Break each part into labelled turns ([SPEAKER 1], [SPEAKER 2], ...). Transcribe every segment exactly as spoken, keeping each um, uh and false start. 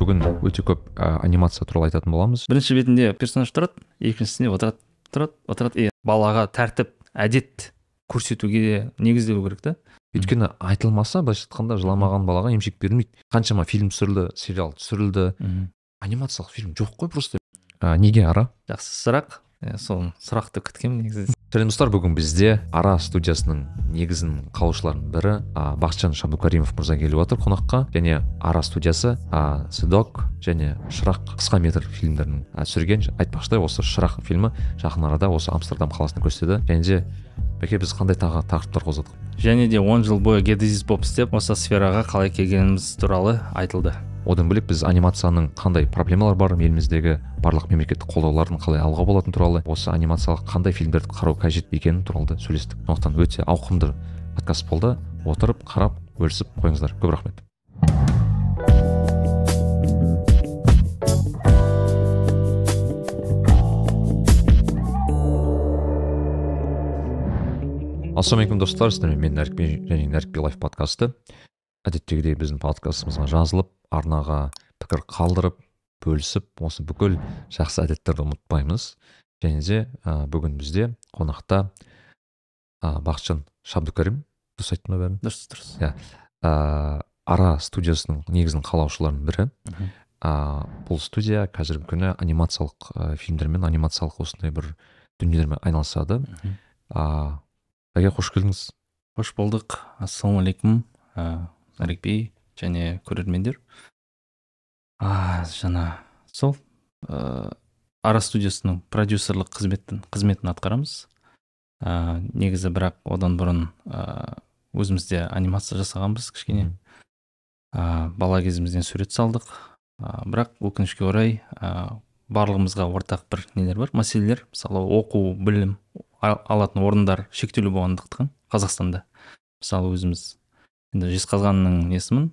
[SPEAKER 1] бүгін өте көп ә, анимация туралы айтатын боламыз.
[SPEAKER 2] Бірінші бетінде персонаж тұрады, екіншісінде отырады, тұрады, отырады. Е, балаға тәртіп, әдет көрсетуге негізделу керек та.
[SPEAKER 1] Өйткені айтылмаса, былайша айтқанда жыламаған балаға емшек берілмейді. Қаншама фильм түсірілді, сериал түсірілді, анимациялық фильм жоқ қой просто. ә, неге Ара?
[SPEAKER 2] Жақсы сұрақ. Е, сол сұрақты күткем негізі.
[SPEAKER 1] Сәлем достар, бүгін бізде Ара студиясының негізін қалаушылардың бірі а, Бақытжан Шабдукаримов мырза келіп отыр қонаққа, және Ара студиясы а, Седок және Шырақ қысқа метр фильмдерін а, түсірген. Айтпақшы, осы Шырақ фильмі жақын арада осы Амстердам қаласында көрсетеді. Және де бәке біз қандай тағы тақырыптар қозғадық?
[SPEAKER 2] Және де он жыл бойы геодезист болып істеп, осы сфераға қалай келгеніміз туралы айтылды.
[SPEAKER 1] Одан бөлек біз анимацияның қандай проблемалар бар, еліміздегі барлық мемлекеттік қолдаулардың қалай алға болатын туралы, осы анимациялық қандай фильмдерді қарау қажет екенін туралы сөйлестік. Сондықтан өте ауқымды подкаст болды. Отырып, қарап, бөлісіп қойыңыздар. Көп рахмет. Ассалаумағалейкум достар, сіздермен мен Нәрікби және Нәрікби лайф подкасты. Әдеттегідей біздің подкастымызға жазылып, арнаға пікір қалдырып, бөлісіп, осы бүкіл жақсы әдеттерді ұмытпаймыз. Және де ә, бүгін бізде қонақта ә, Бақытжан Шабдукарим, дұрыс айттым ба бәрін?
[SPEAKER 2] Дұрыс, дұрыс.
[SPEAKER 1] Иә. Ә, Ара студиясының негізін қалаушылардың бірі. Ә, бұл студия қазіргі күні анимациялық ә, фильмдермен, анимациялық осындай бір дүниелермен айналысады. Ә, Әге, қош келдіңіз.
[SPEAKER 2] Қош болдық. Ассалаумағалейкум. Нәрікби және көрермендер. А, жаңа сол ә, Ара студиясының продюсерлік қызметін қызметін атқарамыз. Ә, негізі бірақ одан бұрын ә, өзімізде анимация жасағанбыз кішкене. Ә, бала кезімізден сурет салдық. Ә, бірақ өкінішке орай ә, барлығымызға ортақ бір нелер бар, мәселелер. Мысалы, оқу, білім алатын орындар шектеулі болғандықтан Қазақстанда. Мысалы, өзіміз енді Жезқазғанның несімін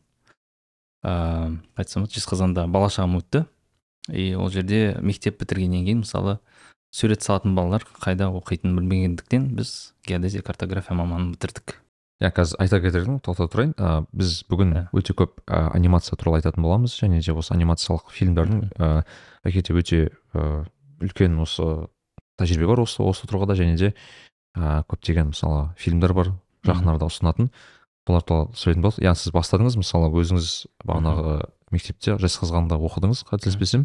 [SPEAKER 2] ә, айтсам, Жезқазғанда бала шағым өтті. И ол жерде мектеп бітіргеннен кейін, мысалы, сурет салатын балалар қайда оқитынын білмегендіктен біз геодезия картография мамандығын бітірдік.
[SPEAKER 1] Я қазір айта кетерdim, тоқта тұрайын. Ә, біз бүгін өте көп ә, анимация туралы айтатын боламыз, және де осы анимациялық фильмдердің ә, әкете өте ә, үлкен осы тәжірибе бар осы осы тұрғыда, және де ә, көптеген мысалы фильмдер бар жақын арада ұсынатын. Олар туралы сөйлейтін болады. Яғни сіз бастадыңыз, мысалы, өзіңіз бағанағы мектепте Жезқазғанда оқыдыңыз, қателеспесем.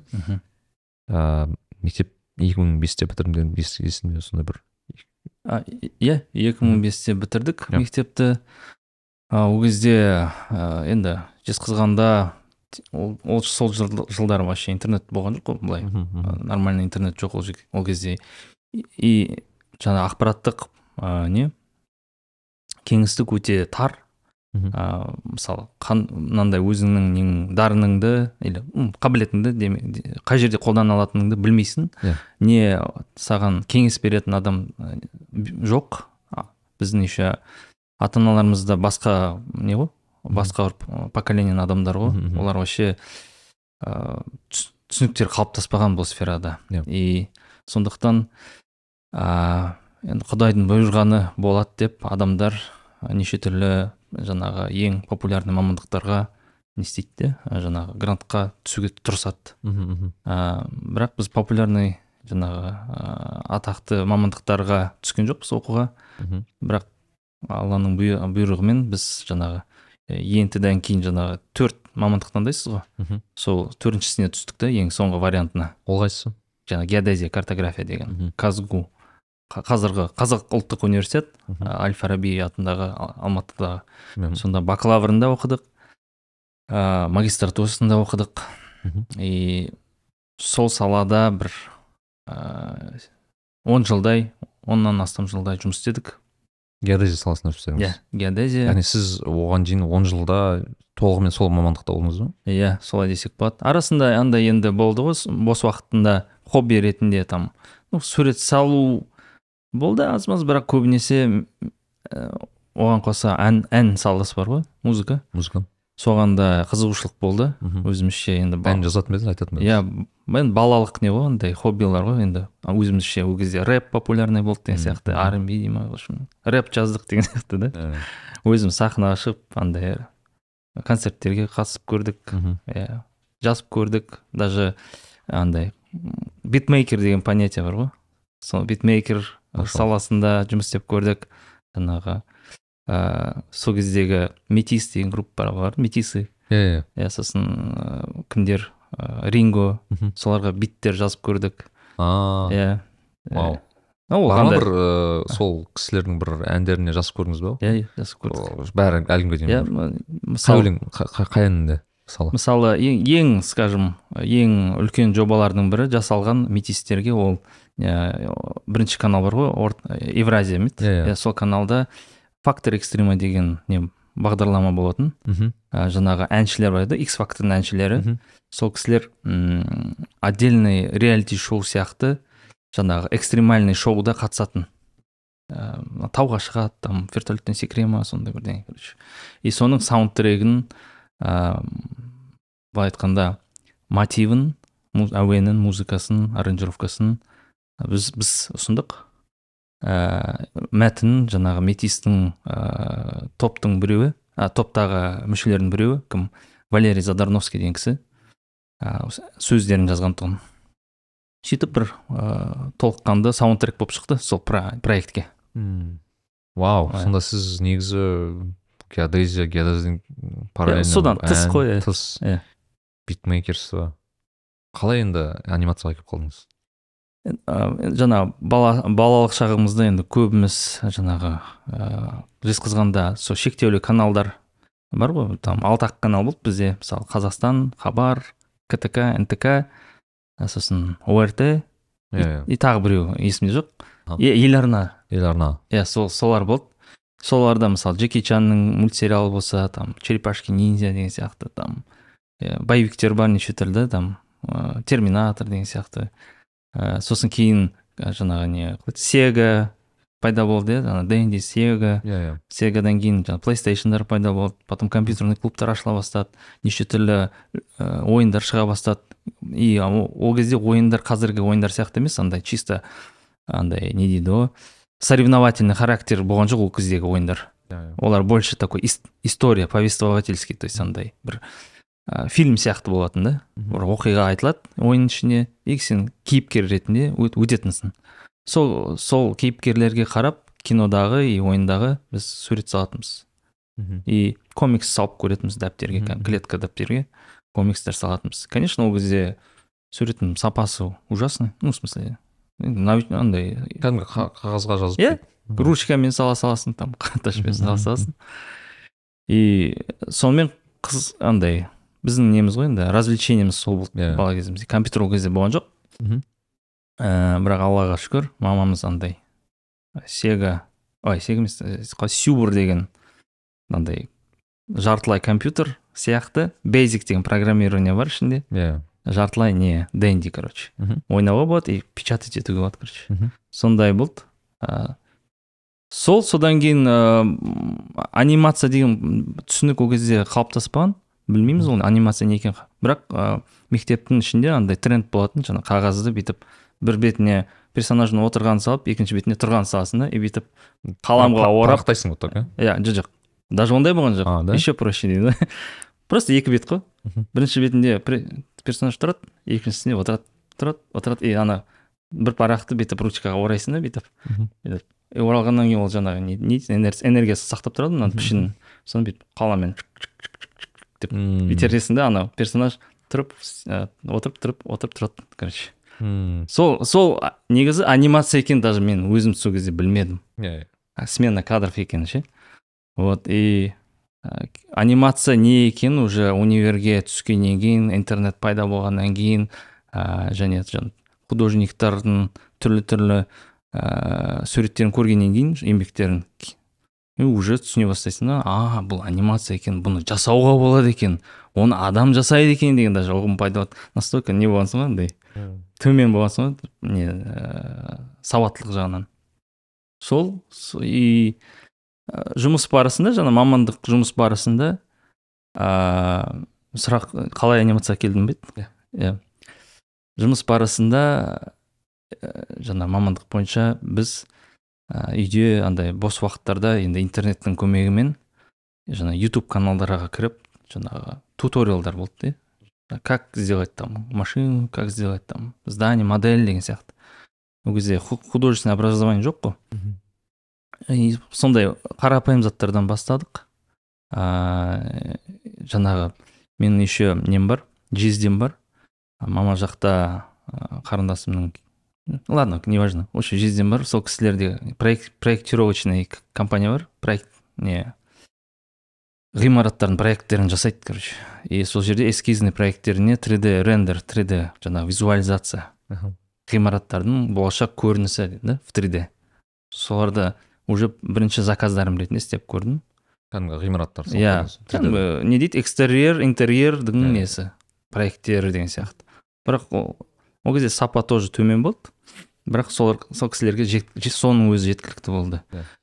[SPEAKER 1] Ә, мектеп екі мың бесте бітірдім деген есімде сондай бір.
[SPEAKER 2] Иә, екі мың бесте бітірдік мектепті. Ол кезде енді Жезқазғанда ол сол жылдары вообще интернет болған жоқ қой, былай. Нормальный интернет жоқ ол кезде. И жаңа ақпараттық не кеңістік өте тар. Мысалы, мынандай өзіңнің дарыныңды или қабілетіңді қай жерде қолдана алатыныңды білмейсің. Не саған кеңес беретін адам жоқ. Біздің еще ата-аналарымызда басқа не ғой? Басқа поколениенің адамдар ғой. Олар вообще түсініктер қалыптаспаған бұл сферада. И сондықтан Құдайдың бұйырғаны болады деп адамдар неше түрлі жаңағы ең популярный мамандықтарға не істейді, жаңағы грантқа түсуге тырысады. Бірақ біз популярный жаңағы атақты мамандықтарға түскен жоқпыз оқуға. Бірақ Алланың бұйрығымен біз жаңағы ентіден кейін жаңағы төрт мамандық таңдайсыз ғой. Сол төртіншісіне түстік те, ең соңғы вариантына.
[SPEAKER 1] Ол қайсысы?
[SPEAKER 2] Жаңа геодезия, картография деген. Казгу. Қазіргі Қазақ ұлттық университет, Әл-Фараби атындағы Алматыдағы. Сонда бакалаврында оқыдық, магистратурасында оқыдық. И сол салада бір он жылдай, оннан астам жылдай жұмыс істедік.
[SPEAKER 1] Геодезия саласында жұмыс істедіңіз?
[SPEAKER 2] Иә, геодезия.
[SPEAKER 1] Яғни сіз оған дейін он жылда толығымен сол мамандықта болдыңыз ба?
[SPEAKER 2] Иә, солай десек болады. Арасында андай енді болды ғой, бос уақытында хобби ретінде там, ну, сурет салу болды аз-маз, бірақ көбінесе оған қоса ән, ән саласы бар ғой, музыка.
[SPEAKER 1] Музыка.
[SPEAKER 2] Соған да қызығушылық болды. Өзімізше енді
[SPEAKER 1] ән жазатын бедіңіз, айтатын бедіңіз?
[SPEAKER 2] Иә, мен балалық не ғой, андай хоббилар ғой, енді өзімізше ол кезде рэп популярный болды деген сияқты, ар энд би дей ма, рэп жаздық деген сияқты да. Өзім сахнаға шығып, андай концерттерге қатысып көрдік. жазып көрдік, даже андай битмейкер деген понятие бар ғой, сол битмейкер саласында жұмыс істеп көрдік. Жаңағы сол кездегі метис деген группа бар, метисы. Иә, сосын кімдер, Ринго, соларға биттер жазып көрдік. Иә.
[SPEAKER 1] Вау. Бар бір сол кісілердің бір әндеріне жазып көрдіңіз бе?
[SPEAKER 2] Иә, жазып көрдік.
[SPEAKER 1] Бәрі әлгінге дейін. Мысалы, қай әнінде?
[SPEAKER 2] Мысалы, ең, скажем, ең үлкен жобалардың бірі жасалған метистерге ол бірінші канал бар ғой, Евразия мет. Сол каналда Фактор Экстрима деген не бағдарлама болатын. Жаңағы әншілер бар еді, X-Factor'ның әншілері. Сол кісілер отдельный реалити шоу сияқты жаңағы экстремальный шоуда қатысатын. Тауға шығады, там вертолеттен секірема, сондай бірдеңе, короче. И соның саундтрегін, былай айтқанда, мотивін, әуенін, музыкасын, аранжировкасын біз біз ұсындық. Мәтін жаңағы метистің топтың біреуі, топтағы мүшелердің біреуі, кім? Валерий Задарновский деген кісі сөздерін жазған тұғын. Сөйтіп бір толыққанды саундтрек болып шықты сол проектке.
[SPEAKER 1] Вау, сонда сіз негізі геодезия, геодезияның параллельно
[SPEAKER 2] содан тыс қой.
[SPEAKER 1] Тыс битмейкерство. Қалай енді анимацияға келіп қалдыңыз?
[SPEAKER 2] Жаңа балалық шағымызда енді көбіміз жаңағы жезқазғанда сол шектеулі каналдар бар ғой, там алты ақ канал болды бізде, мысалы Қазақстан, Хабар, КТК, НТК, сосын ОРТ и тағы біреу есімде жоқ. Еларна.
[SPEAKER 1] Еларна.
[SPEAKER 2] Иә, солар болды. Соларда мысалы Джеки Чанның мультсериалы болса, там Черепашки ниндзя деген сияқты, там боевиктер бар неше түрлі, там Терминатор деген сияқты. Сосын кейін жаңағы не Сега пайда болды, ана Дэнди, Сега. Сегадан кейін жаңағы PlayStation'дар пайда болды, потом компьютерный клубтар ашыла бастады, неше түрлі ойындар шыға бастады. И ол кезде ойындар қазіргі ойындар сияқты емес, андай чисто андай не дейді ғой, соревновательный характер болған жоқ ол кездегі ойындар. Олар больше такой история, повествовательский, то есть андай бір фильм сияқты болатын да. Бір оқиға айтылады ойын ішіне, и сен кейіпкер ретінде өтетінсің. Сол сол кейіпкерлерге қарап кинодағы и ойындағы біз сурет салатынбыз. И комикс салып көретінбіз дәптерге, клетка дәптерге комикстер салатынбыз. Конечно, ол кезде суреттің сапасы ужасный, ну, в смысле, андай
[SPEAKER 1] кәдімгі қағазға жазып.
[SPEAKER 2] Иә, ручкамен сала саласың, там ташпен сала саласың. И сонымен қыз андай біздің неміз ғой енді, развлечениеміз сол болды бала кезімізде. Компьютер ол кезде болған жоқ. Бірақ Аллаға шүкір, мамамыз андай Сега, ой, Сега емес, Сюбур деген андай жартылай компьютер сияқты, Basic деген программирование бар ішінде. Жартылай не, Дэнди, короче. Ойнауға болады и печатать етуге болады, короче. Сондай болды. Сол, содан кейін анимация деген түсінік ол кезде қалыптаспаған. Білмейміз ол анимация не екен. Бірақ мектептің ішінде андай тренд болатын, жаңа қағазды бүйтіп бір бетіне персонажын отырған салып, екінші бетіне тұрған саласың да, и бүйтіп қаламға орап
[SPEAKER 1] парақтайсың вот так,
[SPEAKER 2] иә? Иә, жоқ. Даже ондай болған жоқ. Еще проще дейді. Просто екі бет қой. Бірінші бетінде персонаж тұрады, екіншісіне отырады, тұрады, отырады, и ана бір парақты бүйтіп ручкаға орайсың да, бүйтіп. И оралғаннан кейін ол жаңағы энергиясы сақтап тұрады, мына пішін. Соны бүйтіп қаламмен деп битересің да, ана персонаж тұрып, отырып, тұрып, отырып тұрады, короче. Сол, сол негізі анимация екен, даже мен өзім сол кезде білмедім. Смена кадров екен, ше. Вот, и анимация не екен уже универге түскеннен кейін, интернет пайда болғаннан кейін, және художниктардың түрлі-түрлі суреттерін көргеннен кейін, еңбектерін, и уже түсіне бастайсың да, а, бұл анимация екен, бұны жасауға болады екен, оны адам жасайды екен деген даже ұғым пайда болады. Настолько не болғансың ғой, андай төмен болғансың ғой, не сауаттылық жағынан. Сол, и жұмыс барысында, жаңа мамандық жұмыс барысында сұрақ, қалай анимация келдің бет? Жұмыс барысында жаңа мамандық бойынша біз үйде андай бос уақыттарда енді интернеттің көмегімен жаңа YouTube каналдарға кіріп, жаңағы туториалдар болды, как сделать там машину, как сделать там здание, модель деген сияқты. Ол кезде художественное образование жоқ қой. И сондай қарапайым заттардан бастадық. ә, жаңағы менің еще нем бар, жездем бар, мама жақта ә, қарындасымның, ладно, неважно, вообще жездем бар, сол кісілерде проект, проектировочный компания бар, проект не ғимараттардың проекттерін жасайды, короче. И сол жерде эскизный проекттеріне три дэ рендер, три дэ жаңағы визуализация ғимараттардың болашақ көрінісі дейді да, в три дэ. Соларды уже бірінші заказдарым ретінде істеп көрдім.
[SPEAKER 1] Кәдімгі ғимараттар.
[SPEAKER 2] Иә, не дейді, экстерьер, интерьердің несі, проекттері деген сияқты. Бірақ ол кезде сапа тоже төмен болды. Бірақ сол кісілерге соның өзі жеткілікті болды.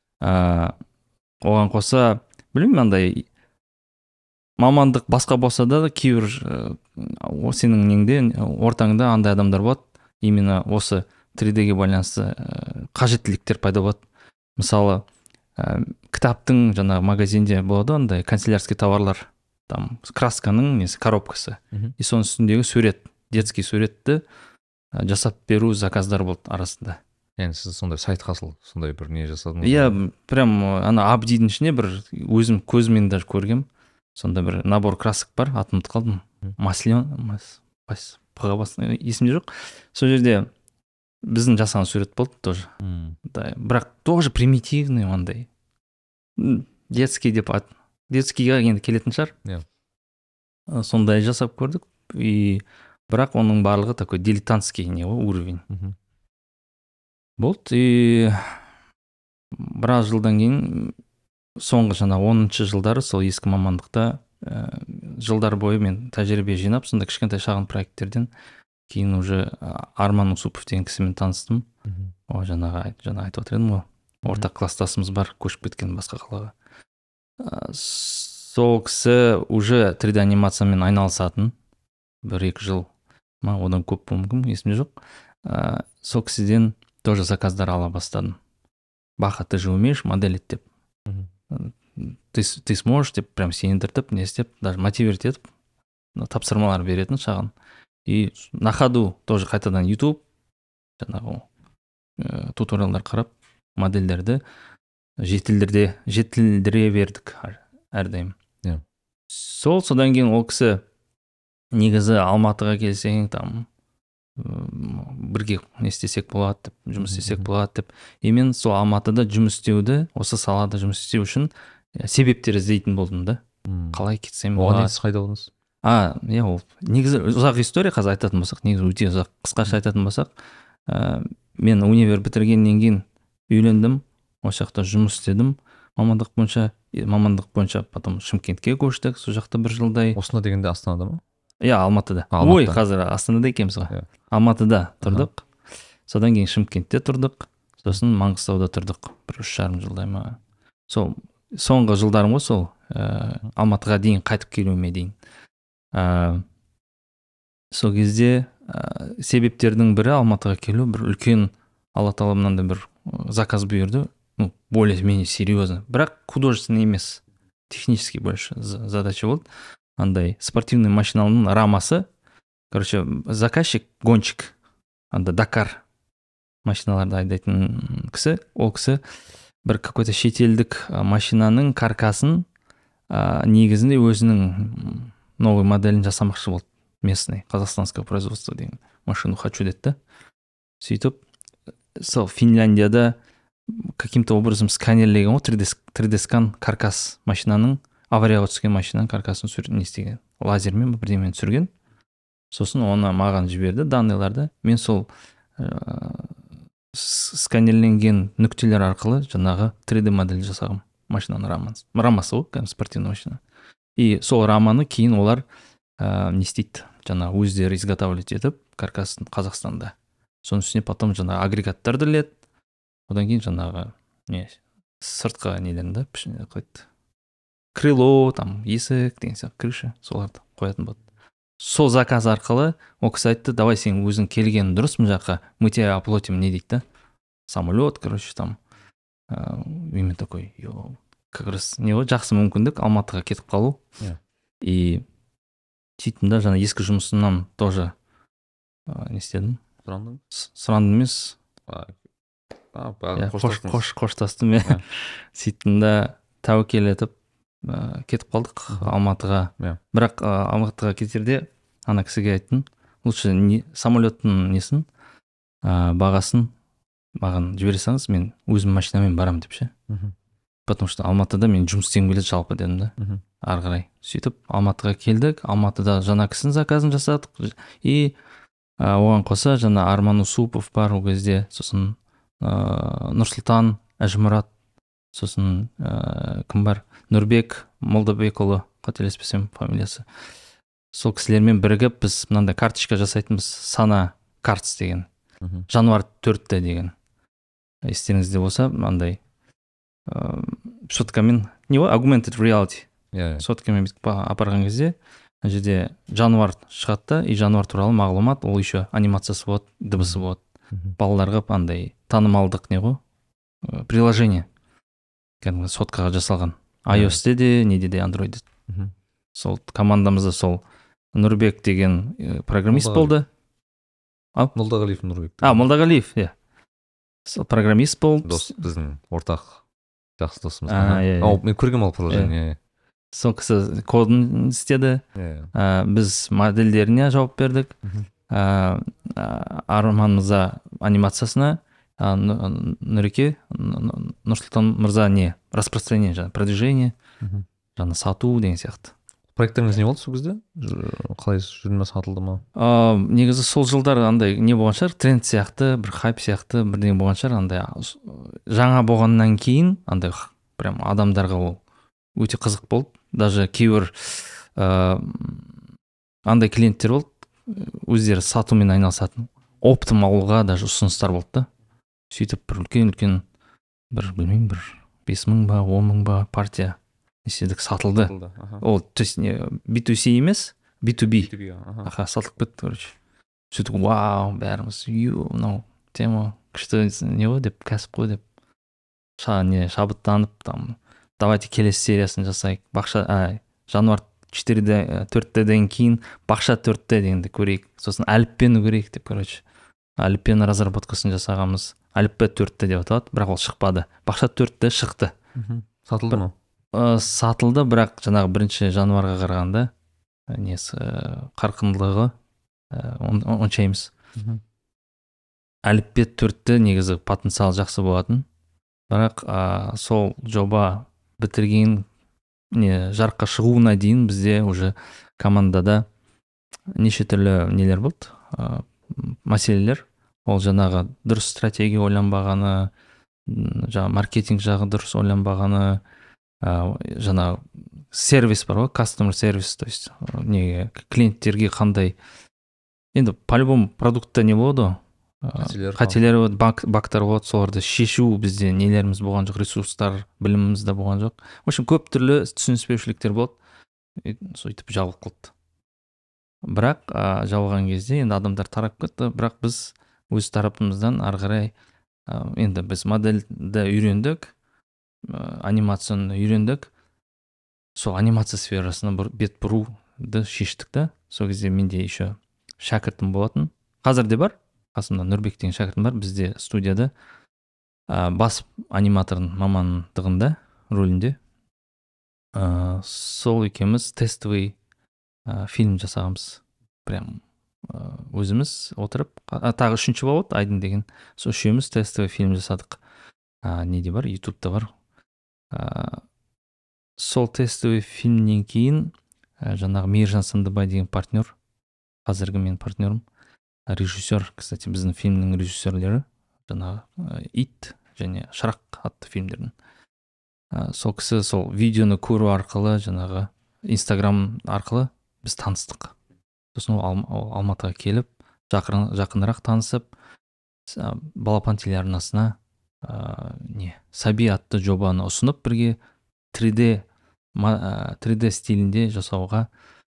[SPEAKER 2] Оған қоса, білмеймін, андай мамандық басқа болса да кейбір сенің неңде ортаңда андай адамдар болады, именно осы три дэ-ге байланысты қажеттіліктер пайда болады. Мысалы, кітаптың жаңағы магазинде болады андай канцелярский товарлар, там красканың несі, коробкасы, и соның үстіндегі сурет, детский суретті жасап беру заказдар болды арасында.
[SPEAKER 1] Яғни сіз сондай сайт қасыл, сондай бір не жасадыңыз?
[SPEAKER 2] Иә, прям ана абдидің ішіне бір өзім көзіммен даже көргем. Сонда бір набор красок бар, атымды қалдым. Маслен, есімде жоқ. Сол жерде біздің жасаған сурет болды тоже. Бірақ тоже примитивный ондай. Детский деп ат. Детскийға енді келетін шығар. Сондай жасап көрдік. И бірақ оның барлығы такой дилетантский не уровень. Болды. И біраз жылдан кейін соңғы жаңа оныншы жылдары сол ескі мамандықта ә, жылдар бойы мен тәжірибе жинап, сонда кішкентай шағын проекттерден кейін уже Арман Усупов деген кісімен таныстым. О, жаңағы жаңа айтып отыр едім ғой. Ортақ класстасымыз бар, көшіп кеткен басқа қалаға. Ә, сол кісі уже три дэ анимациямен айналысатын. Бір-екі жыл, ма одан көп мүмкін, есімде жоқ. Ә, сол кісіден тоже заказдар ала бастадым. Баха, ты же умеешь моделить деп. Ты, ты сможешь деп прям сендіртіп, не істеп, даже мотивировать етіп тапсырмалар беретін шағын. И на ходу тоже қайтадан YouTube жаңағы ә, туториалдар қарап модельдерді жетілдіре, жетілдіре бердік әрдайым.
[SPEAKER 1] Yeah.
[SPEAKER 2] Сол содан кейін ол кісі негізі Алматыға келсең там бірге не істесек болады деп, жұмыс істесек болады деп. И мен сол Алматыда жұмыс істеуді, осы салада жұмыс істеу үшін себептер іздейтін болдым да. Қалай кетсем болады.
[SPEAKER 1] Оған несі қайда болдыңыз?
[SPEAKER 2] А, иә, ол негізі ұзақ история, қазір айтатын болсақ, негізі өте ұзақ, қысқаша айтатын болсақ, ә, мен универ бітіргеннен кейін үйлендім, осы жақта жұмыс істедім, мамандық бойынша, мамандық бойынша потом Шымкентке көштік, сол жақта бір жылдай.
[SPEAKER 1] Осында дегенде Астанада ма?
[SPEAKER 2] Иә, Алматыда. Ой, қазір Астанада екенбіз ғой. Алматыда тұрдық. Содан кейін Шымкентте тұрдық. Сосын Маңғыстауда тұрдық. Бір үш жарым жылдай ма. Сол соңғы жылдарым ғой сол Алматыға дейін қайтып келуіме дейін. Сол кезде себептердің бірі Алматыға келу, бір үлкен Алла тағаламнан да бір заказ бұйырды. Ну, более-менее серьезно. Бірақ художественный емес, технический больше задача болды. Андай спортивный машинаның рамасы, короче, заказчик, гонщик, анда Дакар машиналарды айдайтын кісі, ол кісі бір какой-то шетелдік машинаның каркасын ә, негізінде өзінің новый моделін жасамақшы болды. Местный, қазақстанское производство деген машину хочу деді. Сөйтіп, сол Финляндияда каким-то образом сканерлеген ғой, три дэ скан каркас машинаның, аварияға түскен машинаның каркасын не істеген, лазермен бірдемен түсірген. Сосын оны маған жіберді, данныйларды. Мен сол ә, сканерленген нүктелер арқылы жаңағы три дэ модель жасағым. Машинаның рамасы. Рамасы ғой, спортивный машина. И сол раманы кейін олар ә, не істейді, жаңағы өздері изготавливать етіп, каркасын Қазақстанда. Соның үстіне потом жаңағы агрегаттарды іледі. Одан кейін жаңағы не, сыртқы неден да қойды. Крыло, там, есік, деген сияқты, крыша, соларды қоятын болды. Сол заказ арқылы ол кісі айтты, давай сен өзің келген дұрыс мына жаққа, мы тебя оплатим, не дейді да. Самолет, короче, там. Ә, именно такой, йо, как раз не ғой, жақсы мүмкіндік Алматыға кетіп қалу.
[SPEAKER 1] Yeah.
[SPEAKER 2] И сөйттім да жаңа ескі жұмысымнан тоже ә, не істедім,
[SPEAKER 1] Сұрандың?
[SPEAKER 2] С- сұрандым емес,
[SPEAKER 1] А, а,
[SPEAKER 2] иә,
[SPEAKER 1] бағана
[SPEAKER 2] қош
[SPEAKER 1] қоштастыңыз.
[SPEAKER 2] қош қоштастым иә.
[SPEAKER 1] Иә.
[SPEAKER 2] Сөйттім да тәуекел етіп ә, кетіп қалдық
[SPEAKER 1] Мгм.
[SPEAKER 2] Алматыға.
[SPEAKER 1] Иә.
[SPEAKER 2] Бірақ ә, Алматыға кетерде ана кісіге айттым, лучше не, самолеттің несін ә, бағасын маған жібере салыңыз, мен өзім машинамен барамын деп ше.
[SPEAKER 1] Мгм.
[SPEAKER 2] Потому что Алматыда мен жұмыс істегім келеді жалпы дедім да.
[SPEAKER 1] Мгм.
[SPEAKER 2] Ары қарай сөйтіп Алматыға келдік. Алматыда жаңа кісінің заказын жасадық и ә, оған қоса жаңа Арман Усупов бар ол кезде, сосын ә, Нұрсұлтан Әжімұрат, сосын ә, кім бар, Нұрбек Молдабекұлы, қателеспесем фамилиясы. Сол кісілермен бірігіп біз мынандай карточка жасайтынбыз, Сана Картс деген,
[SPEAKER 1] Мгм.
[SPEAKER 2] жануар төртті деген. Естеріңізде болса мынандай ә, соткамен не ғой, augmented reality
[SPEAKER 1] Иә, иә.
[SPEAKER 2] соткамен бүйтіп ба- апарған кезде ана жерде жануар шығады да, и жануар туралы мағлұмат, ол еще анимациясы болады, дыбысы болады.
[SPEAKER 1] Мгм.
[SPEAKER 2] Балаларға андай танымалдық не ғой, ә, приложение кәдімгі соткаға жасалған. iOS-те де, неде де, Android-де.
[SPEAKER 1] Мгм.
[SPEAKER 2] Сол командамызда сол Нұрбек деген ә, программист
[SPEAKER 1] Молдағалиев.
[SPEAKER 2] болды.
[SPEAKER 1] Молдағалиев Нұрбек.
[SPEAKER 2] А, Молдағалиев, иә. Сол программист болды.
[SPEAKER 1] Дос, біздің ортақ жақсы досымыз.
[SPEAKER 2] А,
[SPEAKER 1] Аха.
[SPEAKER 2] иә, иә.
[SPEAKER 1] Ау, мен көргенмін ол приложение.
[SPEAKER 2] Сол кісі кодын істеді.
[SPEAKER 1] Иә, иә.
[SPEAKER 2] Ә, біз модельдеріне жауап бердік.
[SPEAKER 1] Мгм.
[SPEAKER 2] ә, ә, Арман мырза анимациясына, ә, Нұ- Нұреке, Н- Н- Нұрсұлтан мырза не, распространение, жаңа продвижение,
[SPEAKER 1] Мгм.
[SPEAKER 2] жаңа сату деген сияқты.
[SPEAKER 1] Проекттеріңіз не болды сол кезде? Ж- Қалай жүрді ме, сатылды ма?
[SPEAKER 2] ә, негізі сол жылдар андай не болған шығар, тренд сияқты, бір хайп сияқты бірдеңе болған шығар, андай а, с- жаңа болғаннан кейін андай х- прям адамдарға ол өте қызық болды. Даже кейбір ә, андай клиенттер болды, өздері сатумен айналысатын, оптым алуға даже ұсыныстар болды да. Сөйтіп бір үлкен үлкен бір білмеймін бір бес мың ба он мың ба партия неседік сатылды.
[SPEAKER 1] Сатылды, аха.
[SPEAKER 2] Ол то есть не би ту си емес, би ту би.
[SPEAKER 1] би ту би, аха.
[SPEAKER 2] Аха, сатылып кетті, короче. Сөйтіп вау, бәріміз ю, мынау тема күшті не ғой деп, кәсіп қой деп ша не шабыттанып, там давайте келесі сериясын жасайық, бақша ә, жануар четыре төрттеден кейін бақша төртте дегенді көрейік, сосын әліппені көрейік деп, короче әліппені разработкасын жасағанбыз. Әліппе төртте деп аталады, бірақ ол шықпады. Бақша төртте шықты.
[SPEAKER 1] Мгм. Сатылды ма?
[SPEAKER 2] Ә, сатылды, бірақ жаңағы бірінші жануарға қарағанда ә, несі ә, қарқындылығы ә, он- он- онша емес.
[SPEAKER 1] Мгм.
[SPEAKER 2] Әліппе төртте негізі потенциал жақсы болатын, бірақ ә, сол жоба бітірген не жарыққа шығуына дейін бізде уже командада неше түрлі нелер болды, ә, мәселелер. Ол жаңағы дұрыс стратегия ойланбағаны, м, жаңа маркетинг жағы дұрыс ойланбағаны, ә, жаңа сервис бар ғой, customer сервис, то есть ә, неге клиенттерге қандай, енді по-любому продуктта не болады ғой, ә,
[SPEAKER 1] Қателер,
[SPEAKER 2] қателер болады, баг- багтар болады, соларды шешу бізде нелеріміз болған жоқ, ресурстар, біліміміз де болған жоқ. В общем, көп түрлі түсініспеушіліктер болды. И сөйтіп жабылып қалды. Бірақ ә, жабылған кезде енді адамдар тарап кетті, бірақ біз өз тарапымыздан ары қарай ә, енді біз модельді үйрендік, ә, анимацияны үйрендік. Сол анимация сферасына бұр- бет бұруды шештік та. Сол кезде менде еще шәкіртім болатын. Қазір де бар, қасымда Нұрбек деген шәкіртім бар, бізде студияда ә, бас аниматордың мамандығында, рөлінде. Ә, сол екеуміз тестовый ә, фильм жасағанбыз. Прям ә, өзіміз отырып, а, тағы үшінші болады, Айдын деген. Сол үшеуміз тестовый фильм жасадық. Ә, неде бар, ютубта бар. Ә, сол тестовый фильмнен кейін ә, жаңағы Мейіржан Сандыбай деген партнер, қазіргі мен партнерім, режиссер, кстати, біздің фильмнің режиссерлері, жаңағы ә, Ит және Шырақ атты фильмдердің. Ә, сол кісі сол видеоны көру арқылы, жаңағы Инстаграм арқылы біз таныстық. Сосын ол Алм- ол Алматыға келіп, жақын, жақынырақ танысып, с- балапан телеарнасына ә, не Саби атты жобаны ұсынып бірге три дэ ма- ә, три дэ стилінде жасауға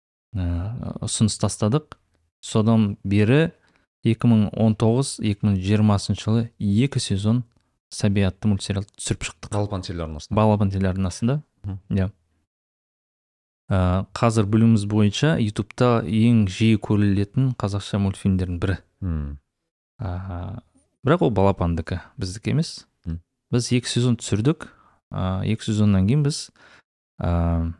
[SPEAKER 2] ә, ұсыныс тастадық. Содан бері екі мың он тоғыз екі мың жиырмасыншы жылы екі сезон Саби атты мультсериал түсіріп шықтық.
[SPEAKER 1] Балапан телеарнасында.
[SPEAKER 2] Балапан телеарнасында.
[SPEAKER 1] Мгм.
[SPEAKER 2] Иә. ә, қазір білуіміз бойынша ютубта ең жиі көрілетін қазақша мультфильмдердің бірі.
[SPEAKER 1] Мм.
[SPEAKER 2] ә, бірақ ол балапандікі, біздікі емес.
[SPEAKER 1] Мм.
[SPEAKER 2] Біз екі сезон түсірдік. ә, екі сезоннан кейін біз ә,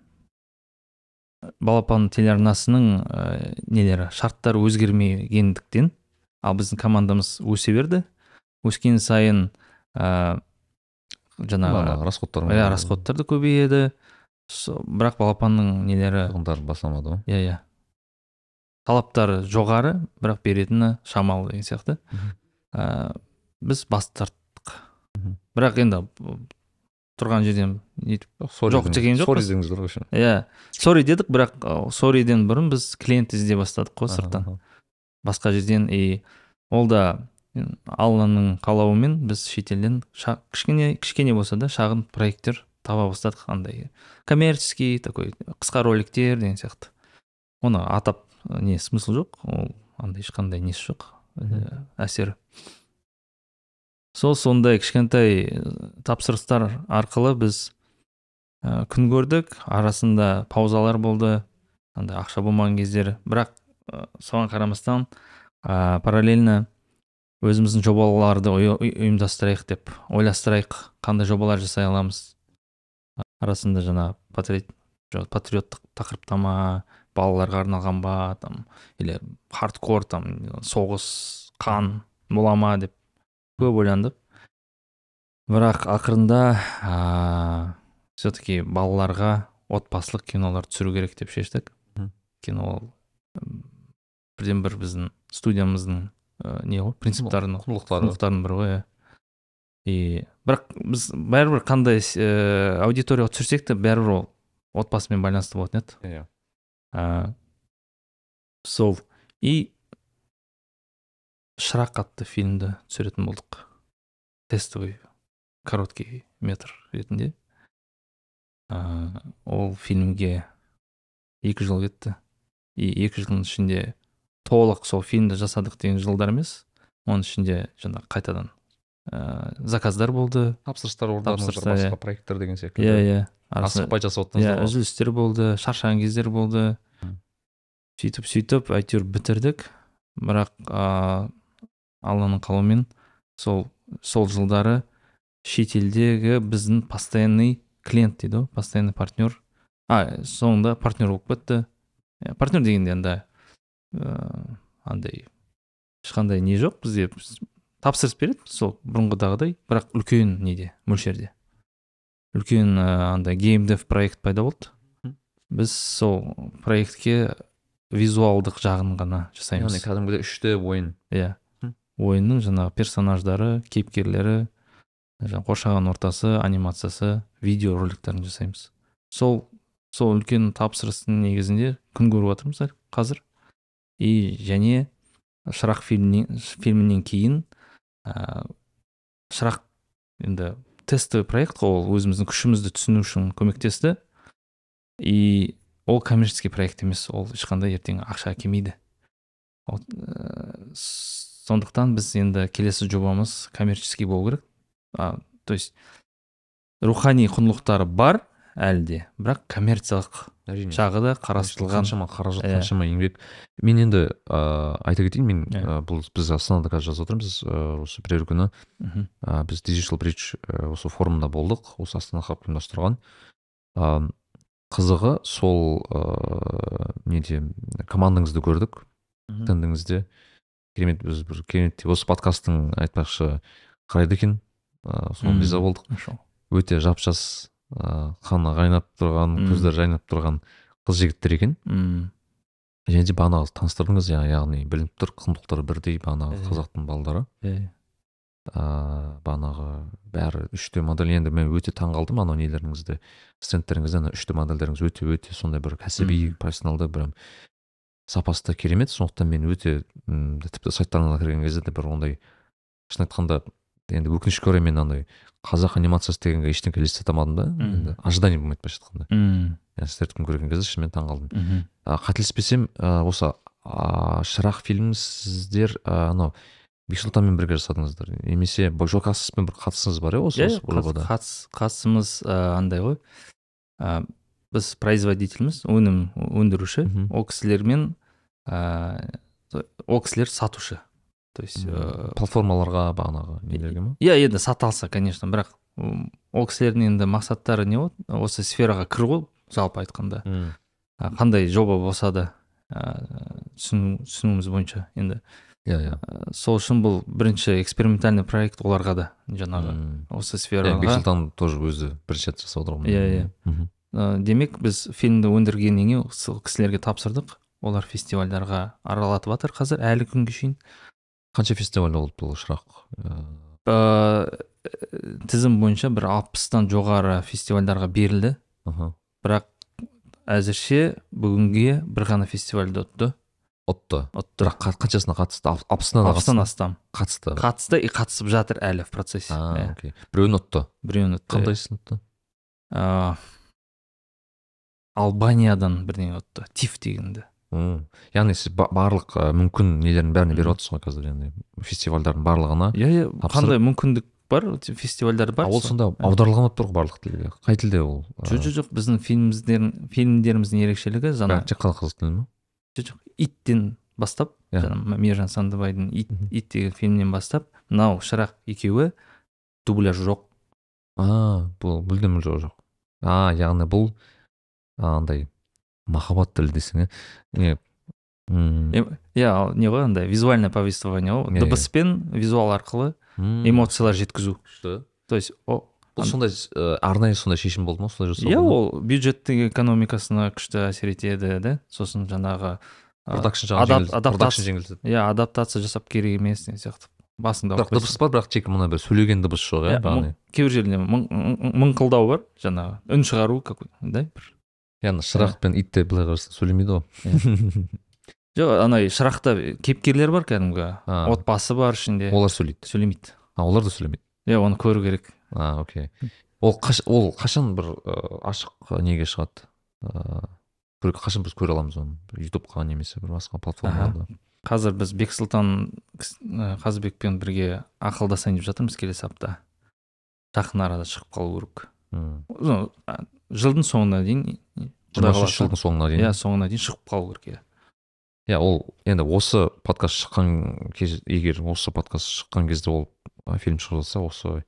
[SPEAKER 2] балапан телеарнасының ә, нелері шарттары өзгермегендіктен, ал біздің командамыз өсе берді. Өскен сайын ә, жаңағы
[SPEAKER 1] Бағана расходтар
[SPEAKER 2] иә, расходтар да көбейеді. Со- бірақ балапанның нелері
[SPEAKER 1] шығындар басамады ғой.
[SPEAKER 2] иә иә талаптары жоғары, бірақ беретіні шамалы деген сияқты.
[SPEAKER 1] Мгм.
[SPEAKER 2] ә, біз бас тарттық.
[SPEAKER 1] Мгм.
[SPEAKER 2] бірақ енді б- тұрған жерден нетіп
[SPEAKER 1] Sorry
[SPEAKER 2] жоқ
[SPEAKER 1] деңіз-
[SPEAKER 2] деген жоқпыз.
[SPEAKER 1] sorry деңіздер ғой.
[SPEAKER 2] иә сори дедік, бірақ ә, сориден бұрын біз клиент іздей бастадық қой сырттан,
[SPEAKER 1] Аха, аха.
[SPEAKER 2] басқа жерден. И ол да м, алланың қалауымен біз шетелден ша- кішкене кішкене болса да шағын проекттер таба бастадық, андай коммерческий такой қысқа роликтер деген сияқты. Оны атап ә, не смысл жоқ, ол андай ешқандай несі жоқ, ә, әсері. Сол сондай кішкентай ә, тапсырыстар арқылы біз ә, күн көрдік. Арасында паузалар болды, андай ақша болмаған кездері. Бірақ ә, соған қарамастан ә, параллельно өзіміздің жобаларды ұй- ұй- ұйымдастырайық деп ойластырайық, қандай жобалар жасай аламыз. Арасында жаңа патриот, жоқ, патриоттық тақырыптама, балаларға арналған ба, там, или хардкор, там, соғыс, қан бола ма деп көп ойландық. Бірақ ақырында ә, все-таки балаларға отбасылық кинолар түсіру керек деп шештік.
[SPEAKER 1] Мгм.
[SPEAKER 2] Кино ол м, бірден бір біздің студиямыздың ә, не ғой, принциптарының
[SPEAKER 1] Құндылықтары.
[SPEAKER 2] құндылықтарының бірі ғой. иә. И бірақ біз бәрібір қандай ә, аудиторияға түсірсек те бәрібір ол отбасымен байланысты болатын еді.
[SPEAKER 1] Иә.
[SPEAKER 2] ә, сол и шырақ атты фильмді түсіретін болдық, тестовый короткий метр ретінде. ә, ол фильмге екі жыл кетті. И екі жылдың ішінде толық сол фильмді жасадық деген жылдар емес, оның ішінде жаңа қайтадан ә, заказдар болды.
[SPEAKER 1] Тапсырыстар орындадыңыздар,
[SPEAKER 2] Тапсырыстар,
[SPEAKER 1] басқа
[SPEAKER 2] иә.
[SPEAKER 1] проекттер деген секілді.
[SPEAKER 2] иә иә арасында
[SPEAKER 1] Асықпай жасап
[SPEAKER 2] иә
[SPEAKER 1] отырдыңыздар ғой.
[SPEAKER 2] үзілістер болды, шаршаған кездер болды.
[SPEAKER 1] Мм.
[SPEAKER 2] сөйтіп сөйтіп әйтеуір бітірдік. Бірақ ә, алланың қалауымен сол сол жылдары шетелдегі біздің постоянный клиент дейді ғой, постоянный партнер. А, соңында партнер болып кетті. Ә, партнер дегенде анда ә, андай ешқандай не жоқ бізде. Біз тапсырыс береді сол бұрынғыдағыдай, бірақ үлкен неде, мөлшерде. Үлкен ә, андай геймдев проект пайда болды.
[SPEAKER 1] Мгм.
[SPEAKER 2] Біз сол проектке визуалдық жағын ғана жасаймыз.
[SPEAKER 1] Яғни кәдімгідей үш дэ ойын.
[SPEAKER 2] иә
[SPEAKER 1] Мгм.
[SPEAKER 2] ойынның жаңағы персонаждары, кейіпкерлері, жаңағы қоршаған ортасы, анимациясы, видео роликтерін жасаймыз. Сол сол үлкен тапсырыстың негізінде күн көріп жатырмыз әлі қазір. И және шырақ фильмінен, фильмінен кейін ә, шырақ енді тестовый проект қой, ол өзіміздің күшімізді түсіну үшін көмектесті. И ол коммерческий проект емес, ол ешқандай ертең ақша әкелмейді. Ол, ә, сондықтан біз енді келесі жобамыз коммерческий болу керек. А, то есть рухани құндылықтары бар әлі де, бірақ коммерциялық
[SPEAKER 1] Әрине.
[SPEAKER 2] жағы да қарастырылған.
[SPEAKER 1] Қаншама қаражат,
[SPEAKER 2] Иә.
[SPEAKER 1] қаншама еңбек. Мен енді ә, айта кетейін, мен
[SPEAKER 2] Иә.
[SPEAKER 1] ә, бұл біз Астанада қазір жазып отырмыз. ә, осы бірер күні
[SPEAKER 2] Мгм.
[SPEAKER 1] ә, біз Digital Bridge ә, осы форумда болдық. Осы Астана Хаб ұйымдастырған. Ә, қызығы сол ә, неде командаңызды көрдік.
[SPEAKER 2] Мгм.
[SPEAKER 1] Тендіңізде керемет, біз бір керемет осы подкасттың айтпақшы қарайды екен. Ә, соған
[SPEAKER 2] Мм.
[SPEAKER 1] риза болдық.
[SPEAKER 2] Машалла.
[SPEAKER 1] Өте жап-жас, ә, қаны қайнап тұрған,
[SPEAKER 2] Мм.
[SPEAKER 1] көздері жайнап тұрған қыз жігіттер екен.
[SPEAKER 2] Мм.
[SPEAKER 1] және де бағанағы таныстырдыңыз, я- яғни білініп тұр құндылықтары бірдей, бағанағы
[SPEAKER 2] Иә.
[SPEAKER 1] қазақтың балдары.
[SPEAKER 2] Иә.
[SPEAKER 1] ә, бағанағы бәрі үш дэ модель. Енді мен өте таң қалдым анау нелеріңізді, стендтеріңізде ана үш дэ модельдеріңіз өте өте сондай бір кәсіби,
[SPEAKER 2] Мгм.
[SPEAKER 1] профессионалды, бір сапасы да керемет. Сондықтан мен өте м, тіпті сайттарына кірген кезде де бір ондай, шын айтқанда енді өкінішке орай мен андай қазақ анимациясы дегенге ештеңе елестете алмадым да.
[SPEAKER 2] Мгм.
[SPEAKER 1] Енді ожидание болмайды былайша айтқанда.
[SPEAKER 2] Мм.
[SPEAKER 1] Я сіздерді көрген кезде шынымен таң қалдым.
[SPEAKER 2] Мгм.
[SPEAKER 1] ә, қателеспесем ә, осы ә, шырақ фильмін сіздер ә, анау Бексұлтанмен бірге жасадыңыздар, немесе Бойжокасовпен бір қатысыңыз бар иә осы
[SPEAKER 2] Иә,
[SPEAKER 1] осы жобада?
[SPEAKER 2] қатыс қатысымыз ә, андай ғой. ә, біз производительміз, өнім өндіруші,
[SPEAKER 1] Мгм.
[SPEAKER 2] ол кісілермен ә, ол кісілер сатушы. То есть
[SPEAKER 1] М, платформаларға бағанағы нелерге ма?
[SPEAKER 2] иә, енді сата алса, конечно, бірақ м, ол кісілердің енді мақсаттары не болды? Осы сфераға кіру ғой, жалпы айтқанда.
[SPEAKER 1] М.
[SPEAKER 2] А, қандай жоба болса да ә, түсіну- түсінуіміз бойынша енді
[SPEAKER 1] Иә, иә.
[SPEAKER 2] ә, сол үшін бұл бірінші экспериментальный проект оларға да жаңағы
[SPEAKER 1] М.
[SPEAKER 2] осы
[SPEAKER 1] Иә,
[SPEAKER 2] сфераға.
[SPEAKER 1] Бексұлтан тоже өзі бірінші рет жасап отыр ғой.
[SPEAKER 2] Иә, иә.
[SPEAKER 1] Мгм.
[SPEAKER 2] Ә, демек біз фильмді өндіргеннен кейін сол кісілерге тапсырдық. Олар фестивальдарға аралатып жатыр қазір әлі күнге шейін.
[SPEAKER 1] Қанша фестиваль болды бұл шырақ? Ә,
[SPEAKER 2] Ә, тізім бойынша бір алпыстан жоғары фестивальдарға берілді.
[SPEAKER 1] аха.
[SPEAKER 2] Бірақ әзірше бүгінге бір ғана фестивальді ұтты.
[SPEAKER 1] Отты.
[SPEAKER 2] Ұтты.
[SPEAKER 1] Бірақ қа- қаншасына қатысты? Ал- алпысына да
[SPEAKER 2] алпыстан
[SPEAKER 1] қатысты.
[SPEAKER 2] астам.
[SPEAKER 1] Қатысты.
[SPEAKER 2] Қатысты и қатысып жатыр әлі в процессе.
[SPEAKER 1] А,
[SPEAKER 2] Иә.
[SPEAKER 1] окей. Біреуін ұтты.
[SPEAKER 2] Біреуін ұтты.
[SPEAKER 1] Қандайсын ұтты?
[SPEAKER 2] Ә, Албаниядан бірдеңе ұтты. Тиф дегенді.
[SPEAKER 1] М. Яғни сіз ба- барлық ә, мүмкін нелердің бәріне беріп отырсыз ғой қазір, яғни фестивальдардың барлығына.
[SPEAKER 2] Иә, иә.
[SPEAKER 1] Тапсырып-
[SPEAKER 2] Қандай мүмкіндік бар, фестивальдар бар.
[SPEAKER 1] А ол
[SPEAKER 2] сол-
[SPEAKER 1] сонда аударылған тұр ғой барлық тілге. Қай тілде ол?
[SPEAKER 2] Жоқ, жоқ, жоқ. Біздің фильміміздер, фильмдеріміздің ерекшелігі жаңа
[SPEAKER 1] Бәрі тек қана қазақ тілі ме?
[SPEAKER 2] жоқ, жоқ, иттен бастап,
[SPEAKER 1] Иә.
[SPEAKER 2] жаңа Мержан Сандыбайдың ит,
[SPEAKER 1] Мгм.
[SPEAKER 2] ит деген фильмнен бастап, мынау шырақ екеуі дубляж жоқ.
[SPEAKER 1] А, бұл мүлдем жоқ жоқ. А, яғни бұл андай махаббат тілі десең, иә. Не, м,
[SPEAKER 2] Е- Иә, ал не ғой андай визуальное повествование ғой.
[SPEAKER 1] Иә, иә.
[SPEAKER 2] Дыбыспен визуал арқылы
[SPEAKER 1] м.
[SPEAKER 2] эмоциялар жеткізу.
[SPEAKER 1] Күшті.
[SPEAKER 2] То есть о
[SPEAKER 1] Бұл сондай ә, арнайы сондай шешім болды ма солай жасауға?
[SPEAKER 2] иә, ол бюджеттің экономикасына күшті әсер етеді, да. Сосын жаңағы а,
[SPEAKER 1] продакшн
[SPEAKER 2] адап-
[SPEAKER 1] жағын жеңіл-
[SPEAKER 2] адаптация-
[SPEAKER 1] продакшн жеңілдетеді.
[SPEAKER 2] иә, адаптация жасап керек емес деген сияқты. Басында
[SPEAKER 1] Бірақ дыбыс бар, бірақ тек мына бір сөйлеген дыбыс жоқ, иә,
[SPEAKER 2] Иә,
[SPEAKER 1] бағана.
[SPEAKER 2] мың- кейбір жерде мың- мың- мыңқылдау бар, жаңағы үн шығару какой, да, бір.
[SPEAKER 1] Яғни шырақ пен ит те былай қараса сөйлемейді ғой.
[SPEAKER 2] Жоқ, анай шырақта кейіпкерлер бар кәдімгі,
[SPEAKER 1] А.
[SPEAKER 2] отбасы бар ішінде.
[SPEAKER 1] Олар сөйлейді.
[SPEAKER 2] Сөйлемейді.
[SPEAKER 1] А, олар да сөйлемейді.
[SPEAKER 2] Иә, оны көру керек.
[SPEAKER 1] А, окей. Ол қаш, ол қашан бір ә, ашық неге шығады? Ә, бір- қашан біз көре аламыз оны? ютубқа немесе бір басқа платформаларда.
[SPEAKER 2] Қазір біз Бексұлтан кіс- ә, Қазыбекпен бірге ақылдасайын деп жатырмыз келесі апта. Жақын арада шығып қалу керек.
[SPEAKER 1] М.
[SPEAKER 2] Ну, а, жылдың соңына дейін,
[SPEAKER 1] жиырма
[SPEAKER 2] Құдай
[SPEAKER 1] үшінші
[SPEAKER 2] қаласа.
[SPEAKER 1] жылдың соңына дейін.
[SPEAKER 2] иә, соңына дейін шығып қалу керек. Иә.
[SPEAKER 1] Иә, ол енді осы подкаст шыққан кез, егер осы подкаст шыққан кезде ол ә, фильм шығып жатса, осы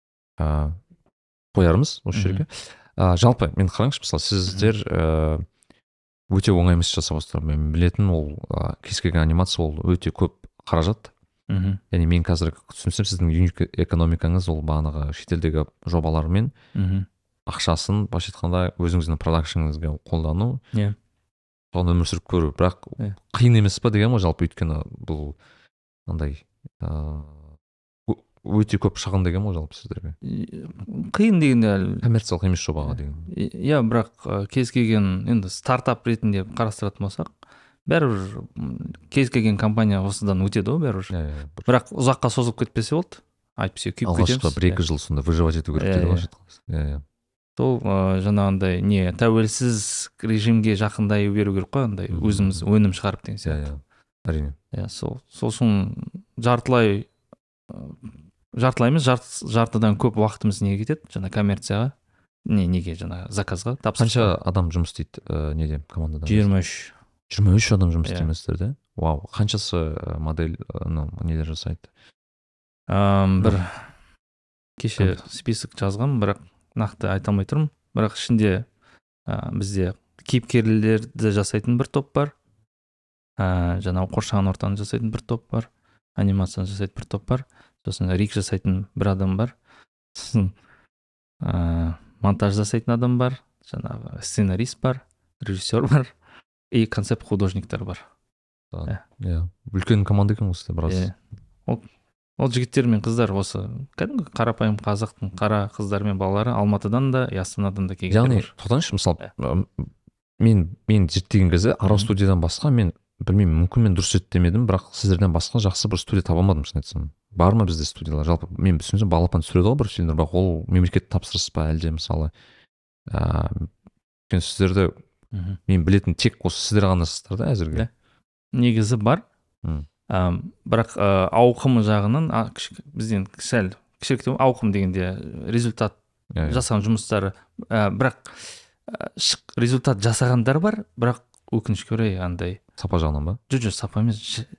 [SPEAKER 1] ә, қоярмыз осы жерге. Ә, жалпы мен қараңызшы, мысалы сіздер ә, өте оңай емес жасап отырсыздар. Мен білетін ол ә, кез келген анимация ол өте көп қаражат.
[SPEAKER 2] Мгм.
[SPEAKER 1] Яғни мен қазір түсінсем сіздің юник экономикаңыз ол бағанағы шетелдегі жобалармен
[SPEAKER 2] Мгм.
[SPEAKER 1] ақшасын былайша айтқанда өзіңіздің продакшныңызға қолдану,
[SPEAKER 2] Иә.
[SPEAKER 1] соған өмір сүріп көру. Бірақ
[SPEAKER 2] Иә.
[SPEAKER 1] қиын емес па деген ғой жалпы, өйткені бұл андай ә, ö- өте көп шығын деген ғой жалпы сіздерге.
[SPEAKER 2] Қиын дегенде әлі
[SPEAKER 1] Коммерциялық емес жобаға деген.
[SPEAKER 2] иә, бірақ ә, кез келген енді стартап ретінде қарастыратын болсақ, бәрібір м, кез келген компания осыдан өтеді ғой бәрібір.
[SPEAKER 1] Иә, иә. бір
[SPEAKER 2] Бірақ ұзаққа созып кетпесе болды. Әйтпесе күйіп
[SPEAKER 1] алғашқы
[SPEAKER 2] кетеміз.
[SPEAKER 1] бір екі жыл сонда выживать ету керек
[SPEAKER 2] Иә,
[SPEAKER 1] дейді
[SPEAKER 2] иә.
[SPEAKER 1] ғой. Иә, иә.
[SPEAKER 2] Сол ә, жаңағындай не тәуелсіз режимге жақындай беру керек қой, андай
[SPEAKER 1] Мгм.
[SPEAKER 2] өзіміз өнім шығарып деген
[SPEAKER 1] Иә,
[SPEAKER 2] сияқты.
[SPEAKER 1] иә. Әрине.
[SPEAKER 2] Иә, сол сосын жартылай ә, жартылай емес, жарт- жартыдан көп уақытымыз неге кетеді? Жаңа коммерцияға. Не, неге жаңа заказға, тапсырысқа.
[SPEAKER 1] Қанша адам жұмыс істейді ә, неде командада?
[SPEAKER 2] жиырма үш.
[SPEAKER 1] жиырма үш адам жұмыс
[SPEAKER 2] Иә.
[SPEAKER 1] істеймісіздер де? Вау. Қаншасы ә, модель ә, ну, нелер жасайды?
[SPEAKER 2] Ам, бір
[SPEAKER 1] Ну,
[SPEAKER 2] кеше список жазғам, бірақ нақты айта алмай тұрмын. Бірақ ішінде ә, бізде кейіпкерлерді жасайтын бір топ бар. Ә, жаңағы қоршаған ортаны жасайтын бір топ бар. Анимацияны жасайтын бір топ бар. Сосын рик жасайтын бір адам бар. Сосын ә, монтаж жасайтын адам бар. Жаңағы сценарист бар, режиссер бар и концепт художниктар бар.
[SPEAKER 1] Иә. Иә. Үлкен команда екен осы біраз.
[SPEAKER 2] Иә. Ол, ол жігіттер мен қыздар осы кәдімгі қарапайым қазақтың қара қыздар мен балалары Алматыдан да, и Астанадан да келгендер
[SPEAKER 1] Яғни,
[SPEAKER 2] бар.
[SPEAKER 1] тоқтаңызшы, мысалы, м, мен мен зерттеген кезде арау студиядан басқа мен білмеймін, мүмкін мен дұрыс зерттемедім, бірақ сіздерден басқа жақсы бір студия таба алмадым, шын айтсам. Бар ма бізде студиялар? Жалпы мен түсінсем балапан түсіреді ғой бір фильмдер, бірақ ол мемлекет тапсырыс па әлде мысалы ә, өйткені сіздерді
[SPEAKER 2] Мгм.
[SPEAKER 1] мен білетін тек осы сіздер ғанасыздар да әзірге.
[SPEAKER 2] Иә. Негізі бар.
[SPEAKER 1] М.
[SPEAKER 2] Ам, бірақ ә, ауқымы жағынан а, кіші- бізден сәл кішіректеу ауқым дегенде результат
[SPEAKER 1] Иә, иә.
[SPEAKER 2] жасаған жұмыстары ә, бірақ шық результат жасағандар бар, бірақ өкінішке орай андай
[SPEAKER 1] сапа жағынан ба?
[SPEAKER 2] жоқ жоқ сапа емес, ж-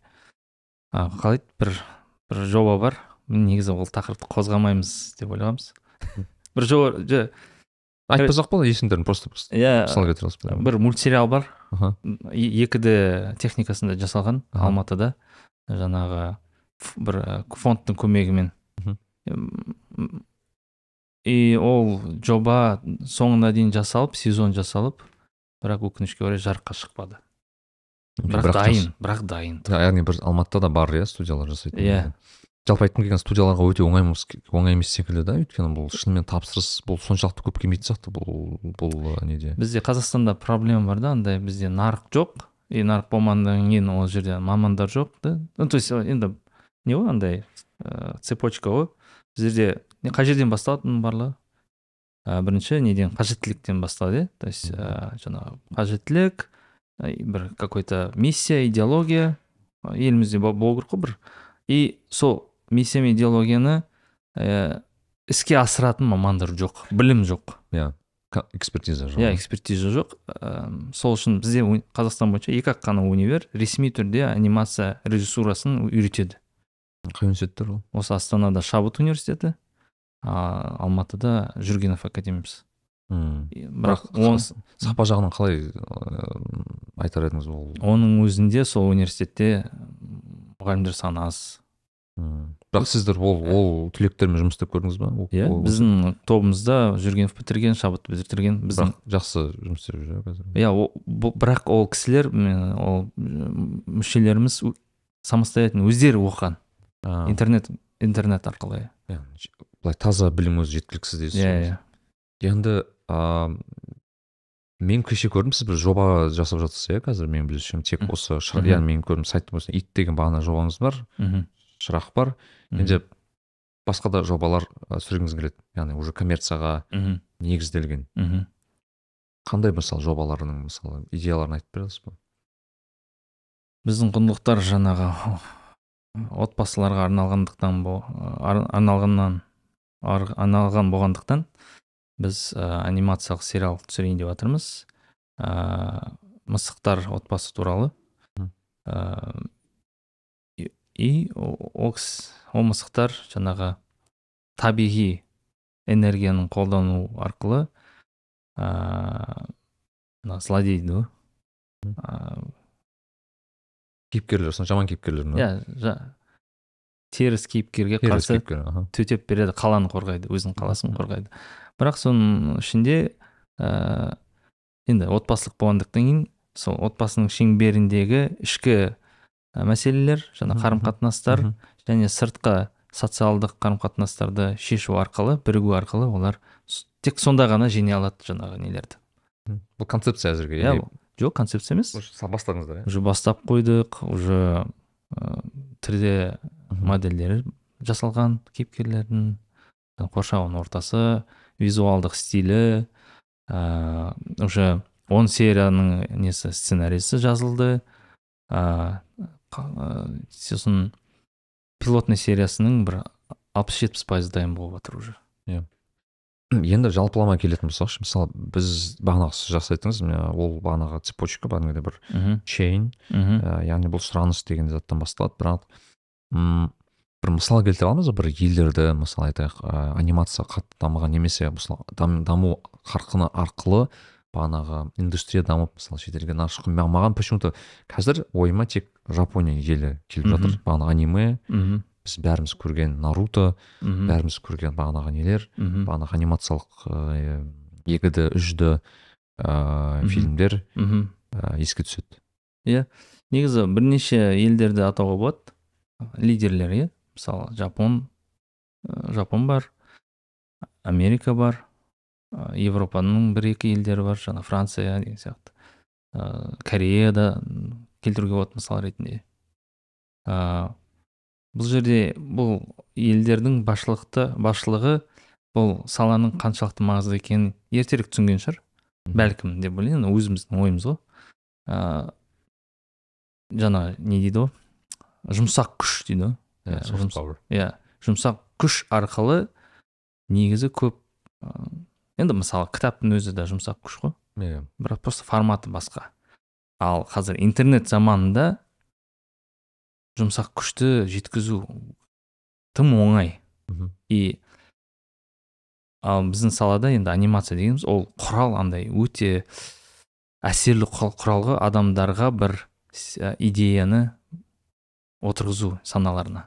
[SPEAKER 2] а, қалай еді, бір бір жоба бар, негізі ол тақырыпты қозғамаймыз деп ойлағанбыз. бір жоба жо-
[SPEAKER 1] Айтпасақ болады есімдерін, просто просто
[SPEAKER 2] иә
[SPEAKER 1] мысал келтіре аласыз ба?
[SPEAKER 2] бір мультсериал бар,
[SPEAKER 1] Аха.
[SPEAKER 2] екі д техникасында жасалған
[SPEAKER 1] Аха.
[SPEAKER 2] Алматыда, жаңағы ф- бір ә, фондтың көмегімен.
[SPEAKER 1] Мгм.
[SPEAKER 2] М, и ол жоба соңына дейін жасалып, сезон жасалып, бірақ өкінішке орай жарыққа шықпады. Бірақ дайын, бірақ дайын.
[SPEAKER 1] жас- яғни бір Алматыда да бар иә студиялар жасайтын.
[SPEAKER 2] Иә.
[SPEAKER 1] Жалпы айтқым келген студияларға өте оңай емес оңай емес секілді да, өйткені бұл шынымен тапсырыс, бұл соншалықты көп келмейтін сияқты бұл бұл ә, неде.
[SPEAKER 2] Бізде Қазақстанда проблема бар да, андай бізде нарық жоқ, и нарық болмағаннан кейін ол жерде мамандар жоқ да. Ну, то есть енді не ғой андай ә, цепочка ғой. Біздерде не қай жерден басталады мұның барлығы? Ә, бірінші неден, қажеттіліктен басталады, иә. То есть ә, жаңағы қажеттілік, ә, бір какой-то миссия, идеология ә, елімізде бол- болу керек қой бір. И сол миссия мен идеологияны ә, іске асыратын мамандар жоқ, білім жоқ.
[SPEAKER 1] Иә. Ка- экспертиза жоқ.
[SPEAKER 2] Иә, экспертиза жоқ. Ә, сол үшін бізде уни- Қазақстан бойынша екі ақ қана универ ресми түрде анимация режиссурасын үйретеді.
[SPEAKER 1] Қай университеттер ол?
[SPEAKER 2] Осы Астанада Шабыт университеті, а Алматыда Жүргенов академиясы.
[SPEAKER 1] Мм.
[SPEAKER 2] И бірақ он,
[SPEAKER 1] Сапа жағынан қалай ә, айтар едіңіз ол?
[SPEAKER 2] оның өзінде сол университетте мұғалімдер саны аз.
[SPEAKER 1] Мм. Бірақ сіздер ол ол түлектермен жұмыс істеп көрдіңіз ба? Ол-
[SPEAKER 2] Иә,
[SPEAKER 1] ол-
[SPEAKER 2] біздің тобымызда Жүргенов бітірген, Шабыт бітірген, біздің
[SPEAKER 1] бірақ жақсы жұмыс істеп жүр қазір.
[SPEAKER 2] иә, о- бұл- бірақ ол кісілер, мен- ол м, мүшелеріміз у- самостоятельно өздері оқыған.
[SPEAKER 1] А,
[SPEAKER 2] Интернет интернет арқылы.
[SPEAKER 1] иә, ж- былай таза білім өзі жеткіліксіз дейсіз.
[SPEAKER 2] Иә,
[SPEAKER 1] ғой.
[SPEAKER 2] иә.
[SPEAKER 1] Енді а, мен кеше көрдім, сіз бір жоба жасап жатырсыз иә қазір, мен білуімше тек
[SPEAKER 2] Мгм.
[SPEAKER 1] осы шырақ,
[SPEAKER 2] Мгм.
[SPEAKER 1] яғни мен көрдім сайттың өзінде ит деген бағана жобаңыз бар,
[SPEAKER 2] Мгм.
[SPEAKER 1] шырақ бар,
[SPEAKER 2] Мгм.
[SPEAKER 1] енді басқа да жобалар а, түсіргіңіз келеді, яғни уже коммерцияға
[SPEAKER 2] Мгм.
[SPEAKER 1] негізделген.
[SPEAKER 2] Мгм.
[SPEAKER 1] Қандай мысалы жобаларының мысалы идеяларын айтып бересіз ба?
[SPEAKER 2] Біздің құндылықтар жаңағы отбасыларға арналғандықтан бол- ар- арналғаннан ар- арналған болғандықтан біз ә, анимациялық сериал түсірейін деп жатырмыз. Ә, мысықтар отбасы туралы.
[SPEAKER 1] Мгм.
[SPEAKER 2] Ә, и- и о- ол кіс- ол мысықтар жаңағы табиғи энергияның қолдану арқылы ә, мына злодей дейді ғой.
[SPEAKER 1] Мгм.
[SPEAKER 2] Ә,
[SPEAKER 1] Кейіпкерлер, сон жаман кейіпкерлер ме?
[SPEAKER 2] иә, жа- теріс кейіпкерге
[SPEAKER 1] Теріс
[SPEAKER 2] қарсы
[SPEAKER 1] кейіпкер, аха.
[SPEAKER 2] төтеп береді, қаланы қорғайды, өзінің қаласын қорғайды. Бірақ соның ішінде ә, енді отбасылық болғандықтан кейін сол отбасының шеңберіндегі ішкі ә, мәселелер, жаңа
[SPEAKER 1] Мгм,
[SPEAKER 2] қарым қатынастар
[SPEAKER 1] Мгм.
[SPEAKER 2] және сыртқы социалдық қарым қатынастарды шешу арқылы, бірігу арқылы олар с- тек сонда ғана жеңе алады жаңағы нелерді.
[SPEAKER 1] Мгм. Бұл концепция әзірге.
[SPEAKER 2] Иә,
[SPEAKER 1] или-
[SPEAKER 2] жоқ, концепция емес.
[SPEAKER 1] Уже бастадыңыздар иә?
[SPEAKER 2] Уже бастап қойдық, уже ә, три дэ
[SPEAKER 1] Мгм.
[SPEAKER 2] модельдері жасалған кейіпкерлердің, қоршаған ортасы, визуалдық стилі, ә, уже он серияның несі сценарийсі жазылды. ә, қа- ә, сосын пилотный сериясының бір алпыс жетпіс пайыз дайын болып жатыр уже.
[SPEAKER 1] Енді жалпылама келетін болсақ, мысалы біз бағанағы сіз жақсы айттыңыз, міне, ол бағанағы цепочка, бағанағыдай бір
[SPEAKER 2] Мгм,
[SPEAKER 1] чейн,
[SPEAKER 2] мгм.
[SPEAKER 1] ә, яғни бұл сұраныс деген заттан басталады, бірақ м, бір мысал келтіре аламыз ба, бір елдерді мысалы айтайық, ә, анимация қатты дамыған немесе мысалы дам- даму қарқыны арқылы бағанағы индустрия дамып мысалы шетелге нарық шыққан. Маған маған почему-то қазір ойыма тек Жапония елі келіп жатыр.
[SPEAKER 2] Мгм.
[SPEAKER 1] Бағанағы аниме,
[SPEAKER 2] Мгм,
[SPEAKER 1] біз бәріміз көрген Наруто,
[SPEAKER 2] мгм,
[SPEAKER 1] бәріміз көрген бағанағы нелер,
[SPEAKER 2] мгм,
[SPEAKER 1] бағанағы анимациялық ә, екі д үш д ә,
[SPEAKER 2] Мгм.
[SPEAKER 1] фильмдер
[SPEAKER 2] мгм.
[SPEAKER 1] ә, еске түседі.
[SPEAKER 2] Иә, негізі бірнеше елдерді атауға болады, лидерлер, иә. Мысалы Жапон, ә, Жапон бар, Америка бар, ә, Европаның бір екі елдері бар, жаңа Франция деген сияқты. Ә, Кореяда келтіруге болады мысал ретінде. Ә, бұл жерде бұл елдердің басшылықты басшылығы бұл саланың қаншалықты маңызды екенін ертерек түсінген шығар. Бәлкім деп ойлаймын, өзіміздің ойымыз ғой. Ә, жаңа не дейді ғой, жұмсақ күш дейді ғой.
[SPEAKER 1] Иә,
[SPEAKER 2] Ә,
[SPEAKER 1] soft
[SPEAKER 2] жұмс-
[SPEAKER 1] power.
[SPEAKER 2] иә, жұмсақ күш арқылы негізі көп ә, енді мысалы кітаптың өзі де жұмсақ күш қой,
[SPEAKER 1] иә
[SPEAKER 2] бірақ просто форматы басқа. Ал қазір интернет заманында жұмсақ күшті жеткізу тым оңай.
[SPEAKER 1] мхм.
[SPEAKER 2] И ал біздің салада енді анимация дегеніміз ол құрал, андай өте әсерлі құр- құралға адамдарға бір с- идеяны отырғызу саналарына.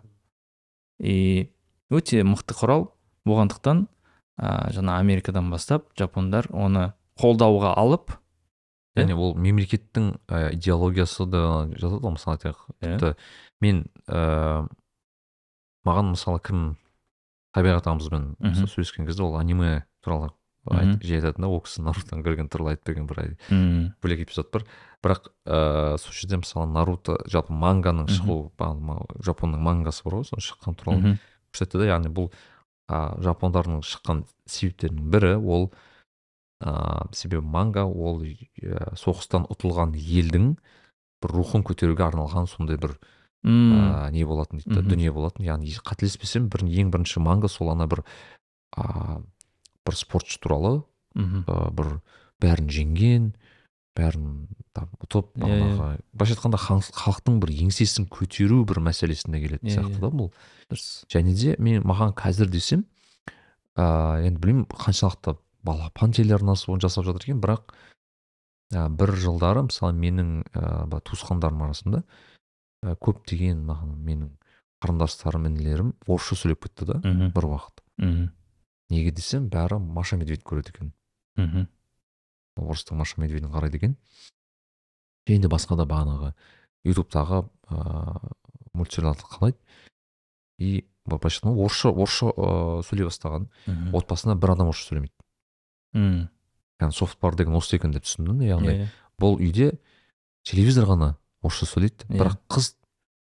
[SPEAKER 2] И өте мықты құрал болғандықтан ә, жаңа Америкадан бастап жапондар оны қолдауға алып, Иә?
[SPEAKER 1] және ол мемлекеттің ә, идеологиясы да жатады ғой, мысалы айтайық
[SPEAKER 2] Иә.
[SPEAKER 1] тіпті мен ә, маған мысалы кім табиғат ағамызбен
[SPEAKER 2] Мгм.
[SPEAKER 1] мысалы сөйлескен кезде ол аниме туралы
[SPEAKER 2] Мгм.
[SPEAKER 1] айт- жиі айтатын да, ол кісі нарутодан көрген туралы айтып берген бір ай-
[SPEAKER 2] Мм.
[SPEAKER 1] бөлек эпизод бар. Бірақ ә, сол жерде мысалы Наруто жалпы манганың
[SPEAKER 2] Мгм.
[SPEAKER 1] шығу, ма- жапонның мангасы бар ғой, соның шыққан туралы
[SPEAKER 2] Мгм.
[SPEAKER 1] көрсетті да, яғни бұл ә, жапондардың шыққан себептерінің бірі ол ә, себебі манга ол ә, соғыстан ұтылған елдің бір рухын көтеруге арналған сондай бір
[SPEAKER 2] Мм.
[SPEAKER 1] ә, не болатын дейді да,
[SPEAKER 2] Мгм.
[SPEAKER 1] дүние болатын. Яғни қателеспесем бір ең бірінші манга сол ана бір ә, бір спортшы туралы,
[SPEAKER 2] Мгм.
[SPEAKER 1] ә, бір бәрін жеңген, бәрін там ұтып,
[SPEAKER 2] Иә, иә.
[SPEAKER 1] бағанағы былайша айтқанда хан- халықтың бір еңсесін көтеру бір мәселесіне келетін
[SPEAKER 2] Иә,
[SPEAKER 1] сияқты
[SPEAKER 2] иә.
[SPEAKER 1] да бұл.
[SPEAKER 2] Дұрыс.
[SPEAKER 1] Және де мен маған қазір десем ә, енді білмеймін қаншалықты балапан телеарнасы оны жасап жатыр екен, бірақ ә, бір жылдары мысалы менің ә, ба- туысқандарым арасында ә, көптеген маған менің қарындастарым, інілерім орысша сөйлеп кетті да
[SPEAKER 2] Мгм.
[SPEAKER 1] бір уақыт.
[SPEAKER 2] Мгм.
[SPEAKER 1] Неге десем, бәрі Маша Медведь көреді екен.
[SPEAKER 2] Мгм.
[SPEAKER 1] Орыстың Маша Медведін қарайды екен. Және де басқа да бағанағы ютубтағы ә, мультсериалды қалайды. И былайша айтқанда орысша орысша ә, сөйлей бастаған.
[SPEAKER 2] Мгм.
[SPEAKER 1] Отбасында бір адам орысша сөйлемейді.
[SPEAKER 2] Мм.
[SPEAKER 1] Яғни софт пауэр деген осы екен деп түсіндім да, яғни
[SPEAKER 2] Иә, иә.
[SPEAKER 1] бұл үйде телевизор ғана орысша сөйлейді,
[SPEAKER 2] Иә.
[SPEAKER 1] бірақ қыз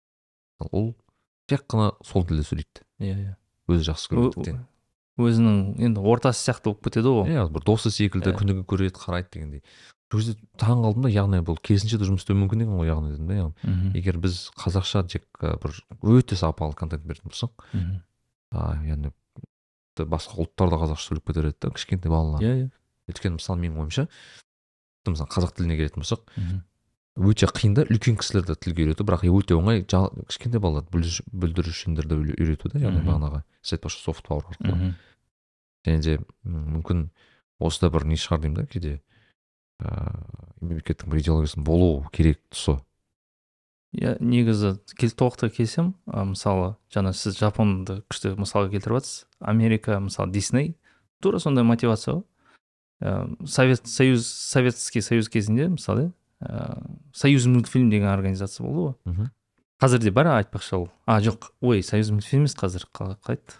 [SPEAKER 1] ол тек қана сол тілде сөйлейді.
[SPEAKER 2] Иә, иә.
[SPEAKER 1] Өзі жақсы
[SPEAKER 2] Ö-
[SPEAKER 1] көргендіктен.
[SPEAKER 2] өзінің енді ортасы сияқты болып кетеді ғой.
[SPEAKER 1] Иә, бір досы секілді
[SPEAKER 2] Иә.
[SPEAKER 1] күніге көреді, қарайды дегендей. Сол кезде таң қалдым да, яғни бұл керісінше де жұмыс істеу мүмкін екен ғой, яғни дедім да, яғни
[SPEAKER 2] Мгм.
[SPEAKER 1] егер біз қазақша тек ә, бір өте сапалы контент беретін болсақ,
[SPEAKER 2] Мгм.
[SPEAKER 1] а, яғни тіпті басқа ұлттар да қазақша сөйлеп кетер еді да, кішкентай балалар.
[SPEAKER 2] Иә, иә.
[SPEAKER 1] Өйткені мысалы менің ойымша, тіпті мысалы қазақ тіліне келетін болсақ,
[SPEAKER 2] Мгм.
[SPEAKER 1] өте қиын да үлкен кісілерді тілге үйрету, бірақ өте оңай жа- кішкентай балаларды бүлдірш- бүлдіршіндерді үйле- үйрету да, яғни
[SPEAKER 2] Мгм.
[SPEAKER 1] бағанағы сіз айтпақшы софт пауэр арқылы.
[SPEAKER 2] Мгм.
[SPEAKER 1] және де м, мүмкін осы да бір не шығар деймін да, кейде ә, мемлекеттің бір идеологиясының болуы керек тұсы.
[SPEAKER 2] Иә, негізі кел толықтай келсем, а, мысалы жаңа сіз жапонды күшті мысалға келтіріп жатсыз. Америка, мысалы Дисней, тура сондай мотивация ғой. Ә, Совет Союз Советский Союз кезінде мысалы, ә, Союз мультфильм деген организация болды ғой.
[SPEAKER 1] Мгм.
[SPEAKER 2] Қазір де бар, айтпақшы ол. А, жоқ, ой, Союз мультфильм емес қазір, қа- қайт.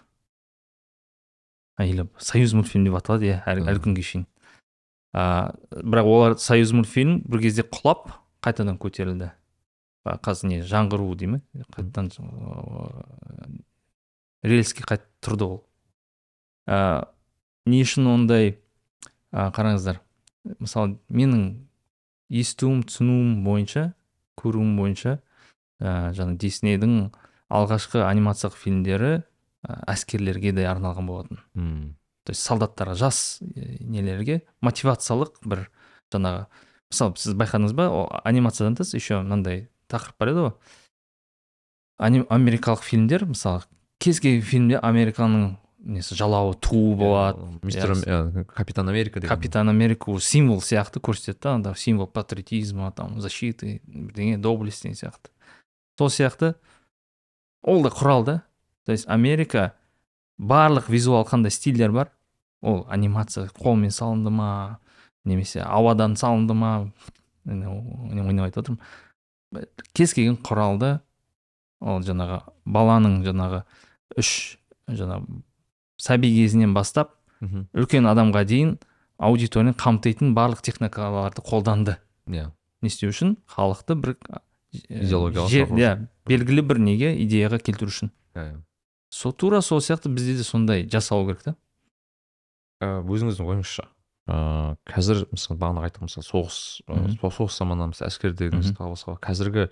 [SPEAKER 2] А, или Союз мультфильм деп аталады, иә, әлі әлі
[SPEAKER 1] Мгм.
[SPEAKER 2] күнге шейін. А, бірақ олар Союз мультфильм бір кезде құлап, қайтадан көтерілді. А, қазір не, жаңғыру дей ме? Қайтадан ә, рельске қайтып тұрды ол. Ә, не үшін ондай, ә, қараңыздар. Мысалы, менің естуім, түсінуім бойынша, көруім бойынша, ә, жаңа Диснейдің алғашқы анимациялық фильмдері ә, әскерлерге де арналған болатын.
[SPEAKER 1] М.
[SPEAKER 2] То есть солдаттарға, жас ә, нелерге мотивациялық бір жаңағы, мысалы, сіз байқадыңыз ба, о, анимациядан тыс еще мынандай тақырып бар еді ғой. Ани- Америкалық фильмдер, мысалы, кез келген фильмде Американың несі жалауы, туы болады.
[SPEAKER 1] Мистер
[SPEAKER 2] Иә,
[SPEAKER 1] Ам- ә, Капитан Америка деген.
[SPEAKER 2] Капитан Америка ол символ сияқты көрсетеді да, анда символ патриотизма, там, защиты, бірдеңе, доблесть деген сияқты. Сол сияқты ол да құрал да. То есть Америка барлық визуал қандай стильдер бар, ол анимация қолмен салынды ма, немесе ауадан салынды ма, мен ойнап айтып отырмын. Кез келген құралды ол жаңағы баланың жаңағы үш жаңағы сәби кезінен бастап
[SPEAKER 1] Мгм.
[SPEAKER 2] үлкен адамға дейін аудиторияны қамтитын барлық техникаларды қолданды.
[SPEAKER 1] Иә.
[SPEAKER 2] Не істеу үшін? Халықты бір ә,
[SPEAKER 1] Идеологияға
[SPEAKER 2] же-
[SPEAKER 1] салу
[SPEAKER 2] иә, белгілі бір неге, идеяға келтіру үшін.
[SPEAKER 1] Иә, иә.
[SPEAKER 2] Сол тура сол сияқты бізде де сондай жасау керек та.
[SPEAKER 1] Ә, өзіңіздің ойыңызша ә, қазір мысалы бағана айттым, мысалы соғыс ә,
[SPEAKER 2] Мгм.
[SPEAKER 1] со- соғыс заманында мысалы әскер дедіңіз,
[SPEAKER 2] Мгм.
[SPEAKER 1] тағы басқа қазіргі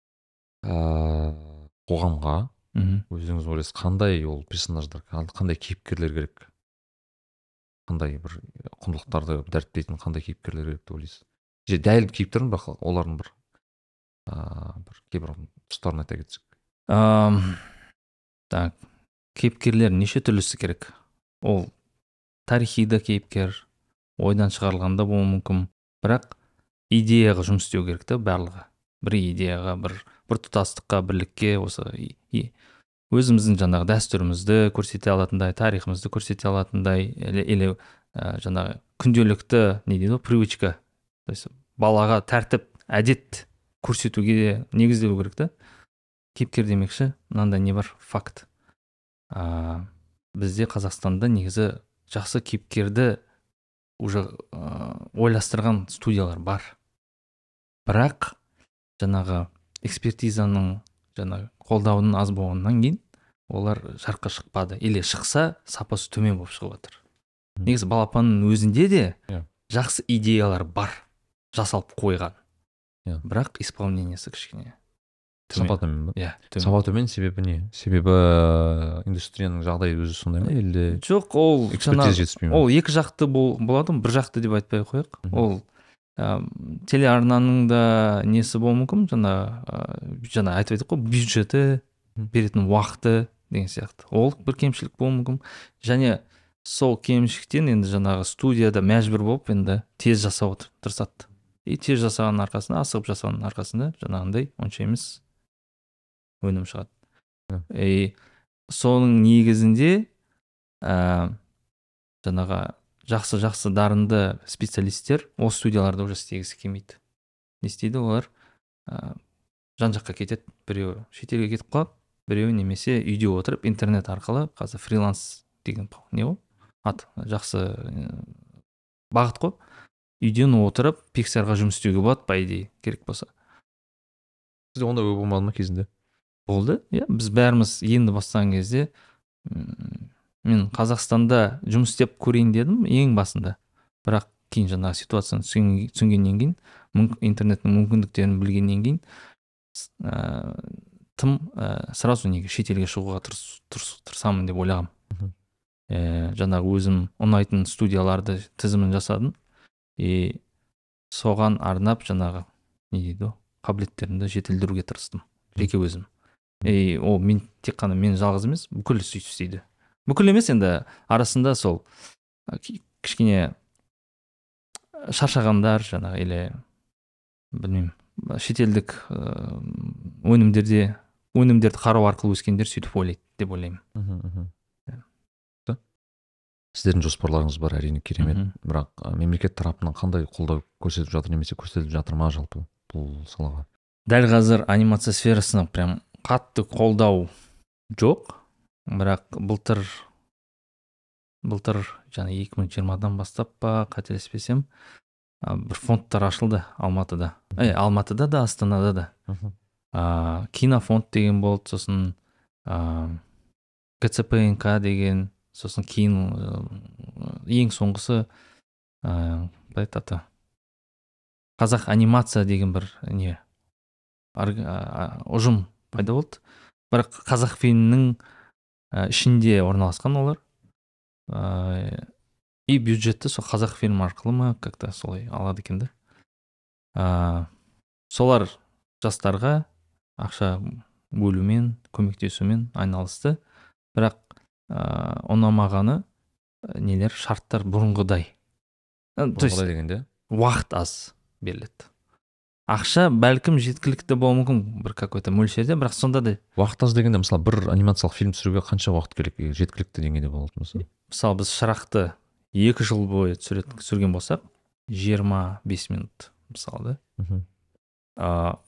[SPEAKER 1] ә, қоғамға
[SPEAKER 2] Мгм.
[SPEAKER 1] өзіңіз ойлайсыз қандай ол персонаждар, қандай кейіпкерлер керек? қандай бір құндылықтарды дәріптейтін қандай кейіпкерлер керек деп ойлайсыз? же дәл кейіпкер бірақ олардың бір ыыы бір кейбір тұстарын айта кетсек.
[SPEAKER 2] Ам, так, кейіпкерлер неше түрлісі керек. Ол тарихи да кейіпкер, ойдан шығарылғанда болуы мүмкін, бірақ идеяға жұмыс істеу керек та барлығы. Бір идеяға, бір бір тұтастыққа, бірлікке, осы и- өзіміздің жаңағы дәстүрімізді көрсете алатындай, тарихымызды көрсете алатындай, или, или ә, жаңағы күнделікті не дейді ғой, привычка, то есть балаға тәртіп, әдет көрсетуге негізделу керек та. Кейіпкер демекші, мынандай не бар, факт. А, бізде Қазақстанда негізі жақсы кейіпкерді уже ә, ойластырған студиялар бар. Бірақ жаңағы экспертизаның жаңағы қолдауының аз болғаннан кейін олар жарыққа шықпады. Или шықса, сапасы төмен болып шығып жатыр. Негізі балапанның өзінде де
[SPEAKER 1] Иә.
[SPEAKER 2] жақсы идеялар бар, жасалып қойған.
[SPEAKER 1] Иә.
[SPEAKER 2] Бірақ исполнениесі кішкене
[SPEAKER 1] Сапа төмен ба?
[SPEAKER 2] Иә, төмен.
[SPEAKER 1] Сапа төмен себебі не? Себебі ә, индустрияның жағдайы өзі сондай ма, елде
[SPEAKER 2] Жоқ, ол
[SPEAKER 1] экспертиза
[SPEAKER 2] жаңа-
[SPEAKER 1] жетіспей ма?
[SPEAKER 2] ол екі жақты бол, болады, ғой, бір жақты деп айтпай ақ қояйық.
[SPEAKER 1] Мгм.
[SPEAKER 2] Ол ә, телеарнаның да несі болуы мүмкін, жаңа ә, жаңа айтып едік қой, бюджеті,
[SPEAKER 1] Мгм.
[SPEAKER 2] беретін уақыты деген сияқты. Ол бір кемшілік болуы мүмкін. Және сол кемшіліктен енді жаңағы студияда мәжбүр болып енді тез жасау тырысады. И тез жасаған арқасында, асығып жасаған арқасында жаңағындай онша емес өнім шығады.
[SPEAKER 1] Иә.
[SPEAKER 2] И соның негізінде ә, жаңағы жақсы-жақсы дарынды специалисттер осы студияларда уже істегісі келмейді. Не істейді олар? Ә, жан жаққа кетеді. Біреуі шетелге кетіп қалады, біреуі немесе үйде отырып интернет арқылы, қазір фриланс деген не ғой? Ат, жақсы ә, бағыт қой. Үйден отырып Pixarға жұмыс істеуге болады, по идее, керек болса.
[SPEAKER 1] Сізде ондай ой болмады ма кезінде?
[SPEAKER 2] Болды, иә. Біз бәріміз енді бастаған кезде м, мен Қазақстанда жұмыс істеп көрейін дедім ең басында. Бірақ кейін жаңағы ситуацияны түсін- түсінгеннен кейін, мүм- интернеттің мүмкіндіктерін білгеннен кейін ә, тым ә, сразу неге шетелге шығуға тырыс- тырыс- тырысамын деп ойлағам.
[SPEAKER 1] Мгм.
[SPEAKER 2] Ә, жаңағы өзім ұнайтын студияларды тізімін жасадым. И соған арнап жаңағы не дейді ғой, қабілеттерімді жетілдіруге тырыстым. Жеке өзім. И ол мен тек қана мен жалғыз емес, бүкіл сөйтіп істейді. Бүкіл емес, енді арасында сол ә, ки- кішкене шаршағандар жаңағы, или білмеймін, шетелдік ә, өнімдерде өнімдерді қарау арқылы өскендер сөйтіп ойлайды деп ойлаймын.
[SPEAKER 1] Мгм, мгм.
[SPEAKER 2] Иә.
[SPEAKER 1] Да. Сіздердің жоспарларыңыз бар, әрине керемет.
[SPEAKER 2] Мгм.
[SPEAKER 1] Бірақ ә, мемлекет тарапынан қандай қолдау көрсетіп жатыр, немесе көрсетіліп жатыр ма жалпы бұл салаға?
[SPEAKER 2] Дәл қазір анимация сферасына прям қатты қолдау жоқ, бірақ былтыр былтыр жаңа екі мың жиырмадан бастап па, қателеспесем, а, бір фондтар ашылды Алматыда. Ай, Алматыда да, Астанада да.
[SPEAKER 1] Мгм.
[SPEAKER 2] А, кинофонд деген болды, сосын а, ГЦПНК деген, сосын кейін ә, ең соңғысы ә, қалай аты, қазақ анимация деген бір не орг- а, ұжым пайда болды. Бірақ қазақ фильмінің ә, ішінде орналасқан олар. Ә, и бюджетті сол қазақ фильм арқылы ма как-то солай алады екен да. Ә, солар жастарға ақша бөлумен, көмектесумен айналысты. Бірақ ә, ұнамағаны ә, нелер, шарттар бұрынғыдай. Ә, то есть
[SPEAKER 1] Бұрынғыдай дегенде?
[SPEAKER 2] уақыт аз беріледі. Ақша бәлкім жеткілікті болуы мүмкін бір какой-то мөлшерде, бірақ сонда да
[SPEAKER 1] Уақыт аз дегенде, мысалы, бір анимациялық фильм түсіруге қанша уақыт керек, е, жеткілікті деңгейде болатын болса?
[SPEAKER 2] мысалы біз Шырақты екі жыл бойы түсірет- түсірген болсақ, жиырма бес минут мысалы да.
[SPEAKER 1] Мгм.
[SPEAKER 2] А,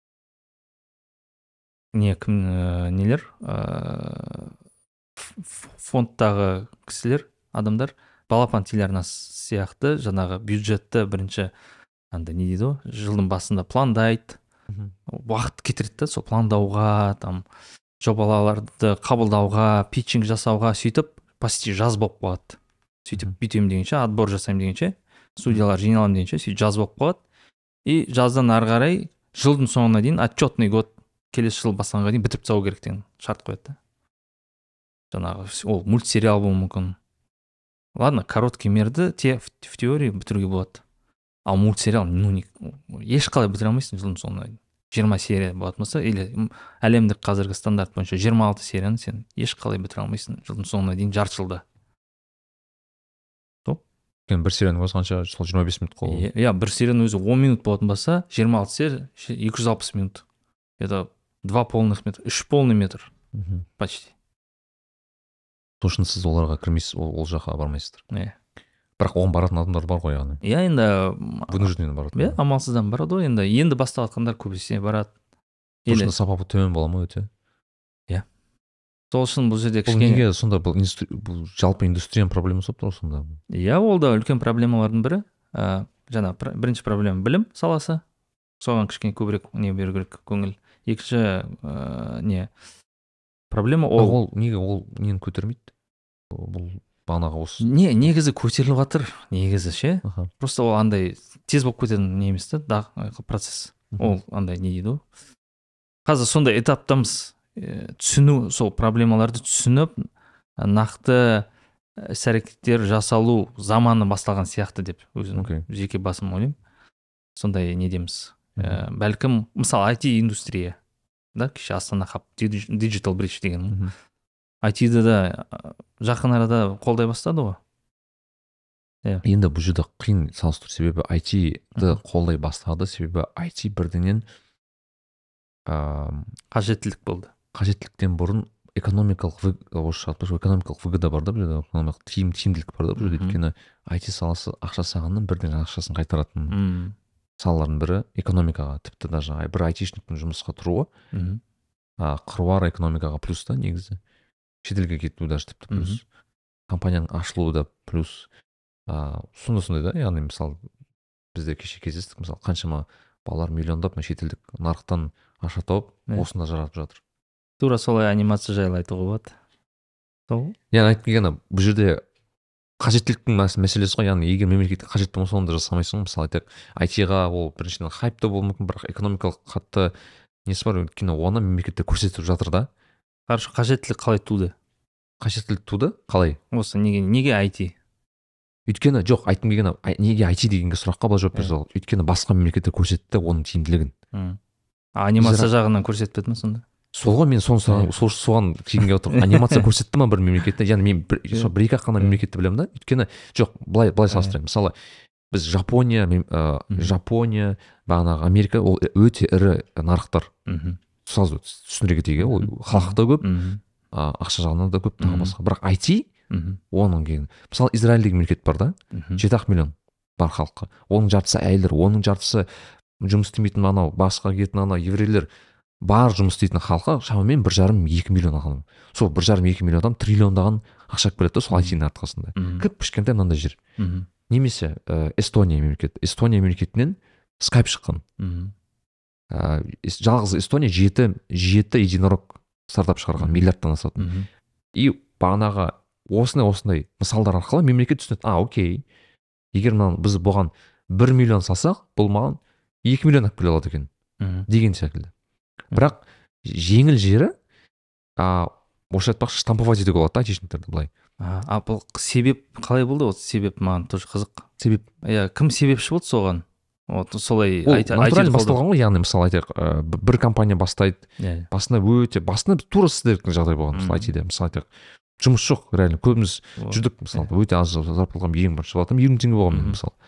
[SPEAKER 2] не кім ә, нелер ә, ф- ф- фондтағы кісілер, адамдар балапан телеарнасы сияқты жаңағы бюджетті бірінші андай не дейді ғой, жылдың басында пландайды,
[SPEAKER 1] Мгм.
[SPEAKER 2] уақыт кетіреді да сол пландауға, там жобаларды қабылдауға, питчинг жасауға, сөйтіп почти жаз болып қалады. Сөйтіп
[SPEAKER 1] Мгм.
[SPEAKER 2] бүйтемін дегенше, отбор жасаймын дегенше, студиялар жиналамын дегенше, сөйтіп жаз болып қалады. И жаздан ары қарай жылдың соңына дейін отчетный год, келесі жыл бастағанға дейін бітіріп тастау керек деген шарт қояды да. Жаңағы ол мультсериал болуы мүмкін, ладно, короткий мерді те в, в теории бітіруге болады. Ал мультсериал, ну, не, ешқалай бітіре алмайсың жылдың соңына дейін. жиырма серия болатын болса, или әлемдік қазіргі стандарт бойынша жиырма алты серияны сен ешқалай бітіре алмайсың жылдың соңына дейін, жарты жылда.
[SPEAKER 1] Өйткені бір серияның өзі қанша, сол жиырма бес минут қол.
[SPEAKER 2] Иә, бір серияның өзі он минут болатын болса, жиырма алты серия екі жүз алпыс минут. Это два полных метра, үш полный метр.
[SPEAKER 1] Мгм.
[SPEAKER 2] Почти.
[SPEAKER 1] Сол үшін сіз оларға кірмейсіз, ол, ол жаққа бармайсыздар.
[SPEAKER 2] Иә.
[SPEAKER 1] Бірақ оған баратын адамдар бар ғой, яғни.
[SPEAKER 2] Иә, енді
[SPEAKER 1] Вынужденно барады.
[SPEAKER 2] иә, амалсыздан барады ғой, енді енді бастап жатқандар көбісіне барады.
[SPEAKER 1] Сол
[SPEAKER 2] Или
[SPEAKER 1] үшін сапа төмен бола ма өте?
[SPEAKER 2] сол үшін бұл жерде
[SPEAKER 1] Бұл
[SPEAKER 2] кішкене
[SPEAKER 1] неге сонда бұл, индустри- бұл жалпы индустрияның проблемасы болып тұр ғой сонда?
[SPEAKER 2] иә, ол да үлкен проблемалардың бірі. Ә, жаңа пр- бірінші проблема білім саласы. Соған кішкене көбірек не беру керек, көңіл. Екінші ә, не проблема
[SPEAKER 1] Ол,
[SPEAKER 2] ол
[SPEAKER 1] ол неге ол нені көтермейді? Бұл бағанағы осы.
[SPEAKER 2] не негізі көтеріліп жатыр, негізі ше.
[SPEAKER 1] Аха.
[SPEAKER 2] Просто ол андай тез болып кететін не емес та, да, процесс.
[SPEAKER 1] Мгм.
[SPEAKER 2] Ол андай не дейді ғой. Қазір сондай этаптамыз. Е, түсіну, сол проблемаларды түсініп, нақты іс-әрекеттер жасалу заманы басталған сияқты деп өзім
[SPEAKER 1] Окей.
[SPEAKER 2] жеке басым ойлаймын. Сондай не дейміз. Ә, бәлкім, мысалы ай ти индустрия, да, кеше Астана Хаб, Digital Bridge деген.
[SPEAKER 1] Мгм.
[SPEAKER 2] ай ти-ді да ә, жақын арада қолдай бастады ғой.
[SPEAKER 1] Енді бұл жерде қиын салыстыру, себебі ай ти-ді
[SPEAKER 2] Мгм.
[SPEAKER 1] қолдай бастады, себебі ай ти бірдеңнен ам,
[SPEAKER 2] Қажеттілік болды.
[SPEAKER 1] қажеттіліктен бұрын экономикалық вы- орысша айтпақшы, экономикалық выгода бар да, бұл жерде экономикалық тиім тиімділік бар да бұл жерде.
[SPEAKER 2] Мгм.
[SPEAKER 1] Өйткені ай ти саласы ақша сағаннан бірден ақшасын қайтаратын
[SPEAKER 2] Мм.
[SPEAKER 1] салалардың бірі экономикаға, тіпті даже бір айтишниктің жұмысқа тұруы
[SPEAKER 2] Мгм.
[SPEAKER 1] а, қыруар экономикаға плюс та негізі. Шетелге кету даже тіпті плюс. Компанияның ашылуы да плюс. А, сондай сондай да, яғни мысалы бізде кеше кездестік, мысалы қаншама балалар миллиондап мына шетелдік нарықтан ақша тауып
[SPEAKER 2] Иә.
[SPEAKER 1] осында жаратып жатыр.
[SPEAKER 2] Тура солай анимация жайлы айтуға болады. Сол.
[SPEAKER 1] Яғни айтып келгені бұл жерде қажеттіліктің мәс- мәселесі ғой, яғни егер мемлекетке қажет болмаса онда жасамайсың ғой. Мысалы айтайық, ай ти-ға ол біріншіден хайп та болуы мүмкін, бірақ экономикалық қатты несі бар, өйткені оны мемлекетте көрсетіп жатыр да.
[SPEAKER 2] Короче, қажеттілік қалай туды?
[SPEAKER 1] Қажеттілік туды қалай?
[SPEAKER 2] Осы неге неге ай ти?
[SPEAKER 1] Өйткені жоқ, айтқым келгені ай- неге ай ти дегенге сұраққа былай жауап берсе
[SPEAKER 2] Иә.
[SPEAKER 1] болады. Өйткені басқа мемлекеттер көрсетті оның тиімділігін.
[SPEAKER 2] М. А анимация жағынан көрсетпеді ме сонда?
[SPEAKER 1] Сол ғой, мен соны сұраған-
[SPEAKER 2] Иә.
[SPEAKER 1] сол соған келгенге отырмын. Анимация көрсетті ма бір мемлекетте? Яғни мен бір
[SPEAKER 2] Иә.
[SPEAKER 1] сол бір екі ақ қана
[SPEAKER 2] Иә.
[SPEAKER 1] мемлекетті білемін да. Өйткені жоқ, былай былай
[SPEAKER 2] Иә.
[SPEAKER 1] салыстырайын. Мысалы біз Жапония, мем- ә,
[SPEAKER 2] Мгм.
[SPEAKER 1] Жапония, бағанағы Америка ол өте ірі нарықтар.
[SPEAKER 2] Мгм.
[SPEAKER 1] Сразу түсіндіре кетейік, иә, ол
[SPEAKER 2] Мгм.
[SPEAKER 1] халық та көп,
[SPEAKER 2] Мгм.
[SPEAKER 1] а, ақша жағынан да көп, тағы
[SPEAKER 2] Мгм.
[SPEAKER 1] басқа. Бірақ ай ти
[SPEAKER 2] Мгм.
[SPEAKER 1] оның кейін, мысалы Израиль деген мемлекет бар да,
[SPEAKER 2] Мгм.
[SPEAKER 1] жеті ақ миллион бар халыққа. Оның жартысы әйелдер, оның жартысы жұмыс істемейтін анау басқа кететін анау еврейлер, бар жұмыс істейтін халқы шамамен бір жарым екі миллион адам. Сол бір жарым екі миллион адам триллиондаған ақша келеді да сол ай тидің арқасында.
[SPEAKER 2] Мгм.
[SPEAKER 1] Кіп кішкентай мынандай жер.
[SPEAKER 2] Мгм.
[SPEAKER 1] Немесе ә, Эстония мемлекеті. Эстония мемлекетінен скайп шыққан.
[SPEAKER 2] Мгм.
[SPEAKER 1] Ә, эс- жалғыз Эстония жеті жеті единорог стартап шығарған,
[SPEAKER 2] Мгм.
[SPEAKER 1] миллиардтан асатын.
[SPEAKER 2] Мгм.
[SPEAKER 1] И бағанағы осындай осындай мысалдар арқылы мемлекет түсінеді, а окей, егер мынаны біз бұған бір миллион салсақ, бұл маған екі миллион алып келе алады екен
[SPEAKER 2] Мгм.
[SPEAKER 1] деген секілді. Бірақ жеңіл жері, а, орысша айтпақшы штамповать етуге болады да айтишниктерді былай.
[SPEAKER 2] А а бұл себеп қалай болды? Осы себеп маған тоже қызық.
[SPEAKER 1] Себеп
[SPEAKER 2] Иә, кім себепші болды соған? Вот солай
[SPEAKER 1] ол
[SPEAKER 2] айти-
[SPEAKER 1] натурально
[SPEAKER 2] айти-ді қолдау.
[SPEAKER 1] басталған ғой, яғни мысалы айтайық, ә, б- бір компания бастайды,
[SPEAKER 2] Иә.
[SPEAKER 1] басында өте басында тура сіздердің жағдай болған, мысалы
[SPEAKER 2] Мгм.
[SPEAKER 1] ай ти-де, мысалы айтайық, жұмыс жоқ, реально көбіміз
[SPEAKER 2] Вот.
[SPEAKER 1] жүрдік, мысалы өте аз зарплатаға ең бірінші болатын елу мың теңге болған мен
[SPEAKER 2] Мгм.
[SPEAKER 1] мысалы.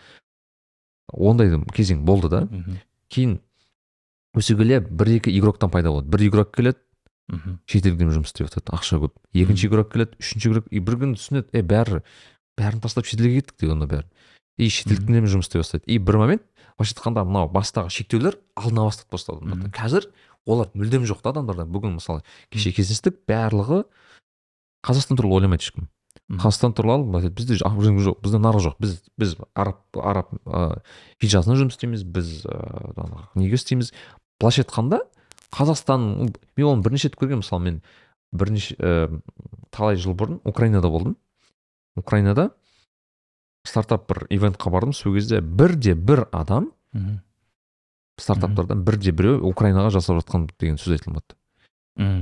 [SPEAKER 1] Ондай кезең болды да.
[SPEAKER 2] Мгм.
[SPEAKER 1] Кейін өсе келе бір екі игроктан пайда болады. Бір игрок келеді,
[SPEAKER 2] Мгм.
[SPEAKER 1] шетелден жұмыс істеп жатады, ақша көп. Екінші игрок келеді, үшінші игрок, и бір күні түсінеді, е бәрі бәрін тастап шетелге кеттік дейді онда бәрі. И шетелдіктермен жұмыс істей бастайды. И бір момент былайша айтқанда мынау бастағы шектеулер алына бастады просто адамдарда.
[SPEAKER 2] Мгм.
[SPEAKER 1] Қазір олар мүлдем жоқ та адамдарда. Бүгін мысалы кеше кездестік, барлығы Қазақстан туралы ойламайды ешкім.
[SPEAKER 2] Мгм.
[SPEAKER 1] Қазақстан туралы былай айтады, бізде жоқ, бізде нарық жоқ. Біз біз араб араб ә, хиджазында жұмыс істейміз, біз ә, жаңағы неге істейміз. Былайша айтқанда Қазақстан, мен оны бірнеше рет көргенмін, мысалы мен бірнеше ә, талай жыл бұрын Украинада болдым. Украинада стартап бір ивентқа бардым, сол кезде бірде бір адам
[SPEAKER 2] Мгм.
[SPEAKER 1] стартаптардан бірде біреу Украинаға жасап жатқан деген сөз айтылмады.
[SPEAKER 2] Мгм.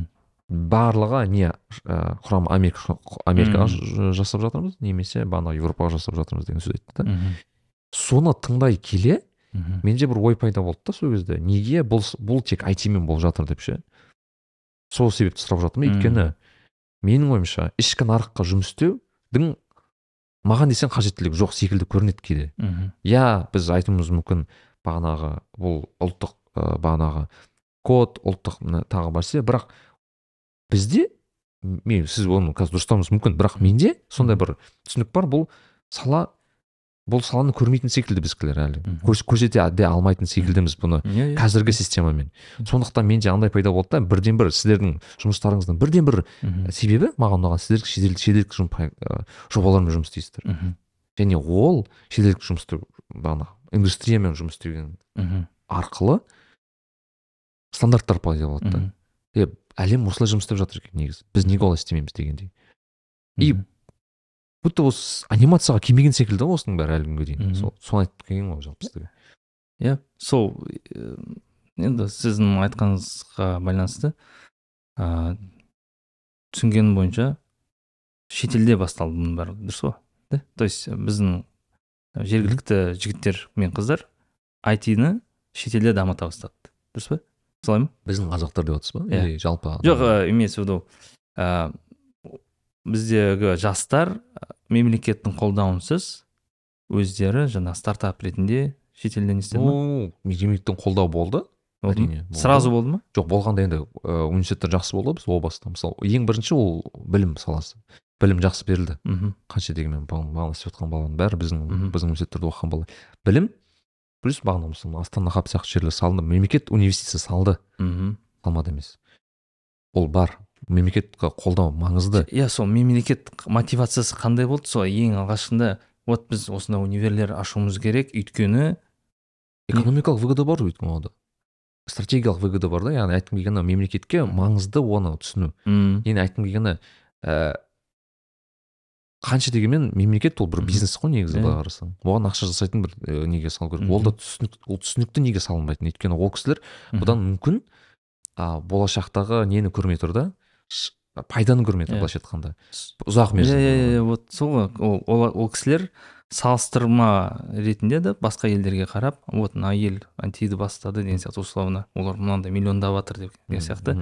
[SPEAKER 1] барлығы не құрам Америка Америкаға жасап жатырмыз немесе бағана Европаға жасап жатырмыз деген сөз айтты да. Соны тыңдай келе менде бір ой пайда болды да сол кезде, неге бұл бұл тек ай ти мен болып жатыр деп ше. Сол себепті сұрап жатырмын. Өйткені менің ойымша ішкі нарыққа жұмыс істеудің маған десең қажеттілігі жоқ секілді көрінеді кейде. Я біз айтуымыз мүмкін бағанағы бұл ұлттық бағанағы код, ұлттық тағы барсе, бірақ бізде, мен сіз оны қазір дұрыстауыңыз мүмкін, бірақ менде сондай бір түсінік бар, бұл сала бұл саланы көрмейтін секілді біздікілер әлі. Көрсете де алмайтын секілдіміз бұны қазіргі системамен. Сондықтан менде андай пайда болды да, бірден бір сіздердің жұмыстарыңыздың бірден бір себебі маған ұнаған, сіздер шетелдік жобалармен жұмыс істейсіздер. Және ол шетелдік жұмыс істеу, бағана индустриямен жұмыс істеген арқылы стандарттар пайда болады да. Әлем осылай жұмыс істеп жатыр екен негізі. Біз неге олай істемейміз дегендей. И будто осы анимацияға келмеген секілді осының бәрі әлі күнге дейін. Соны айтып келген ғой жалпы сізге.
[SPEAKER 2] Иә, сол енді сіздің айтқаныңызға байланысты түсінгенім бойынша шетелде басталды бұның барлығы, дұрыс қой? То есть біздің жергілікті жігіттер мен қыздар ай ти-ні шетелде дамыта бастады. Дұрыс па? Солай ма?
[SPEAKER 1] Біздің қазақтар деп отырсыз ба? Или жалпы?
[SPEAKER 2] Жоқ, имеется в виду біздегі жастар мемлекеттің қолдауынсыз өздері жаңа стартап ретінде шетелде не істеді ма?
[SPEAKER 1] Мемлекеттің қолдауы болды.
[SPEAKER 2] Әрине. Сразу болды ма?
[SPEAKER 1] Жоқ, болғанда енді университеттер жақсы болды біз о баста. Мысалы, ең бірінші ол білім саласы. Білім жақсы берілді. Қанша дегенмен бағана істеп жатқан баланың бәрі біздің біздің университеттерде оқыған бала. Білім плюс бағана мысалы Астана хаб сияқты жерлер салынды. Мемлекет инвестиция салды. Салмады емес. Ол бар. Мемлекетке қолдау маңызды.
[SPEAKER 2] Иә, сол мемлекет мотивациясы қандай болды? Сол ең алғашында вот біз осындай универлер ашуымыз керек, өйткені
[SPEAKER 1] экономикалық выгода бар өйткені ода. Стратегиялық выгода бар да, яғни айтқым келгені мемлекетке маңызды оны түсіну. Енді айтқым келгені қанша дегенмен мемлекет ол бір бизнес қой негізі былай қарасаң. Оған ақша жасайтын бір неге салу керек. Ол да түсінік, ол түсінікті неге салынбайтын. Өйткені ол кісілер бұдан мүмкін болашақтағы нені көрмей тұр да, пайданы көрмей тұр былайша айтқанда. Ұзақ мерзім.
[SPEAKER 2] Иә, вот сол ол кісілер салыстырма ретінде де басқа елдерге қарап, вот мына ел ай ти-ді бастады деген сияқты, условно, олар мынандай миллиондап жатыр деген сияқты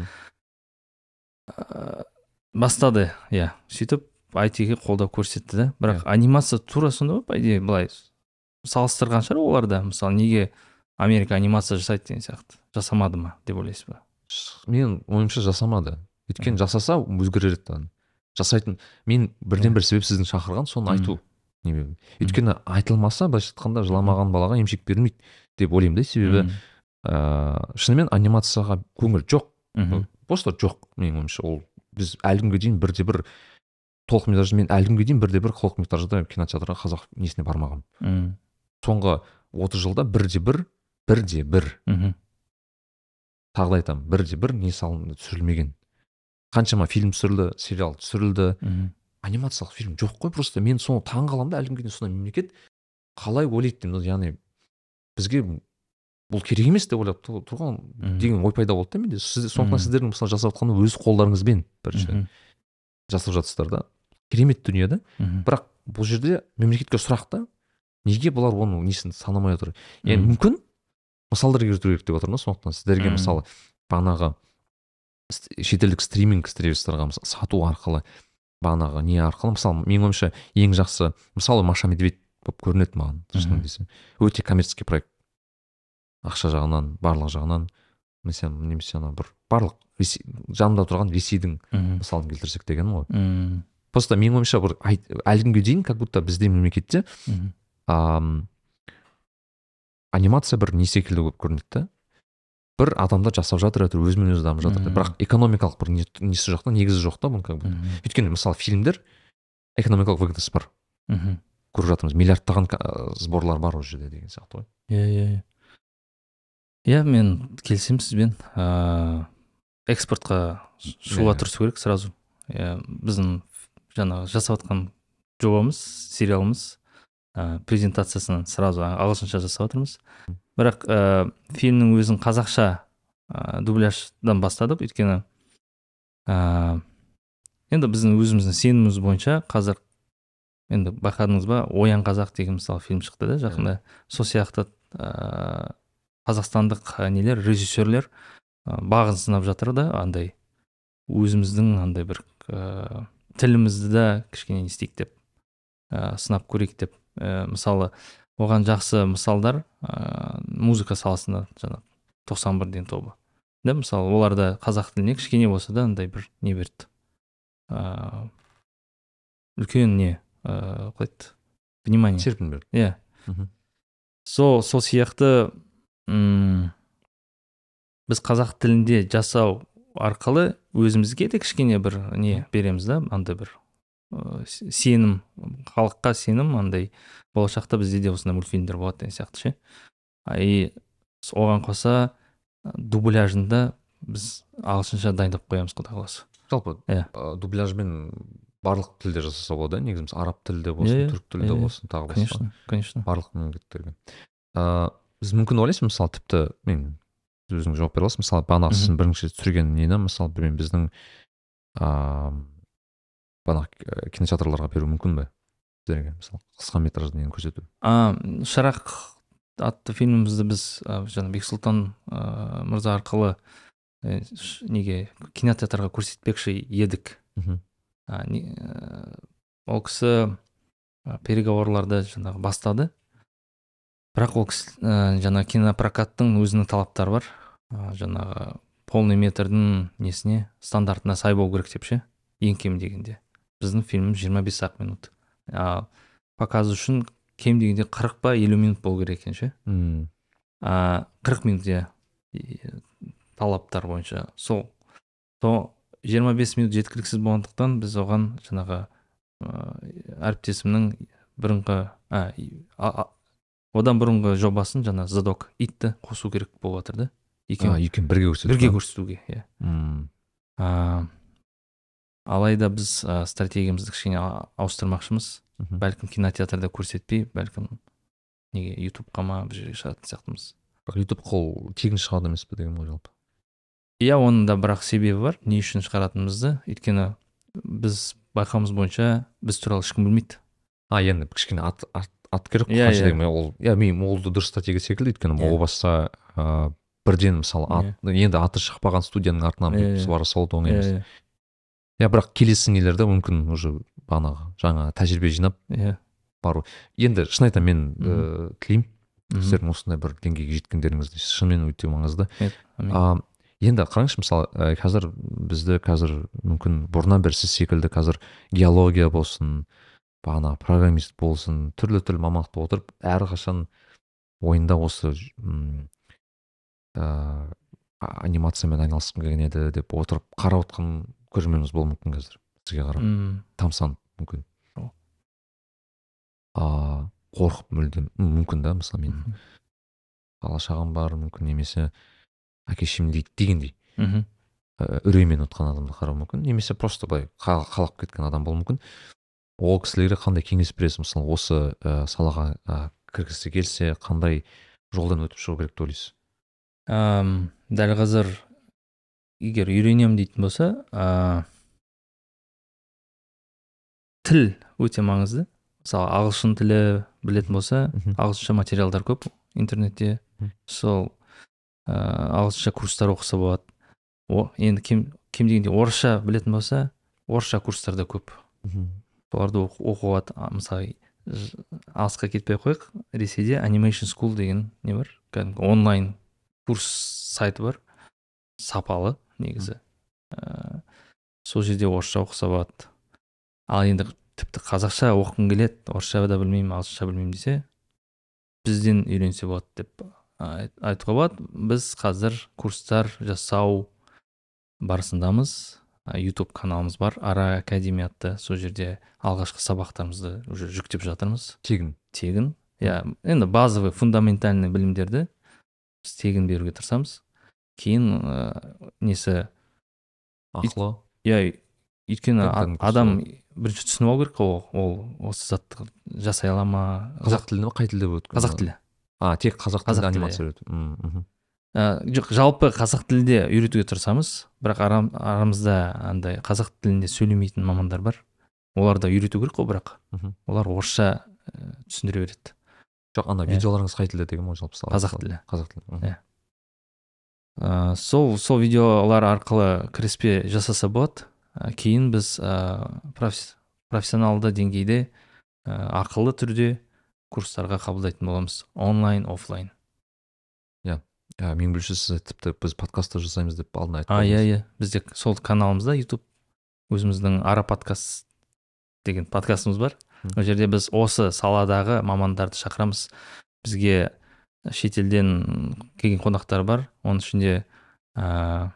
[SPEAKER 2] бастады. Иә, сөйтіп ай ти-ге қолдау көрсетті да. Бірақ анимация тура сонда по идее былай салыстырған шығар оларда. Мысалы, неге Америка анимация жасайды деген сияқты. Жасамады ма деп ойлайсыз ба?
[SPEAKER 1] Мен ойымша жасамады. Өйткені жасаса өзгерер еді. Жасайтын мен бірден бір себеп сіздің шақырған соны айту. Өйткені айтылмаса былайша айтқанда жыламаған балаға емшек берілмейді деп ойлаймын да. Себебі шынымен анимацияға көңіл жоқ. Просто жоқ менің ойымша. Ол біз әлі күнге дейін бірде бір толықметражды мен әлі күнге дейін бірде бір толықметражды кинотеатрға қазақ несіне бармағанмын. Соңғы отыз жылда бірде бір бірде бір тағы да айтамын, бірде бір не салынды, түсірілмеген. Қаншама фильм түсірілді, сериал түсірілді, анимациялық фильм жоқ қой. Просто мен соны таң қаламын да, әлі күнге дейін сондай мемлекет қалай ойлайды деймін. Яғни бізге бұл керек емес деп ойлап тұрған деген ой пайда болды да менде. Сондықтан сіздердің мысалы жасап жатқан өз қолдарыңызбен бірінші жасап жатсыздар да. Керемет дүние да. Бірақ бұл жерде мемлекетке сұрақ та, неге бұлар оның несін санамай отыр? Яғни мүмкін мысалдар келтіру керек деп отырмын. Сондықтан сіздерге мысалы бағанағы шетелдік стриминг сервистарға сату арқылы, бағанағы не арқылы, мысалы менің ойымша ең жақсы мысалы Маша Медведь болып көрінеді маған, шынын десем. Өте коммерческий проект. Ақша жағынан, барлық жағынан, немесе ана бір барлық жанында тұрған Ресейдің мысалын келтірсек деген ғой. Просто менің ойымша бір әлі күнге дейін как будто бізде мемлекетте анимация бір не секілді болып көрінеді. Бір адамдар жасап жатыр, өз өзімен өзі дамып жатыр. Бірақ экономикалық бір несі жоқ та, негізі жоқ та бұның как будто. Өйткені мысалы фильмдер экономикалық выгодасы бар. Көріп жатырмыз, миллиардтаған сборлар бар ол жерде деген сияқты ғой.
[SPEAKER 2] Иә, иә. Иә, мен келісемін сізбен. Экспортқа шығуға тырысу керек сразу. Біздің жаңағы жасап жатқан жобамыз, сериалымыз презентациясын сразу ағылшынша жасап жатырмыз. Бірақ фильмнің өзін қазақша дубляждан бастадық, өйткені ә, енді біздің өзіміздің сеніміміз бойынша қазір енді байқадыңыз ба, Оян қазақ деген мысалы фильм шықты да жақында. Сол сияқты ә, қазақстандық нелер, режиссерлер ә, бағын сынап жатыр да, андай өзіміздің андай бір ә, тілімізді да кішкене не істейік деп, ә, сынап көрейік деп. Ә, мысалы оған жақсы мысалдар ә, музыка саласында жаңа тоқсан бір деген тобы. Да, мысалы оларда қазақ тіліне кішкене болса да андай бір не берді. Ә, үлкен не ә, қалайды, внимание,
[SPEAKER 1] серпін берді.
[SPEAKER 2] иә. Сол сол сияқты м біз қазақ тілінде жасау арқылы өзімізге де кішкене бір не береміз да, андай бір ә, сенім, халыққа сенім, андай болашақта бізде де осындай мультфильмдер болады деген сияқты ше. И оған қоса дубляжында біз ағылшынша дайындап қоямыз, құдай қаласа.
[SPEAKER 1] Жалпы
[SPEAKER 2] иә,
[SPEAKER 1] дубляжбен барлық тілде жасаса болады, негізі мысалы араб тілде болсын, түрік тілде болсын, тағы басқа.
[SPEAKER 2] Конечно, конечно.
[SPEAKER 1] Барлық мемлекеттерге. Ә, біз мүмкін ойлайсыз, мысалы тіпті мен өзің жауап бере аласың, мысалы бағанағы сіздің бірінші түсірген нені мысалы білмеймін біздің ыыы бағанағы кинотеатрларға беру мүмкін бе? Сіздерге мысалы қысқа метражды нені көрсету.
[SPEAKER 2] А, Шырақ атты фильмімізді біз жаңа Бексұлтан мырза арқылы неге кинотеатрға көрсетпекші едік. Ол кісі переговорларды жаңағы бастады. Бірақ ол кісі жаңа кинопрокаттың өзінің талаптары бар. Жаңағы полный метрдің несіне, стандартына сай болу керек деп ше, ең кем дегенде. Біздің фильміміз жиырма бес ақ минут. А показ үшін кем дегенде қырық па елу минут болу керек екен ше. қырық минут иә, талаптар бойынша. Сол сол жиырма бес минут жеткіліксіз болғандықтан біз оған жаңағы әріптесімнің бұрынғы одан бұрынғы жобасын жаңа Задок итті қосу керек болып жатыр да.
[SPEAKER 1] Екен бірге көрсетуге.
[SPEAKER 2] Бірге көрсетуге, иә. Алайда біз стратегиямызды кішкене ауыстырмақшымыз. Бәлкім кинотеатрда көрсетпей, бәлкім неге ютубқа ма бір жерге шығатын сияқтымыз.
[SPEAKER 1] Бірақ ютуб қол тегін шығады емес пе деген ой жалпы.
[SPEAKER 2] Иә, оның да бірақ себебі бар, не үшін шығаратынымызды. Өйткені біз байқауымыз бойынша біз туралы ешкім білмейді.
[SPEAKER 1] А, енді кішкене ат ат керек қой, қанша деген ол. Иә, мен ол дұрыс стратегия секілді, өйткені ол баста бірден мысалы енді аты шықпаған студияның артынан бара салуды оңай емес. Иә, бірақ келесі нелерде мүмкін уже бағанағы жаңа тәжірибе жинап бару. Енді шын айтамын, мен тілеймін сіздердің осындай бір деңгейге жеткендеріңізді, шынымен өте маңызды. Енді қараңызшы, мысалы қазір бізді қазір мүмкін бұрыннан бері сіз секілді қазір геология болсын, бағанағы программист болсын, түрлі түрлі мамандықта отырып, әрқашан ойында осы анимациямен айналысқым келген еді деп отырып қарап отқан көрерменіміз болуы мүмкін қазір сізге қарап тамсанып мүмкін қорқып мүлдем мүмкін да, мысалы мен бала шағам бар мүмкін, немесе әке шешем дейді дегендей үреймен отқан адамды қарау мүмкін, немесе просто былай қалап кеткен адам болуы мүмкін. Ол кісілерге қандай кеңес бересіз, мысалы осы салаға кіргісі келсе қандай жолдан өтіп шығу керек деп ойлайсыз?
[SPEAKER 2] Дәл қазір егер үйренемін дейтін болса, тіл өте маңызды. Мысалы ағылшын тілі білетін болса, ағылшынша материалдар көп интернетте. Сол ағылшынша курстар оқыса болады. Енді кем дегенде орысша білетін болса, орысша курстар да көп. Соларды оқуға, мысалы алысқа кетпей қойық, Ресейде Animation School деген не бар, онлайн курс сайты бар, сапалы негізі. Сол жерде орысша оқыса болады. Ал енді тіпті қазақша оқығың келеді, орысша да білмеймін, ағылшынша білмеймін десе, бізден үйренсе болады деп айтуға болады. Біз қазір курстар жасау барысындамыз. YouTube каналымыз бар, Ара Академия атты. Сол жерде алғашқы сабақтарымызды уже жүктеп жатырмыз.
[SPEAKER 1] Тегін.
[SPEAKER 2] Тегін. Я, енді базовый, фундаментальный білімдерді біз тегін беруге тырысамыз. Кейін несі
[SPEAKER 1] ақылы.
[SPEAKER 2] Я, өйткені адам бірінші түсініп алу керек, ол осы затты жасай ала ма?
[SPEAKER 1] Қазақ тілінде ме, қай тілде өткен?
[SPEAKER 2] Қазақ тілі.
[SPEAKER 1] А, тек қазақ тілінде анимация өтеді.
[SPEAKER 2] Ә, жоқ, жалпы қазақ тілде үйретуге тырысамыз, бірақ арам, арамызда андай қазақ тілінде сөйлемейтін мамандар бар. Оларда үйрету керек қой, бірақ
[SPEAKER 1] Мгм.
[SPEAKER 2] олар орысша ә, түсіндіре береді.
[SPEAKER 1] Жоқ, ана
[SPEAKER 2] Иә.
[SPEAKER 1] видеоларыңыз қай тілде деген ғой жалпы?
[SPEAKER 2] Қазақ тілі.
[SPEAKER 1] Қазақ тілі. Мгм.
[SPEAKER 2] Иә. Ә, сол сол видеолар арқылы кіріспе жасаса болады. Ә, кейін біз ә, профес- профессионалды деңгейде ә, ақылы түрде курстарға қабылдайтын боламыз, онлайн, офлайн.
[SPEAKER 1] Ә, мен білуші сіз тіпті біз подкастты жасаймыз деп алдын айтып
[SPEAKER 2] А, иә,
[SPEAKER 1] қалдыңыз.
[SPEAKER 2] иә. Бізде сол каналымызда YouTube өзіміздің ара подкаст деген подкастымыз бар.
[SPEAKER 1] Мгм.
[SPEAKER 2] Ол жерде біз осы саладағы мамандарды шақырамыз. Бізге шетелден келген қонақтар бар. Оның ішінде ә,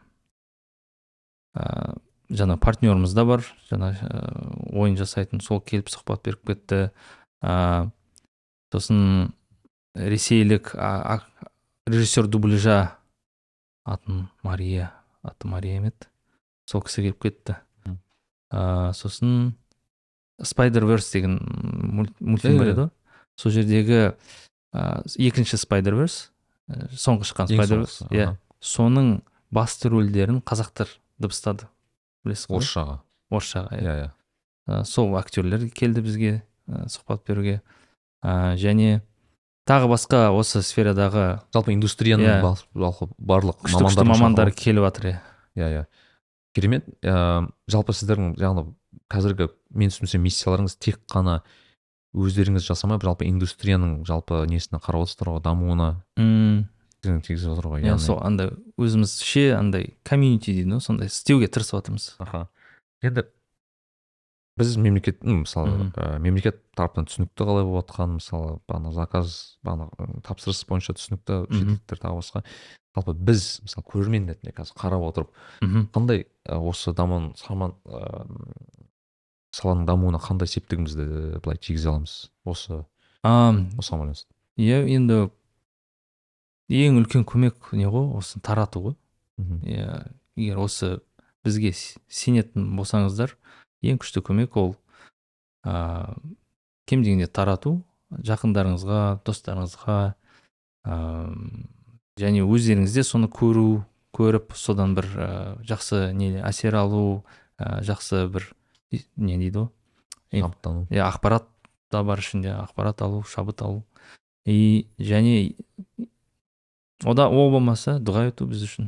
[SPEAKER 2] ә, жаңа партнеріміз да бар. Жаңа ә, ойын жасайтын, сол келіп сұхбат беріп кетті. Ә, сосын ресейлік а, а, режиссер дубляжа атын Мария, аты Мария еді. Сол кісі келіп кетті.
[SPEAKER 1] Мгм.
[SPEAKER 2] Ә, сосын Spider-Verse деген мульт- мультфильм бар
[SPEAKER 1] Иә,
[SPEAKER 2] еді ғой. Сол жердегі ә, екінші Spider-Verse, ә, соңғы шыққан
[SPEAKER 1] Ең
[SPEAKER 2] Spider-Verse,
[SPEAKER 1] соңғысы,
[SPEAKER 2] иә,
[SPEAKER 1] аха.
[SPEAKER 2] соның басты рөлдерін қазақтар дыбыстады. Білесіз ғой?
[SPEAKER 1] Орысшаға.
[SPEAKER 2] Орысшаға, иә.
[SPEAKER 1] Иә, иә.
[SPEAKER 2] Ә, сол актерлер келді бізге ә, сұхбат беруге. Ә, және тағы басқа осы сферадағы
[SPEAKER 1] Жалпы индустрияның
[SPEAKER 2] Иә.
[SPEAKER 1] бас- жалпы барлық
[SPEAKER 2] күшті күшті
[SPEAKER 1] мамандарын
[SPEAKER 2] мамандар
[SPEAKER 1] шақыру.
[SPEAKER 2] келіп жатыр. иә.
[SPEAKER 1] Иә, иә. Керемет. Ә, жалпы сіздердің жаңағы қазіргі мен түсінсем миссияларыңыз тек қана өздеріңіз жасамай, жалпы индустрияның жалпы несіне қарап отырсыздар ғой, дамуына
[SPEAKER 2] М,
[SPEAKER 1] септігін тигізіп отыр ғой.
[SPEAKER 2] иә,
[SPEAKER 1] яғни-
[SPEAKER 2] сол андай өзімізше андай комьюнити дейді ғой, сондай істеуге тырысып жатырмыз.
[SPEAKER 1] Аха. Енді біз мемлекет, м, мысалы,
[SPEAKER 2] Мгм.
[SPEAKER 1] ә, мемлекет тарапынан түсінікті қалай болып жатқан, мысалы, бағана заказ, бағана ы, тапсырыс бойынша түсінікті,
[SPEAKER 2] Мгм.
[SPEAKER 1] шетелдіктер тағы басқа. Жалпы біз, мысалы, көрермен ретінде қазір қарап отырып,
[SPEAKER 2] Мгм.
[SPEAKER 1] қандай ә, осы дамуын саман ә, саланың дамуына қандай септігімізді былай тигізе аламыз осы
[SPEAKER 2] А,
[SPEAKER 1] осыған байланысты?
[SPEAKER 2] иә, енді ең үлкен көмек не ғой, осы тарату ғой.
[SPEAKER 1] Мгм.
[SPEAKER 2] Иә, егер осы бізге с- сенетін болсаңыздар, ең күшті көмек ол ә, кем дегенде тарату, жақындарыңызға, достарыңызға, ә, және өздеріңізде соны көру, көріп, содан бір ә, жақсы не әсер алу, ә, жақсы бір и- не дейді ғой, Ем-
[SPEAKER 1] Шабыттану.
[SPEAKER 2] иә, ақпарат та бар ішінде, ақпарат алу, шабыт алу. И және ода ол болмаса дұға ету біз үшін.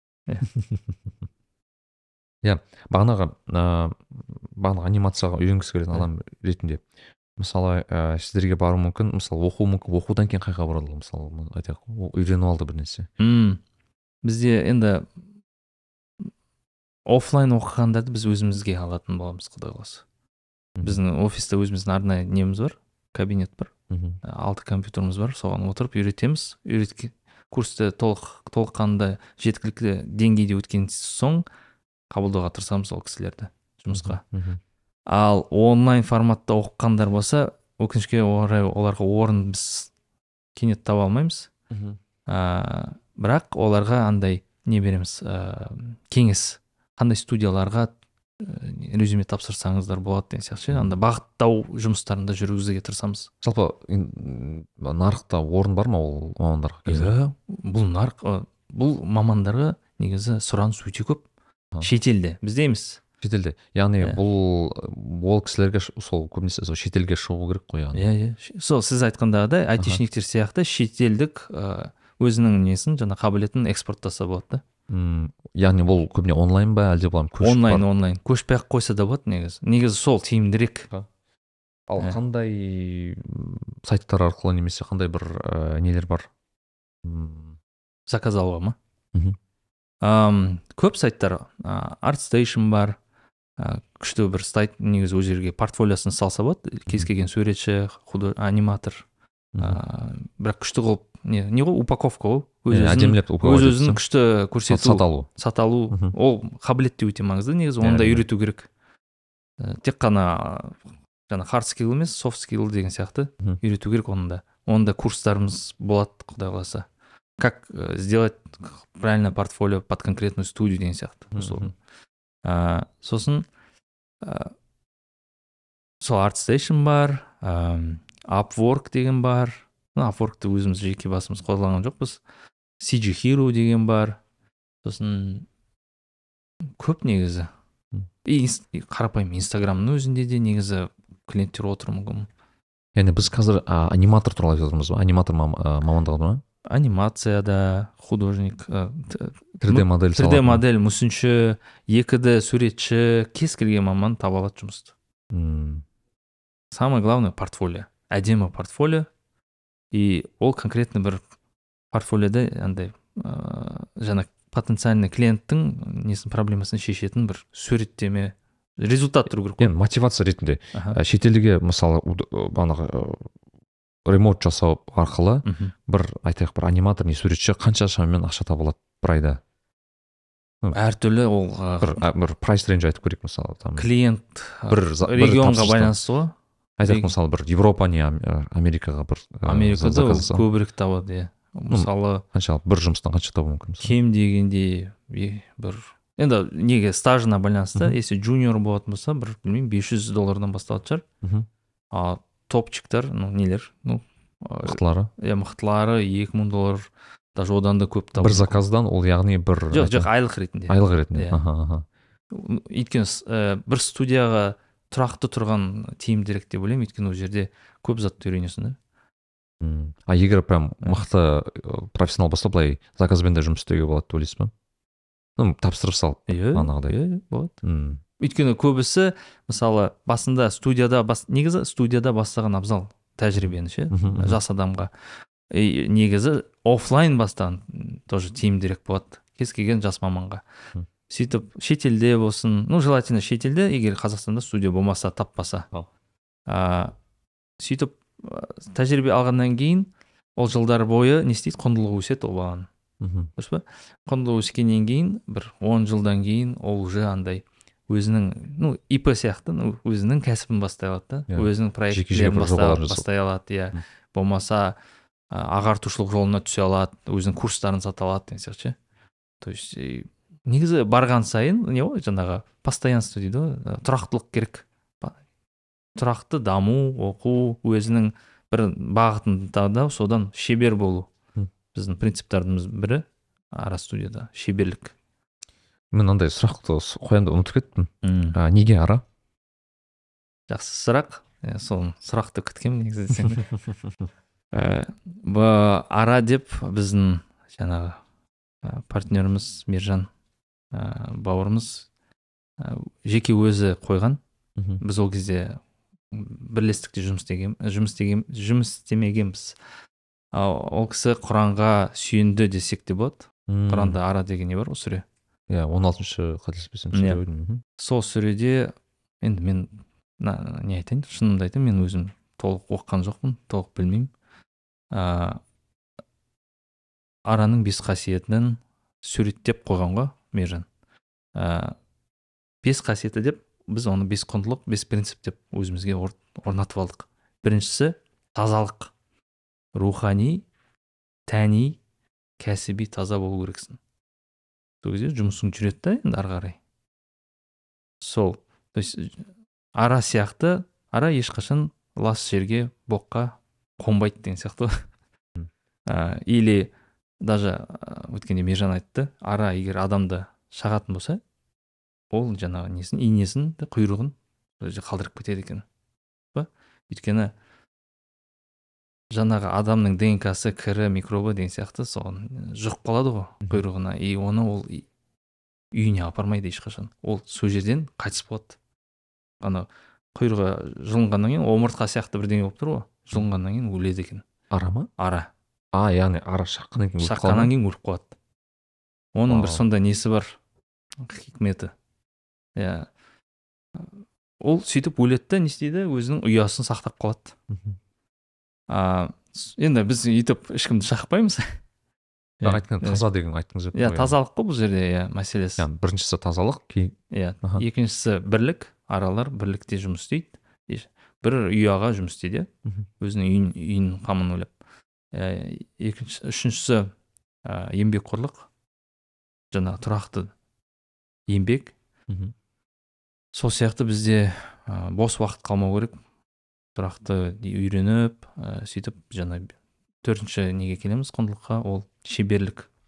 [SPEAKER 1] Иә, бағанағы ә, бағанағы анимацияға үйренгісі келетін
[SPEAKER 2] Иә.
[SPEAKER 1] адам ретінде мысалы ә, сіздерге бару мүмкін, мысалы оқу мүмкін, оқудан кейін қай жаққа барады, мысалы айтайық, о- үйреніп алды бір нәрсе.
[SPEAKER 2] М, бізде енді офлайн оқығандарды біз өзімізге алатын боламыз, құдай қаласа.
[SPEAKER 1] Мгм.
[SPEAKER 2] Біздің офиста өзіміздің арнайы неміз бар, кабинет бар,
[SPEAKER 1] Мгм.
[SPEAKER 2] алты компьютеріміз бар, соған отырып үйретеміз. Үйреткен курсты толық толыққанды жеткілікті деңгейде өткен соң қабылдауға тырысамыз ол кісілерді жұмысқа.
[SPEAKER 1] Мгм.
[SPEAKER 2] Ал онлайн форматта оқығандар болса, өкінішке орай оларға орын біз кенет таба алмаймыз.
[SPEAKER 1] Мгм.
[SPEAKER 2] ә, бірақ оларға андай не береміз, ә, кеңес, қандай студияларға ә, резюме тапсырсаңыздар болады деген сияқты ше, анда бағыттау жұмыстарында жүргізуге тырысамыз.
[SPEAKER 1] Жалпы ин- нарықта орын бар ма ол мамандарға қазір?
[SPEAKER 2] Иә, бұл нарық, ә, бұл мамандарға негізі сұраныс өте көп.
[SPEAKER 1] А.
[SPEAKER 2] Шетелде, бізде емес.
[SPEAKER 1] Шетелде. Яғни
[SPEAKER 2] Иә.
[SPEAKER 1] бұл ол кісілерге ш- сол көбінесе сол шетелге шығу керек қой яғни.
[SPEAKER 2] Иә, иә. Ш- Сол сіз айтқандағыдай айтишниктер сияқты шетелдік ә, өзінің несін, жаңа қабілетін экспорттаса болады да.
[SPEAKER 1] М, яғни бұл көбіне онлайн ба әлде бұлар көшіп
[SPEAKER 2] Онлайн,
[SPEAKER 1] барып-
[SPEAKER 2] онлайн. Көшпей ақ қойса да болады негізі. Негізі сол тиімдірек.
[SPEAKER 1] Ал
[SPEAKER 2] Иә.
[SPEAKER 1] қандай м, сайттар арқылы немесе қандай бір ә, нелер бар? М,
[SPEAKER 2] Заказ алуға ма?
[SPEAKER 1] Мгм.
[SPEAKER 2] Ам, көп сайттар, а, ArtStation бар, а, күшті бір сайт, негізі өз жерге портфолиосын салса болады, кез келген суретші, худо- аниматор,
[SPEAKER 1] мгм.
[SPEAKER 2] а, бірақ күшті қылып, не, не ғой, упаковка ғой, өз
[SPEAKER 1] Иә,
[SPEAKER 2] өзін,
[SPEAKER 1] әдемілеп
[SPEAKER 2] өз
[SPEAKER 1] упаковать
[SPEAKER 2] өзін
[SPEAKER 1] етсең,
[SPEAKER 2] күшті
[SPEAKER 1] сат-
[SPEAKER 2] көрсету,
[SPEAKER 1] сата алу.
[SPEAKER 2] сата алу,
[SPEAKER 1] Мгм.
[SPEAKER 2] ол қабілет те өте маңызды негізі,
[SPEAKER 1] Иә,
[SPEAKER 2] оны да
[SPEAKER 1] әрине.
[SPEAKER 2] үйрету керек. Ә, тек қана жаңа hard skill емес, soft skill деген сияқты
[SPEAKER 1] Мгм.
[SPEAKER 2] үйрету керек оны да. Оны да курстарымыз болады, құдай қаласа. Как э, сделать правильно портфолио под конкретную студию деген сияқты. условно. А, сосын а, сол ArtStation бар, ам, Upwork деген бар. Ну, Upwork'ты өзіміз жеке басымыз қолданған жоқпыз. си джи Hero деген бар. Сосын көп негізі. И қарапайым Инстаграмның өзінде де негізі клиенттер отыр мүмкін.
[SPEAKER 1] Яғни біз қазір аниматор туралы айтып жатырмыз ба? Аниматор мамандығы ма?
[SPEAKER 2] Анимацияда, художник,
[SPEAKER 1] три дэ модель
[SPEAKER 2] три дэ модель, мүсінші, екі дэ суретші, кез келген маман таба алады жұмысты. Самое главное портфолио. Әдемі портфолио. И ол конкретно бір портфолиода андай жаңа потенциальный клиенттің несін проблемасын шешетін бір суреттеме, результат тұру керек.
[SPEAKER 1] Енді мотивация ретінде шетелдегі мысалы бағанағы ремонт жасау арқылы бір айтайық бір аниматор не суретші қанша шамамен ақша таба алады бір айда?
[SPEAKER 2] Әртүрлі ол
[SPEAKER 1] бір прайс рейндж айтып көрейік мысалы.
[SPEAKER 2] Клиент регионға байланысты ғой.
[SPEAKER 1] Айтайық мысалы бір Европа не Америкаға бір
[SPEAKER 2] Америкада көбірек табады. Мысалы
[SPEAKER 1] қаншалық бір жұмыстан қанша табу мүмкін?
[SPEAKER 2] Кем дегенде бір енді неге стажына байланысты, если жуниор болатын болса, бір білмеймін бес жүз доллардан басталады шығар. А топчиктар, ну нелер, ну
[SPEAKER 1] мықтылары.
[SPEAKER 2] Иә, мықтылары екі мың доллар, даже одан да көп табады.
[SPEAKER 1] Бір заказдан ол яғни бір
[SPEAKER 2] жоқ, жоқ, айлық ретінде.
[SPEAKER 1] Айлық ретінде.
[SPEAKER 2] Аха. Өйткені бір студияға тұрақты тұрған тиімдірек деп ойлаймын, өйткені ол жерде көп затты үйренесің да.
[SPEAKER 1] А егер прям мықты профессионал болса, былай заказбен де жұмыс істеуге болады деп ойлайсыз ба? Ну, тапсырып сал.
[SPEAKER 2] Анағыдай. Болады. Өйткені көбісі, мысалы, басында студияда, негізі студияда бастаған абзал тәжірибені ше, жас адамға. Негізі офлайн бастаған тоже тиімдірек болады, кез келген жас маманға. Сөйтіп, шетелде болсын, ну, желательно шетелде, егер Қазақстанда студия болмаса, таппаса. Сөйтіп, тәжірибе алғаннан кейін, ол жылдар бойы не істейді, құндылығы өседі ол бағаның. Дұрыс па? Құндылығы өскеннен кейін, бір он жылдан кейін ол уже андай өзінің, ну, ИП сияқты, өзінің кәсібін бастай алады, өзінің проектлерін бастай алады, иә. Болмаса ағартушылық жолына түсе алады, өзінің курстарын сата алады деген сияқты. То есть негізі барған сайын, не ғой, жаңағы постоянство дейді ғой, тұрақтылық керек. Тұрақты даму, оқу, өзінің бір бағытын таңдау, содан шебер болу. Біздің принциптарымыз бірі ара студияда шеберлік.
[SPEAKER 1] Мен андай сұрақты қоянды ұмытып кеттім. Неге ара?
[SPEAKER 2] Жақсы сұрақ. Сол сұрақты күткем негізі десең. Ара деп біздің жаңағы партнеріміз Мержан бауырымыз жеке өзі қойған. Біз ол кезде бірлестікте жұмыс істеген, жұмыс істеген, жұмыс істемегенбіз. Ол кісі Құранға сүйінді десек те болады. Құранда ара деген не бар ол сүре?
[SPEAKER 1] Иә, он алтыншы қателеспесем сүре.
[SPEAKER 2] Сол сүреде енді мен не айтайын, шынымды айтайын, мен өзім толық оқыған жоқпын, толық білмеймін. Араның бес қасиетінің суреттеп қойғанға Мержан. Бес қасиеті деп біз оны бес құндылық, бес принцип деп өзімізге орнатып алдық. Біріншісі тазалық. Рухани, тәни, кәсіби таза болу керексің. Сол кезде жұмысың жүреді да, енді ары қарай. Сол, то есть ара сияқты, ара ешқашан лас жерге, боққа қонбайды деген сияқты. Или даже өткенде Мержан айтты, ара егер адамды шағатын болса, ол жаңағы несін, инесін, құйрығын қалдырып кетеді екен. Өйткені жаңағы адамның ДНК-сы, кірі, микробы деген сияқты соған жұғып қалады ғой құйрығына, и оны ол үйіне апармайды ешқашан. Ол сол жерден қайтыс болады. Ана құйрығы жұлынғаннан кейін омыртқа сияқты бірдеңе болып тұр ғой, жұлынғаннан кейін өледі екен.
[SPEAKER 1] Ара ма?
[SPEAKER 2] Ара.
[SPEAKER 1] А, яғни ара шаққаннан кейін өліп қалады.
[SPEAKER 2] Шаққаннан кейін өліп қалады. Оның бір сонда несі бар, хикметі. Иә. Ол сөйтіп өледі, не істейді, өзінің ұясын сақтап қалады. Енді біз етіп ешкімді шақпаймыз.
[SPEAKER 1] Айтқан таза деген айттыңыз.
[SPEAKER 2] Иә, тазалық қой бұл жерде мәселесі.
[SPEAKER 1] Біріншісі тазалық, кейін.
[SPEAKER 2] Иә, екіншісі бірлік, аралар бірлікте жұмыс істейді. Бір ұяға жұмыс істейді, өзінің үйін қамын ойлап. Үшіншісі еңбекқорлық, жаңағы тұрақты еңбек. Сол сияқты бізде бос уақыт қалмау керек. Тұрақты үйреніп, сөйтіп, жаңа төртінші неге келеміз құндылыққа, ол шеберлік.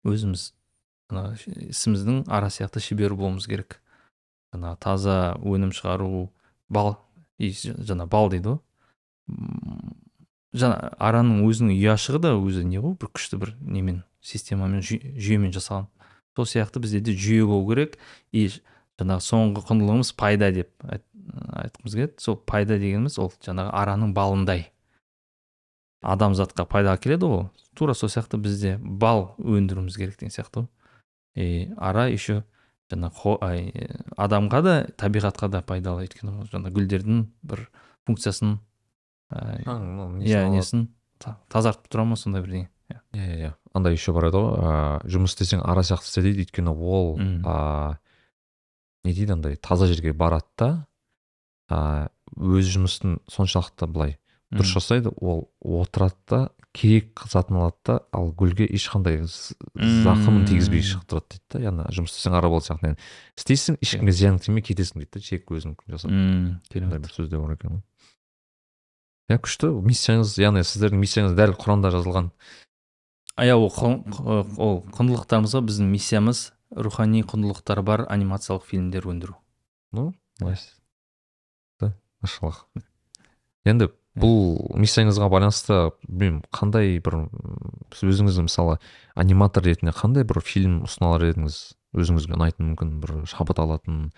[SPEAKER 2] өзіміз ана ісіміздің ара сияқты шебер болуымыз керек. Жана таза өнім шығару, бал и жана бал дейді ғой. М, Жана араның өзінің ұяшығы да өзі не ғой, бір күшті бір немен, системамен, жүй- жүйемен жасалған. Сол сияқты бізде де жүйе болу керек. И жаңағы соңғы құндылығымыз пайда деп айт- айтқымыз келеді. Сол пайда дегеніміз ол жаңағы араның балындай. Адамзатқа пайда келеді ғой. Тура сол сияқты бізде бал өндіруіміз керек деген сияқты ғой. И ара еще жаңа хо- ай, э, адамға да табиғатқа да пайдалы, өйткені ол жаңа гүлдердің бір функциясын ай, иә несін та- тазартып тұра ма сондай бірдеңе. Иә.
[SPEAKER 1] иә иә иә андай еще бар еді ғой, а, жұмыс істесең ара сияқты істе дейді, өйткені ол
[SPEAKER 2] Мгм.
[SPEAKER 1] а, не дейді, андай таза жерге барады да, а, өз жұмысын соншалықты былай дұрыс
[SPEAKER 2] Мгм.
[SPEAKER 1] жасайды, ол отырады да керек затын алады да, ал гүлге ешқандай з-
[SPEAKER 2] Мм.
[SPEAKER 1] зақымын тигізбей шығып тұрады дейді да. Яғни жұмыс істесең ара бол сияқты, яғни істейсің, ешкімге зиян тимей кетесің дейді да, тек өзің жасап.
[SPEAKER 2] Мм,
[SPEAKER 1] Сондай
[SPEAKER 2] керемет.
[SPEAKER 1] бір сөз де бар екен ғой. иә күшті миссияңыз, яғни сіздердің миссияңыз дәл Құранда жазылған.
[SPEAKER 2] Иә, ол құн- құн- ол құндылықтарымызға біздің миссиямыз рухани құндылықтары бар анимациялық фильмдер өндіру.
[SPEAKER 1] Ну, nice. Да, машаллах. Енді бұл миссияңызға байланысты білмеймін, қандай бір м, сіз өзіңізді мысалы аниматор ретінде қандай бір фильм ұсына алар едіңіз, өзіңізге ұнайтын, мүмкін бір шабыт алатын.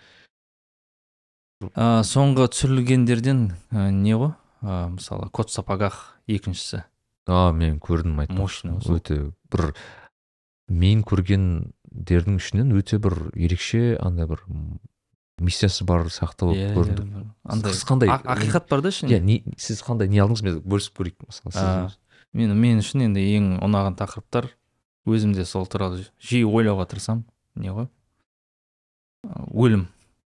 [SPEAKER 2] А, соңғы түсірілгендерден а, не ғой? А, мысалы Кот в сапогах екіншісі.
[SPEAKER 1] А, мен көрдім, айтпақшы.
[SPEAKER 2] Мощный сол.
[SPEAKER 1] Өте бір мен көргендердің ішінен өте бір ерекше андай бір м, миссиясы бар сияқты болып
[SPEAKER 2] Иә,
[SPEAKER 1] көрінді.
[SPEAKER 2] иә, андай
[SPEAKER 1] Сіз қандай
[SPEAKER 2] а- ақиқат бар да
[SPEAKER 1] иә,
[SPEAKER 2] ішінде.
[SPEAKER 1] не, сіз қандай не алдыңыз, мен бөлісіп көрейік мысалы.
[SPEAKER 2] А,
[SPEAKER 1] Сіз
[SPEAKER 2] мен мен үшін енді ең ұнаған тақырыптар, өзім де сол туралы жиі ойлауға тырысамын. Не ғой? А, өлім.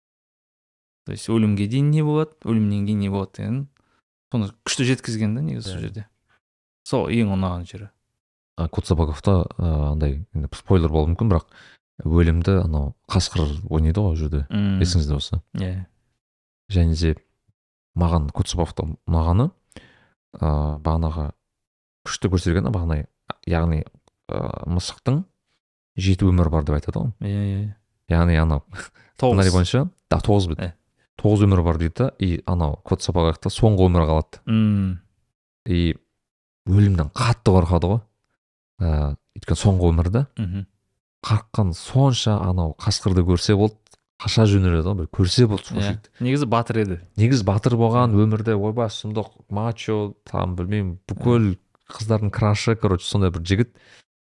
[SPEAKER 2] То есть өлімге дейін не болады, өлімнен кейін не болады деген соны күшті жеткізген да негізі сол
[SPEAKER 1] Иә.
[SPEAKER 2] жерде. Сол ең ұнаған жері.
[SPEAKER 1] а, Кот Сапоговта а, андай енді спойлер болуы мүмкін, бірақ өлімді анау қасқыр ойнайды ғой ол жерде.
[SPEAKER 2] М,
[SPEAKER 1] Есіңізде болса.
[SPEAKER 2] Иә.
[SPEAKER 1] Және де маған Кот Сапоговта ұнағаны а, бағанағы күшті көрсетілген, бағана яғни а, мысықтың жеті өмірі бар деп айтады ғой.
[SPEAKER 2] Иә, иә.
[SPEAKER 1] Яғни анау
[SPEAKER 2] Тоғыз.
[SPEAKER 1] сценарий бойынша да тоғыз бит.
[SPEAKER 2] Э.
[SPEAKER 1] Тоғыз өмірі бар дейді да, и анау Кот Сапоговта соңғы өмірі қалады.
[SPEAKER 2] М,
[SPEAKER 1] И өлімнен қатты қорқады ғой. ә, өйткені соңғы өмірді
[SPEAKER 2] мгм.
[SPEAKER 1] қорыққан сонша анау қасқырды көрсе болды, қаша жөнеледі ғой, бір көрсе болды
[SPEAKER 2] Иә.
[SPEAKER 1] шошиды.
[SPEAKER 2] Негізі батыр еді.
[SPEAKER 1] Негізі батыр болған, өмірде ойбай сұмдық мачо, там білмеймін, бүкіл қыздардың крашы, короче, сондай бір жігіт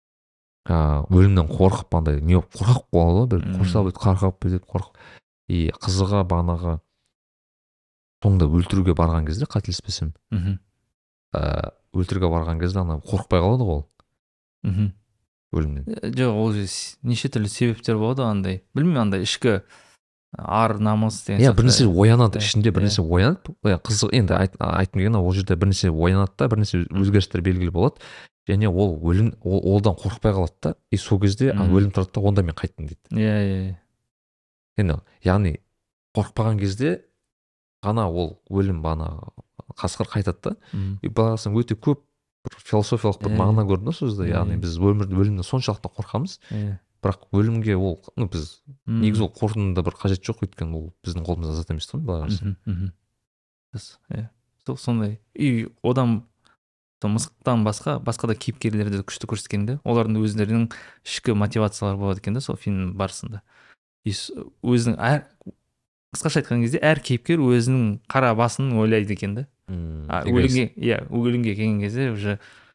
[SPEAKER 1] ә, өлімнен қорқып андай не болып қорқақ болады ғой, бір
[SPEAKER 2] Мм.
[SPEAKER 1] көрсе бүйтіп қарқап бүйтіп қорқып. И қызыға бағанағы соңында өлтіруге барған кезде, қателеспесем,
[SPEAKER 2] Мгм.
[SPEAKER 1] ә, өлтіруге барған кезде ана қорықпай қалады ғой ол
[SPEAKER 2] Мгм.
[SPEAKER 1] өлімнен.
[SPEAKER 2] Э, Жоқ, ол же с- неше түрлі себептер болады андай. Білмеймін, андай ішкі ар намыс деген
[SPEAKER 1] Иә,
[SPEAKER 2] сияқты.
[SPEAKER 1] бірнәрсе оянады,
[SPEAKER 2] Иә,
[SPEAKER 1] ішінде бірнәрсе оянады. Иә, қызық, енді айт- айтқым келгені ол жерде бірнәрсе оянады да, бірнәрсе өзгерістер белгілі болады. Және ол өлім, ол олдан қорықпай қалады да, и сол кезде ана
[SPEAKER 2] Мгм.
[SPEAKER 1] өлім тұрады да, онда мен қайттым дейді.
[SPEAKER 2] Иә, иә, иә.
[SPEAKER 1] Енді яғни қорықпаған кезде ғана ол өлім бағана қасқыр қайтады да.
[SPEAKER 2] Мгм.
[SPEAKER 1] И бағасын өте көп бір философиялық бір
[SPEAKER 2] Иә,
[SPEAKER 1] мағына көрдім да сөзді.
[SPEAKER 2] иә,
[SPEAKER 1] Яғни
[SPEAKER 2] иә.
[SPEAKER 1] біз өмірді өлімнен соншалықты қорқамыз,
[SPEAKER 2] Иә.
[SPEAKER 1] бірақ өлімге ол, ну біз
[SPEAKER 2] М.
[SPEAKER 1] негізі ол қорытындыда бір қажет жоқ, өйткені ол біздің қолымызда зат емес қой былай қарасаң.
[SPEAKER 2] Мгм, мгм. Дұрыс, иә. Сол сондай. И одан сол мысықтан басқа басқа да кейіпкерлерді күшті көрсеткен де. Олардың өздерінің ішкі мотивациялары болады екен да сол фильм барысында. И с- өзінің әр қысқаша айтқан кезде әр кейіпкер өзінің қара басын ойлайды екен да.
[SPEAKER 1] М,
[SPEAKER 2] А
[SPEAKER 1] эгоист.
[SPEAKER 2] өлімге, иә, өлімге келген кезде уже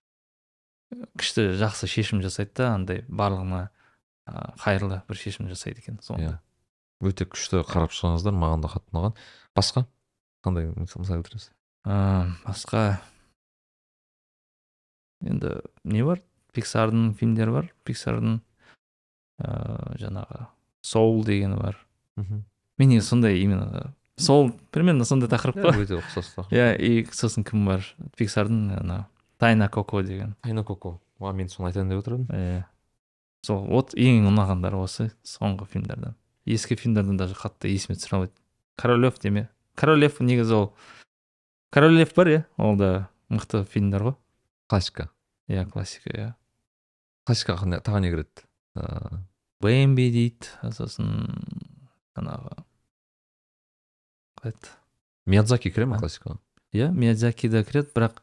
[SPEAKER 2] күшті жақсы шешім жасайды да, андай барлығына а, қайырлы бір шешім жасайды екен соңында.
[SPEAKER 1] Иә. Өте күшті қарап шығыңыздар, маған да қатты ұнаған. Басқа қандай мысал мысал келтіресіз?
[SPEAKER 2] А, басқа енді не бар? Pixar'дың фильмдері бар. Pixar'дың ә, жаңағы Soul дегені бар.
[SPEAKER 1] Мгм.
[SPEAKER 2] Мен негізі сондай именно Soul примерно сондай тақырып
[SPEAKER 1] Иә,
[SPEAKER 2] қой.
[SPEAKER 1] өте ұқсас тақырып.
[SPEAKER 2] Иә, и сосын кім бар? Pixar'дың ана Тайна Коко деген.
[SPEAKER 1] Тайна Коко. Ма, мен соны айтайын деп отырдым.
[SPEAKER 2] Иә. Сол вот ең ұнағандары осы соңғы фильмдерден. Ескі фильмдерден даже қатты есіме түсіре алмайды. Королев деме. Королев негізі ол Королев бар, иә, ол да мықты фильмдер ғой.
[SPEAKER 1] Классика.
[SPEAKER 2] Иә, классика, иә.
[SPEAKER 1] классикаға тағы не кіреді? Ә,
[SPEAKER 2] Бэмби дейді, сосын жаңағы қалай еді?
[SPEAKER 1] Миядзаки кіре ма
[SPEAKER 2] А?
[SPEAKER 1] классикаға?
[SPEAKER 2] Иә, Миядзаки да кіреді, бірақ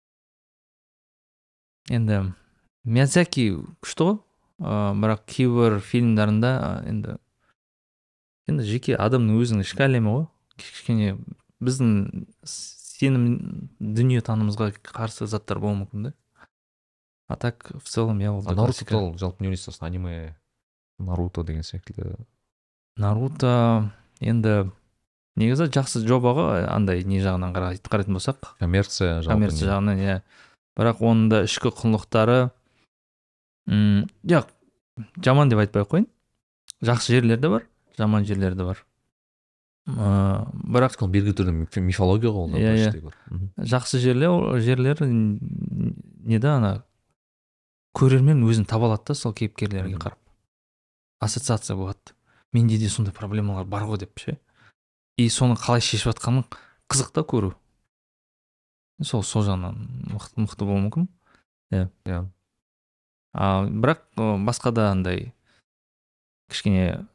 [SPEAKER 2] енді Миядзаки күшті ғой, ә, бірақ кейбір фильмдарында ә, енді енді жеке адамның өзінің ішкі әлемі ғой, кішкене біздің сенім дүниетанымымызға қарсы заттар болуы мүмкін да. А так в целом я ол
[SPEAKER 1] А Наруто туралы жалпы не ойлайсыз? Аниме, Наруто деген секілді.
[SPEAKER 2] Наруто енді негізі жақсы жоба ғой, андай не жағынан қарай- қарайтын болсақ,
[SPEAKER 1] Коммерция жалпы.
[SPEAKER 2] коммерция
[SPEAKER 1] не?
[SPEAKER 2] жағынан, иә. Бірақ оның да ішкі құндылықтары м, жоқ, жаман деп айтпай ақ қояйын. Жақсы жерлері де бар, жаман жерлері де бар. Ә, бірақ
[SPEAKER 1] Ол белгілі түрде миф- мифология ғой ол да,
[SPEAKER 2] Иә, иә.
[SPEAKER 1] почти бір. Мгм.
[SPEAKER 2] жақсы жерлер жерлер не да ана көрермен өзін таба алады да сол кейіпкерлерге
[SPEAKER 1] Мгм.
[SPEAKER 2] қарап. Ассоциация болады. Менде де сондай проблемалар бар ғой деп ше. И соны қалай шешіп жатқанын қызық та көру. Сол сол жағынан мықты мықты болуы мүмкін.
[SPEAKER 1] Иә.
[SPEAKER 2] А бірақ ә, басқа да андай кішкене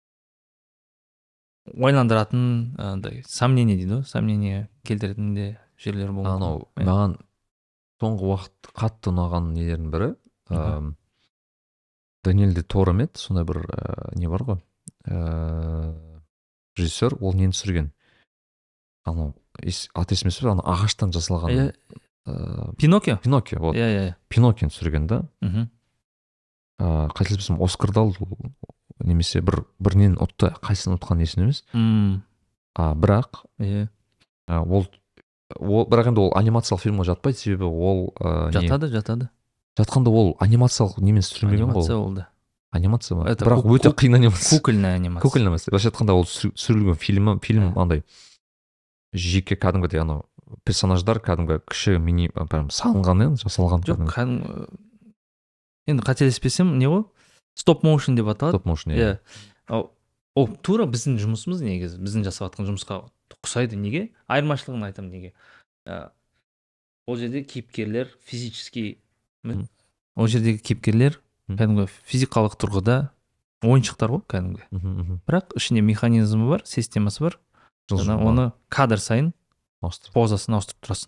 [SPEAKER 2] ойландыратын андай сомнение дейді ғой, сомнение келтіретін де жерлер болуы
[SPEAKER 1] Анау
[SPEAKER 2] мүмкін. Иә.
[SPEAKER 1] маған соңғы уақыт қатты ұнаған нелердің бірі
[SPEAKER 2] Аха.
[SPEAKER 1] ам, Даниэль де Торо ма еді, сондай бір ә, не бар ғой, ә, режиссер, ол нені түсірген, анау ес- аты есіме түсіп, анау ағаштан жасалған
[SPEAKER 2] Иә,
[SPEAKER 1] ә,
[SPEAKER 2] Пиноккио.
[SPEAKER 1] Пиноккио, вот
[SPEAKER 2] Иә, иә.
[SPEAKER 1] Пиноккионы түсірген да.
[SPEAKER 2] Мгм.
[SPEAKER 1] ә, қателеспесем Оскарды алды ол, немесе бір бірінен ұтты, қайсысын ұтқан есімде емес.
[SPEAKER 2] М,
[SPEAKER 1] А бірақ
[SPEAKER 2] Иә.
[SPEAKER 1] ә, ол ол бірақ енді ол анимациялық фильмге жатпайды, себебі ол ә, не
[SPEAKER 2] Жатады, жатады.
[SPEAKER 1] жатқанда ол анимациялық немен түсірілмеген
[SPEAKER 2] Анимация
[SPEAKER 1] ғой.
[SPEAKER 2] ол да.
[SPEAKER 1] Анимация ма?
[SPEAKER 2] Это
[SPEAKER 1] бірақ
[SPEAKER 2] ку-
[SPEAKER 1] өте
[SPEAKER 2] ку-
[SPEAKER 1] қиын анимация.
[SPEAKER 2] Кукольная анимация.
[SPEAKER 1] Кукольная анимация. Былайша айтқанда ол түсір- түсірілген фильмі, фильм
[SPEAKER 2] Иә.
[SPEAKER 1] андай жеке кәдімгідей анау персонаждар кәдімгі кіші мини прям салынған енді жасалған
[SPEAKER 2] Жоқ,
[SPEAKER 1] кәдімгі
[SPEAKER 2] кәдімгі енді қателеспесем не ғой? Стоп моушн деп аталады.
[SPEAKER 1] стоп моушн.
[SPEAKER 2] Иә. Ал- Ол тура біздің жұмысымыз негізі, біздің жасап жатқан жұмысқа ұқсайды. Неге? Айырмашылығын айтамын неге. Ә, Ол жерде кейіпкерлер физически
[SPEAKER 1] Мгм.
[SPEAKER 2] ол жердегі кейіпкерлер
[SPEAKER 1] Мгм.
[SPEAKER 2] кәдімгі физикалық тұрғыда ойыншықтар ғой кәдімгі.
[SPEAKER 1] Мгм, мхм.
[SPEAKER 2] Бірақ ішінде механизмі бар, системасы бар. Жаңа
[SPEAKER 1] Жылжу-
[SPEAKER 2] оны кадр сайын
[SPEAKER 1] Монстр.
[SPEAKER 2] позасын ауыстырып тұрасың.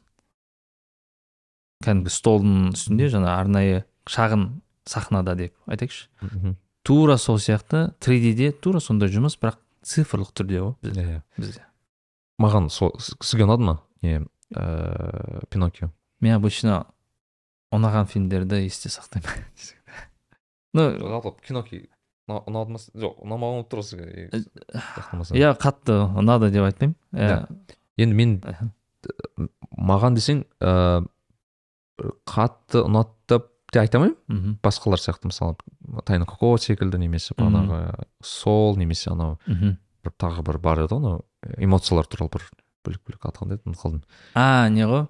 [SPEAKER 2] Кәдімгі столдың үстінде жаңа арнайы шағын сахнада деп айтайықшы.
[SPEAKER 1] Мгм.
[SPEAKER 2] Тура сол сияқты три дэ-де тура сондай жұмыс, бірақ цифрлық түрде ғой бізде.
[SPEAKER 1] Иә, иә.
[SPEAKER 2] бізде.
[SPEAKER 1] Маған сол с- сізге ұнады ма не ә, Пиноккио?
[SPEAKER 2] Мен обычно ұнаған фильмдерді есте сақтаймын. Ну,
[SPEAKER 1] жалпы Пиноккио ұнады ма? Жоқ, ұнамаған болып тұр сізге.
[SPEAKER 2] иә, қатты ұнады деп айтпаймын.
[SPEAKER 1] Иә.
[SPEAKER 2] Иә.
[SPEAKER 1] Енді мен
[SPEAKER 2] Аха.
[SPEAKER 1] маған десең ә, қатты ұнады деп те айта алмаймын.
[SPEAKER 2] Мгм.
[SPEAKER 1] Басқалар сияқты мысалы Тайна Коко секілді, немесе
[SPEAKER 2] Мгм.
[SPEAKER 1] бағанағы Сол, немесе анау
[SPEAKER 2] Мгм.
[SPEAKER 1] бір тағы бір бар еді ғой, анау эмоциялар туралы бір бөлек-бөлек аты қандай еді, ұмытып қалдым.
[SPEAKER 2] А, не ғой?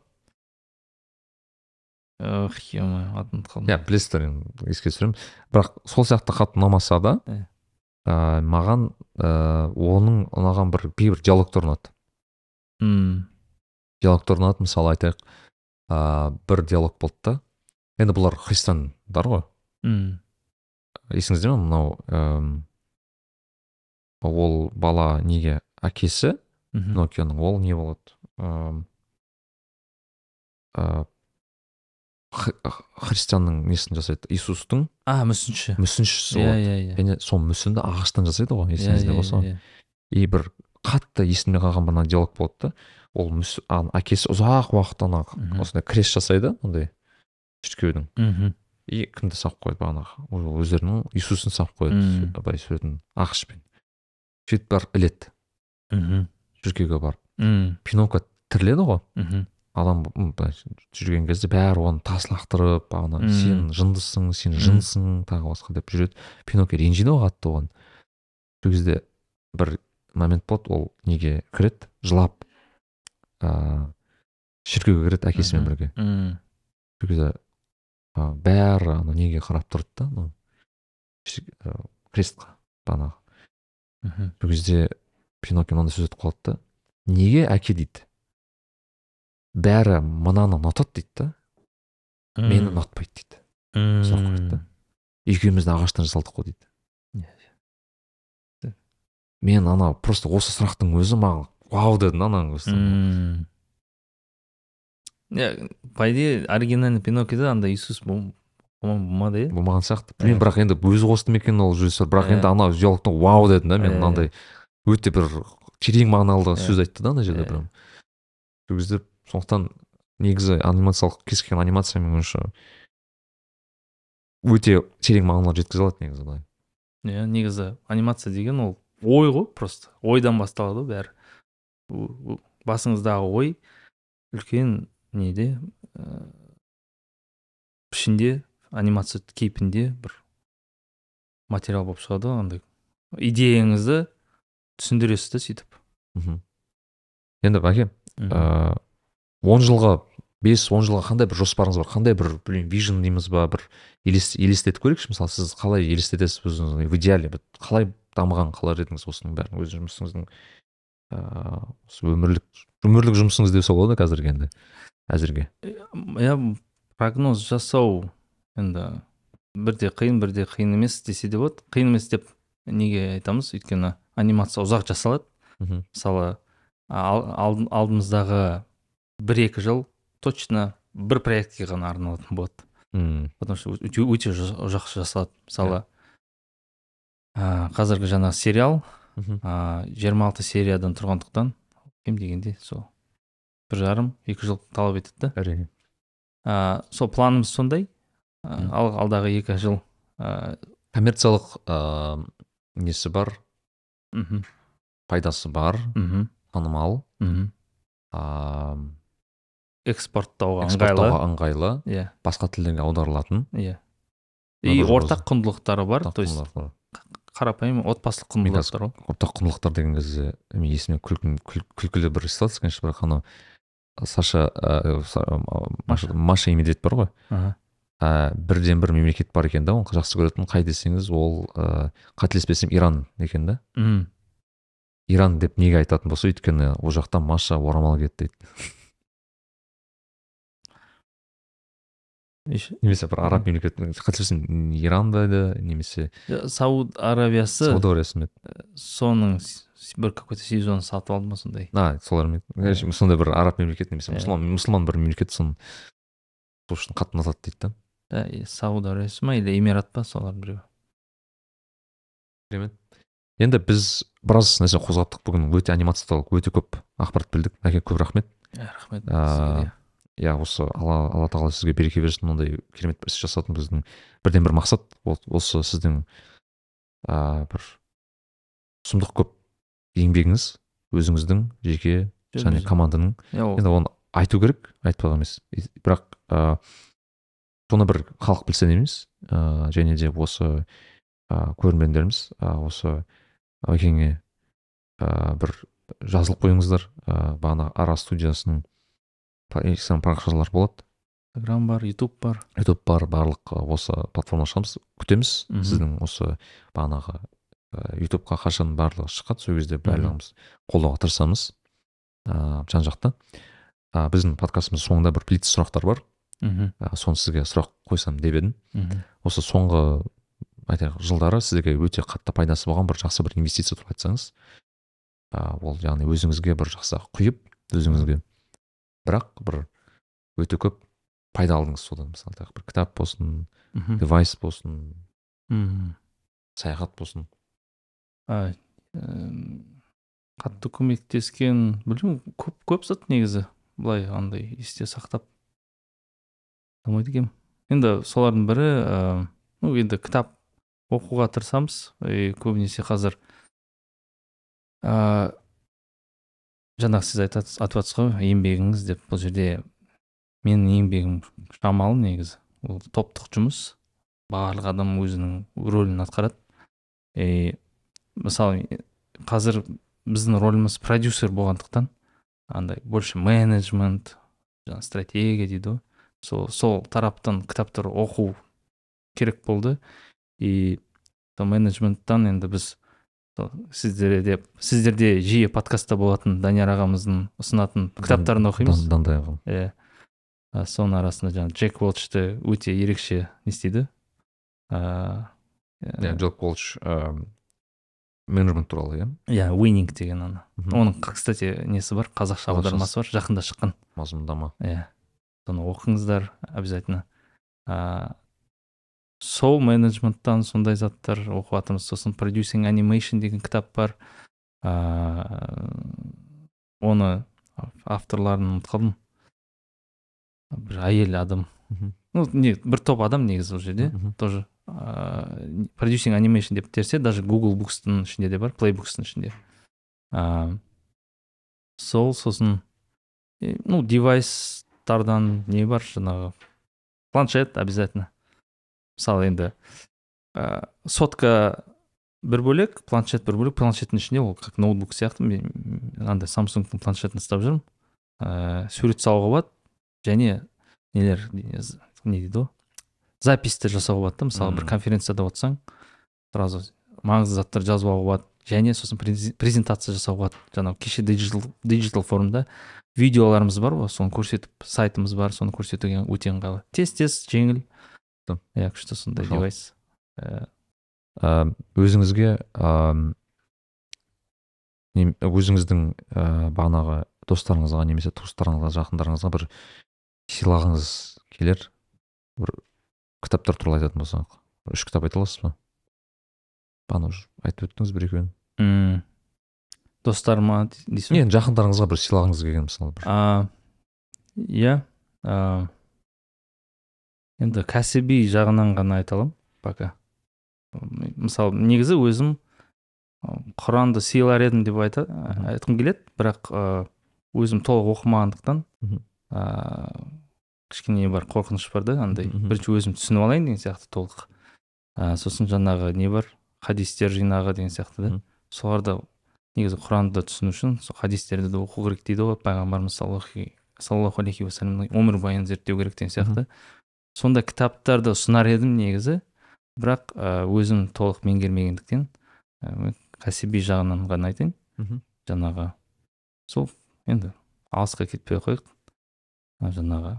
[SPEAKER 2] Ох, ё-моё, атын ұмытып қалдым.
[SPEAKER 1] Иә, білесіздер енді еске түсіремін. Бірақ сол сияқты қатты ұнамаса да,
[SPEAKER 2] Иә.
[SPEAKER 1] ә, маған ә, оның ұнаған бір кейбір диалогтар ұнады.
[SPEAKER 2] М,
[SPEAKER 1] Диалогтар ұнады, мысалы айтайық, ә, бір диалог болды да. Енді бұлар христиандар ғой.
[SPEAKER 2] м,
[SPEAKER 1] Есіңізде ме мынау әм, ол бала неге әкесі
[SPEAKER 2] мгм.
[SPEAKER 1] Пиноккионың, ол не болады? Әм, ә, хри- христианның несін жасайды? Иисустың
[SPEAKER 2] А, мүсінші.
[SPEAKER 1] мүсіншісі
[SPEAKER 2] Иә,
[SPEAKER 1] болады.
[SPEAKER 2] иә, иә.
[SPEAKER 1] Және сол мүсінді ағаштан жасайды ғой,
[SPEAKER 2] Иә,
[SPEAKER 1] есіңізде
[SPEAKER 2] иә,
[SPEAKER 1] болса.
[SPEAKER 2] иә.
[SPEAKER 1] И бір қатты есімде қалған бір ана диалог болды да. Ол мүс- ана әкесі ұзақ уақыт ана
[SPEAKER 2] Мгм.
[SPEAKER 1] осындай крест жасайды, ондай шіркеудің.
[SPEAKER 2] Мгм.
[SPEAKER 1] И кімді салып қояды бағанағы ол өздерінің Иисусын салып қояды,
[SPEAKER 2] Мм.
[SPEAKER 1] былай суретін ағашпен. Сөйтіп барып іледі
[SPEAKER 2] Мгм.
[SPEAKER 1] шіркеуге барып.
[SPEAKER 2] М,
[SPEAKER 1] Пиноккио тіріледі ғой.
[SPEAKER 2] мгм.
[SPEAKER 1] Адам м, былай жүрген кезде бәрі оны тас лақтырып, бағана
[SPEAKER 2] Мм.
[SPEAKER 1] сен жындысың, сен
[SPEAKER 2] Мм.
[SPEAKER 1] жынсың, тағы басқа деп жүреді. Пиноккио ренжиді ғой қатты оған. Сол кезде бір момент болды, ол неге кіреді, жылап ә, шіркеуге кіреді әкесімен
[SPEAKER 2] Мгм.
[SPEAKER 1] бірге.
[SPEAKER 2] М,
[SPEAKER 1] Сол кезде ә, бәрі ана неге қарап тұрды да, анау шір- ә, крестқа бағанағы.
[SPEAKER 2] мгм.
[SPEAKER 1] Сол кезде Пиноккио мынандай сөз айтып қалды да, неге әке дейді, бәрі мынаны ұнатады дейді да, мені
[SPEAKER 2] М,
[SPEAKER 1] ұнатпайды дейді.
[SPEAKER 2] м.
[SPEAKER 1] сұрақ қойды да. екеуміз де ағаштан жасалдық қой дейді. Мен ана просто осы сұрақтың өзі маған вау дедім ананың өзі.
[SPEAKER 2] Мм. Я, по идее, оригинальный Пиноккиода анда Иисус по-моему болмады, иә?
[SPEAKER 1] Болмаған сияқты. Білмеймін, бірақ енді өзі қосты ма екен ол режиссер, бірақ
[SPEAKER 2] Иә.
[SPEAKER 1] енді ана диалогтан вау дедім да мен.
[SPEAKER 2] Иә.
[SPEAKER 1] Мынандай өте бір терең мағыналы
[SPEAKER 2] Иә.
[SPEAKER 1] сөз айтты да ана жерде
[SPEAKER 2] Иә.
[SPEAKER 1] прям. Сол кезде сондықтан негізі анимациялық кез келген анимация мен ойымша өте терең мағыналар жеткізе алады негізі былай.
[SPEAKER 2] Иә, негізі анимация деген ол ой ғой, просто ойдан басталады ғой бәрі. У- у- Басыңыздағы ой үлкен неде ә, пішінде, анимация кейпінде бір материал болып шығады ғой, андай идеяңызды түсіндіресіз да сөйтіп.
[SPEAKER 1] Мгм. Енді бәке,
[SPEAKER 2] Мгм.
[SPEAKER 1] ыыы он жылға, бес он жылға қандай бір жоспарыңыз бар? Қандай бір, білмеймін, вижн дейміз ба, бір елес- елестетіп көрейікші. Мысалы, сіз қалай елестетесіз өзіңізді в идеале, бір қалай дамыған қалар едіңіз осының бәрін, өз жұмысыңыздың ыыы осы өмірлік өмірлік жұмысыңыз деп болады қазіргі енді әзірге.
[SPEAKER 2] Иә, прогноз жасау енді бірде қиын, бірде қиын емес десе де болады. Қиын емес деп неге айтамыз? Өйткені анимация ұзақ жасалады.
[SPEAKER 1] Мгм.
[SPEAKER 2] Мысалы, ал- алд- алдымыздағы бір-екі жыл точно бір проектке ғана арналатын болады.
[SPEAKER 1] Мм.
[SPEAKER 2] Потому что өте өте жа- ұзақ жасалады. Мысалы, ә, қазіргі жаңағы сериал
[SPEAKER 1] Мгм.
[SPEAKER 2] ә, жиырма алты сериядан тұрғандықтан кем дегенде сол бір жарым екі жыл талап етеді да.
[SPEAKER 1] Әрине.
[SPEAKER 2] Ә, сол планымыз сондай. Ә,
[SPEAKER 1] Мгм.
[SPEAKER 2] ал алдағы екі жыл ә,
[SPEAKER 1] Коммерциялық ыыы несі бар,
[SPEAKER 2] мгм,
[SPEAKER 1] пайдасы бар,
[SPEAKER 2] мгм,
[SPEAKER 1] танымал,
[SPEAKER 2] мгм.
[SPEAKER 1] ыыы
[SPEAKER 2] экспорттауға ыңғайлы.
[SPEAKER 1] экспорттауға ыңғайлы,
[SPEAKER 2] Иә,
[SPEAKER 1] басқа тілдерге аударылатын.
[SPEAKER 2] иә.
[SPEAKER 1] Мына
[SPEAKER 2] И
[SPEAKER 1] бір
[SPEAKER 2] ортақ құндылықтары бар. То есть
[SPEAKER 1] құндылықтар бар.
[SPEAKER 2] қарапайым отбасылық
[SPEAKER 1] Мен
[SPEAKER 2] құндылықтар
[SPEAKER 1] қазір
[SPEAKER 2] ғой.
[SPEAKER 1] ортақ құндылықтар деген кезде мен есіме күлкім- күл- күлкілі бір ситуация, конечно, бірақ анау Саша ә, Са- ә,
[SPEAKER 2] Маша.
[SPEAKER 1] Маша и медведь бар ғой.
[SPEAKER 2] Аха.
[SPEAKER 1] ә, бірден бір мемлекет бар екен да, оны жақсы көретін. Қай десеңіз, ол ә, қателеспесем Иран екен да.
[SPEAKER 2] Мгм.
[SPEAKER 1] Иран деп неге айтатын болса, өйткені ол жақта Маша орамал киеді дейді.
[SPEAKER 2] Еще-
[SPEAKER 1] Немесе бір араб мемлекетін, қателеспесем Иран ба еді, немесе
[SPEAKER 2] Иә, Сауд Аравиясы
[SPEAKER 1] Сауд Арабиясы.
[SPEAKER 2] соның с- с- бір какой-то сезон сатып алды ма сондай.
[SPEAKER 1] А, солармен. Короче, сондай бір араб мемлекет немесе
[SPEAKER 2] Иә.
[SPEAKER 1] мұсылман мұсылман бір мемлекет соны сол үшін қатты ұнатады дейді да.
[SPEAKER 2] Ә, и Сауд Аравиясы ма или Эмират па, солардың біреуі.
[SPEAKER 1] Керемет. Енді біз біраз нәрсе қозғаттық бүгін, өте анимация туралы өте көп ақпарат білдік. Әке, көп рахмет.
[SPEAKER 2] Ә, рахмет.
[SPEAKER 1] Ә,
[SPEAKER 2] сізге де.
[SPEAKER 1] иә, осы алла алла тағала сізге береке берсін. Ондай керемет бір іс жасадың. Біздің бірден бір мақсат ол осы сіздің ә, бір сұмдық көп еңбегіңіз, өзіңіздің жеке және
[SPEAKER 2] Жоқ,
[SPEAKER 1] команданың.
[SPEAKER 2] иә, ол-
[SPEAKER 1] Енді оны айту керек, айтпаған емес. И- бірақ ә, соны бір халық білсе емес, ә, және де осы ә, көрермендеріміз ә, осы Әкеңе ә, бір жазылып қойыңыздар. ә, бағана Ара студиясының па- инстаграм парақшалар болады,
[SPEAKER 2] Инстаграм бар, Ютуб бар.
[SPEAKER 1] ютуб бар, барлық ә, осы платформа шығамыз, күтеміз.
[SPEAKER 2] Мгм.
[SPEAKER 1] Сіздің осы бағанағы ә, ютубқа қашан барлығы шыққан, сол кезде барлығымыз қолдауға тырысамыз ә, жан жақты. ә, біздің подкастымыз соңында бір блиц сұрақтар бар.
[SPEAKER 2] Мгм,
[SPEAKER 1] ә, соны сізге сұрақ қойсам деп едім.
[SPEAKER 2] мгм.
[SPEAKER 1] Осы соңғы айтайық жылдары сізге өте қатты пайдасы болған бір жақсы бір инвестиция туралы айтсаңыз. ә, ол яғни өзіңізге бір жақсы құйып, өзіңізге бірақ бір өте көп пайда алдыңыз содан. Мысалы айтайық, бір кітап болсын,
[SPEAKER 2] Мгм.
[SPEAKER 1] девайс болсын,
[SPEAKER 2] Мгм.
[SPEAKER 1] саяхат болсын.
[SPEAKER 2] А, эм, қатты көмектескен, білмеймін, көп көп зат негізі былай андай есте сақтап қалмайды екенмін. Енді солардың бірі, ә, ну енді кітап оқуға тырысамыз. И көбінесе қазір ә, жаңағы сіз айтасыз, айтып жатсыз ғой, еңбегіңіз деп. Бұл жерде менің еңбегім шамалы негізі. Ол топтық жұмыс. Барлық адам өзінің рөлін атқарады. И мысалы қазір біздің рөліміз продюсер болғандықтан андай больше менеджмент, жаңа стратегия дейді ғой. Сол сол тараптан кітаптар оқу керек болды. И сол менеджменттан енді біз сол сіздерде сіздерде жиі подкастта болатын Данияр ағамыздың ұсынатын кітаптарын оқимыз.
[SPEAKER 1] Дан- Дандай ағам.
[SPEAKER 2] Иә. А, соның арасында жаңағы Джек Уолчты өте ерекше не істейді. ә,
[SPEAKER 1] иә джек колч менеджмент туралы, иә.
[SPEAKER 2] иә winning деген аны.
[SPEAKER 1] Мгм.
[SPEAKER 2] Оның, кстати, несі бар, қазақша
[SPEAKER 1] Қазақшасы.
[SPEAKER 2] аудармасы бар, жақында шыққан.
[SPEAKER 1] Мазмұндама.
[SPEAKER 2] Иә, соны оқыңыздар обязательно. ә, Соу менеджменттан сондай заттар оқып жатырмыз. Сосын Producing Animation деген кітап бар. ә, Оны авторларын ұмытып қалдым. Бір әйел адам.
[SPEAKER 1] Мгм.
[SPEAKER 2] Ну, не, бір топ адам негізі ол жерде.
[SPEAKER 1] Мгм.
[SPEAKER 2] Тоже ә, Producing Animation деп терсе, даже Google Books-тың ішінде де бар, Playbooks-тың ішінде. ә, Сол, сосын е, ну, девайстардан не бар жаңағы, планшет обязательно. Мысалы енді ә, сотка бір бөлек, планшет бір бөлек. Планшеттің ішінде ол как ноутбук сияқты. Мен андай Samsung-тың планшетін ұстап жүрмін. ә, Сурет салуға болады, және нелер, не дейді ғой, записьті жасауға болады да. Мысалы бір
[SPEAKER 1] Мгм.
[SPEAKER 2] конференцияда отырсаң, сразу маңызды заттар жазып алуға болады, және сосын презен- презентация жасауға болады. Жаңағы кеше диджитал диджитал форумда видеоларымыз бар ғой, соны көрсетіп, сайтымыз бар, соны көрсетуге өте ыңғайлы. Тез-тез, жеңіл.
[SPEAKER 1] Там.
[SPEAKER 2] иә, күшті сондай
[SPEAKER 1] Мақұл.
[SPEAKER 2] девайс. Ә,
[SPEAKER 1] Ә, өзіңізге ә, нем- өзіңіздің ә, бағанағы достарыңызға немесе туыстарыңызға, жақындарыңызға бір сыйлағыңыз келер, бір кітаптар туралы айтатын болсақ, бір үш кітап айта аласыз ба? Бағана уже айтып өттіңіз бір екеуін.
[SPEAKER 2] м, достарыма дейсің?
[SPEAKER 1] Не, жақындарыңызға бір сыйлағыңыз келген мысалы бір.
[SPEAKER 2] А, иә, а, енді кәсіби жағынан ғана айта аламын пока. Мысалы, негізі өзім а, Құранды сыйлар едім деп айта
[SPEAKER 1] Мгм.
[SPEAKER 2] айтқым келеді, бірақ а, өзім толық оқымағандықтан
[SPEAKER 1] Мгм.
[SPEAKER 2] а, кішкене бар, қорқыныш бар да, андай.
[SPEAKER 1] Мгм.
[SPEAKER 2] Бірінші өзім түсініп алайын деген сияқты толық. А, сосын жаңағы не бар, хадистер жинағы деген сияқты да.
[SPEAKER 1] Мгм.
[SPEAKER 2] Соларды негізі Құранды түсіну үшін сол хадистерді де оқу керек дейді ғой, пайғамбарымыз саллаллаху алейхи уассаламның өмірбаянын зерттеу керек деген сияқты. Сондай кітаптарды ұсынар едім негізі, бірақ ә, өзім толық меңгермегендіктен ә, кәсіби жағынан ғана айтайын.
[SPEAKER 1] Мгм.
[SPEAKER 2] Жаңағы сол енді алысқа кетпей қойық. А, жаңағы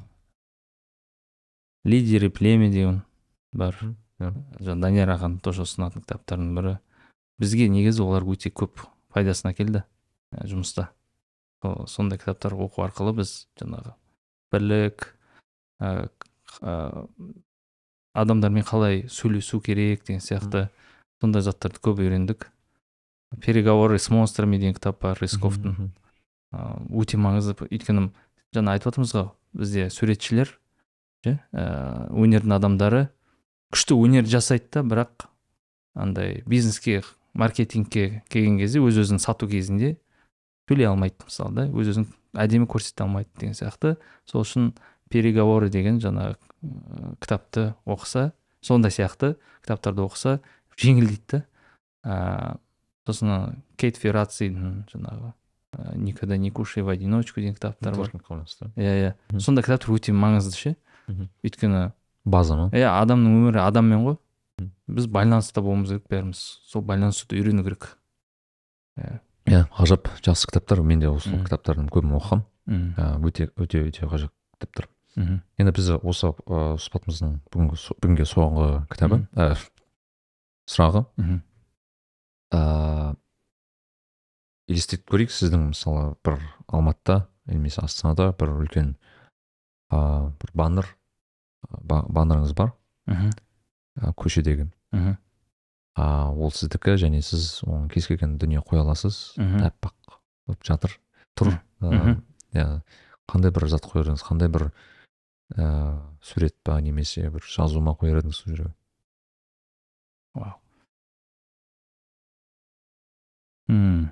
[SPEAKER 2] лидеры племя деген бар.
[SPEAKER 1] Мгм. Иә.
[SPEAKER 2] Жаңа Данияр ағаның тоже ұсынатын кітаптарының бірі. Бізге негізі олар өте көп пайдасын әкелді ә, жұмыста. Сол- Сондай кітаптар оқу арқылы біз жаңағы бірлік, ә, ә, адамдармен қалай сөйлесу керек деген сияқты сондай заттарды көп үйрендік. Переговоры с монстрами деген кітап бар, Рысковтың.
[SPEAKER 1] Мгм.
[SPEAKER 2] Ә, өте маңызды. Өйткені жаңа айтып отырмыз ғой, бізде суретшілер, ше, ә, өнердің адамдары күшті өнер жасайды да, бірақ андай бизнеске, маркетингке келген кезде өз өзін сату кезінде сөйлей алмайды, мысалы да, өз өзін әдемі көрсете алмайды деген сияқты. Сол үшін переговоры деген жаңа ә, кітапты оқыса, сондай сияқты кітаптарды оқыса жеңілдейді да. Ә, сосын Кейт Феррацидің жаңағы ә, никогда не кушай в одиночку деген кітаптар бар.
[SPEAKER 1] Иә,
[SPEAKER 2] Иә, иә.
[SPEAKER 1] Мгм.
[SPEAKER 2] Сондай кітаптар өте маңызды ше.
[SPEAKER 1] Мгм.
[SPEAKER 2] Өйткені
[SPEAKER 1] база ма?
[SPEAKER 2] иә, адамның өмірі адаммен ғой.
[SPEAKER 1] Мгм.
[SPEAKER 2] Біз байланыста болуымыз керек бәріміз. Сол байланысуды үйрену керек. Иә.
[SPEAKER 1] Иә, ғажап, жақсы кітаптар. Мен де осы
[SPEAKER 2] Мгм.
[SPEAKER 1] кітаптардың көбін оқығам.
[SPEAKER 2] Мгм.
[SPEAKER 1] Ә, өте өте өте ғажап кітаптар.
[SPEAKER 2] Мгм.
[SPEAKER 1] Енді біз осы ә, сұхбатымыздың бүгінгі со- бүгінге соңғы кітабы, ә, сұрағы.
[SPEAKER 2] Мгм.
[SPEAKER 1] Ә, елестетіп көрейік, сіздің мысалы бір Алматыда немесе Астанада бір үлкен ә, бір баннер ба- баннеріңіз бар,
[SPEAKER 2] Мгм.
[SPEAKER 1] ә, көшедегі.
[SPEAKER 2] Мгм.
[SPEAKER 1] А, ол сіздікі, және сіз оның кез келген дүние қоя аласыз.
[SPEAKER 2] Мгм.
[SPEAKER 1] Аппақ болып жатыр, тұр.
[SPEAKER 2] Мгм.
[SPEAKER 1] Иә, қандай бір зат қояр едіңіз, қандай бір ә, сурет па немесе бір жазу ма қояр едіңіз сол жерге?
[SPEAKER 2] Вау. Мм.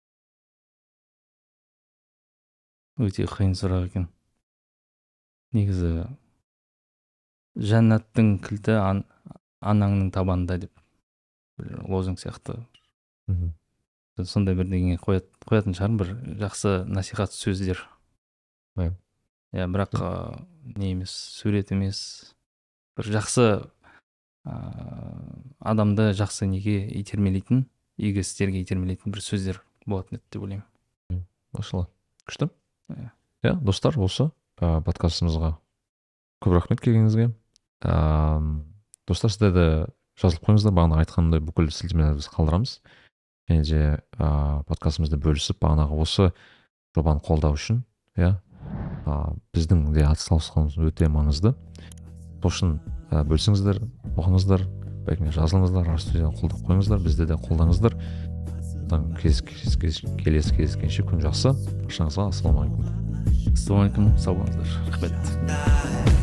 [SPEAKER 2] Өте қиын сұрақ екен. Негізі жәннаттың кілті ан- анаңның табанында деп бір лозунг сияқты
[SPEAKER 1] Мгм.
[SPEAKER 2] сондай бірдеңе қоят- қоятын шығармын, бір жақсы насихат сөздер.
[SPEAKER 1] Иә.
[SPEAKER 2] Иә, бірақ ә, не емес, сурет емес, бір жақсы ә, адамды жақсы неге итермелейтін, игі істерге итермелейтін бір сөздер болатын еді деп ойлаймын.
[SPEAKER 1] Машалла, күшті.
[SPEAKER 2] Иә.
[SPEAKER 1] Иә, достар, осы ә, подкастымызға көп рахмет келгеніңізге. Ә, достар, сіздер де жазылып қойыңыздар. Бағана айтқанымдай бүкіл сілтемелерді біз қалдырамыз. Және де ә, подкастымызды бөлісіп, бағанағы осы жобаны қолдау үшін, иә, ә, біздің де атсалысқанымыз өте маңызды. Сол үшін ә, бөлісіңіздер, оқыңыздар, бәлкім жазылыңыздар, Арастудияны қолдап қойыңыздар, бізді де қолдаңыздар. Келесі кездескенше күн жақсы. Баршаңызға ассалаумағалейкум.
[SPEAKER 2] Ассалаумағалейкум, сау болыңыздар. Рахмет.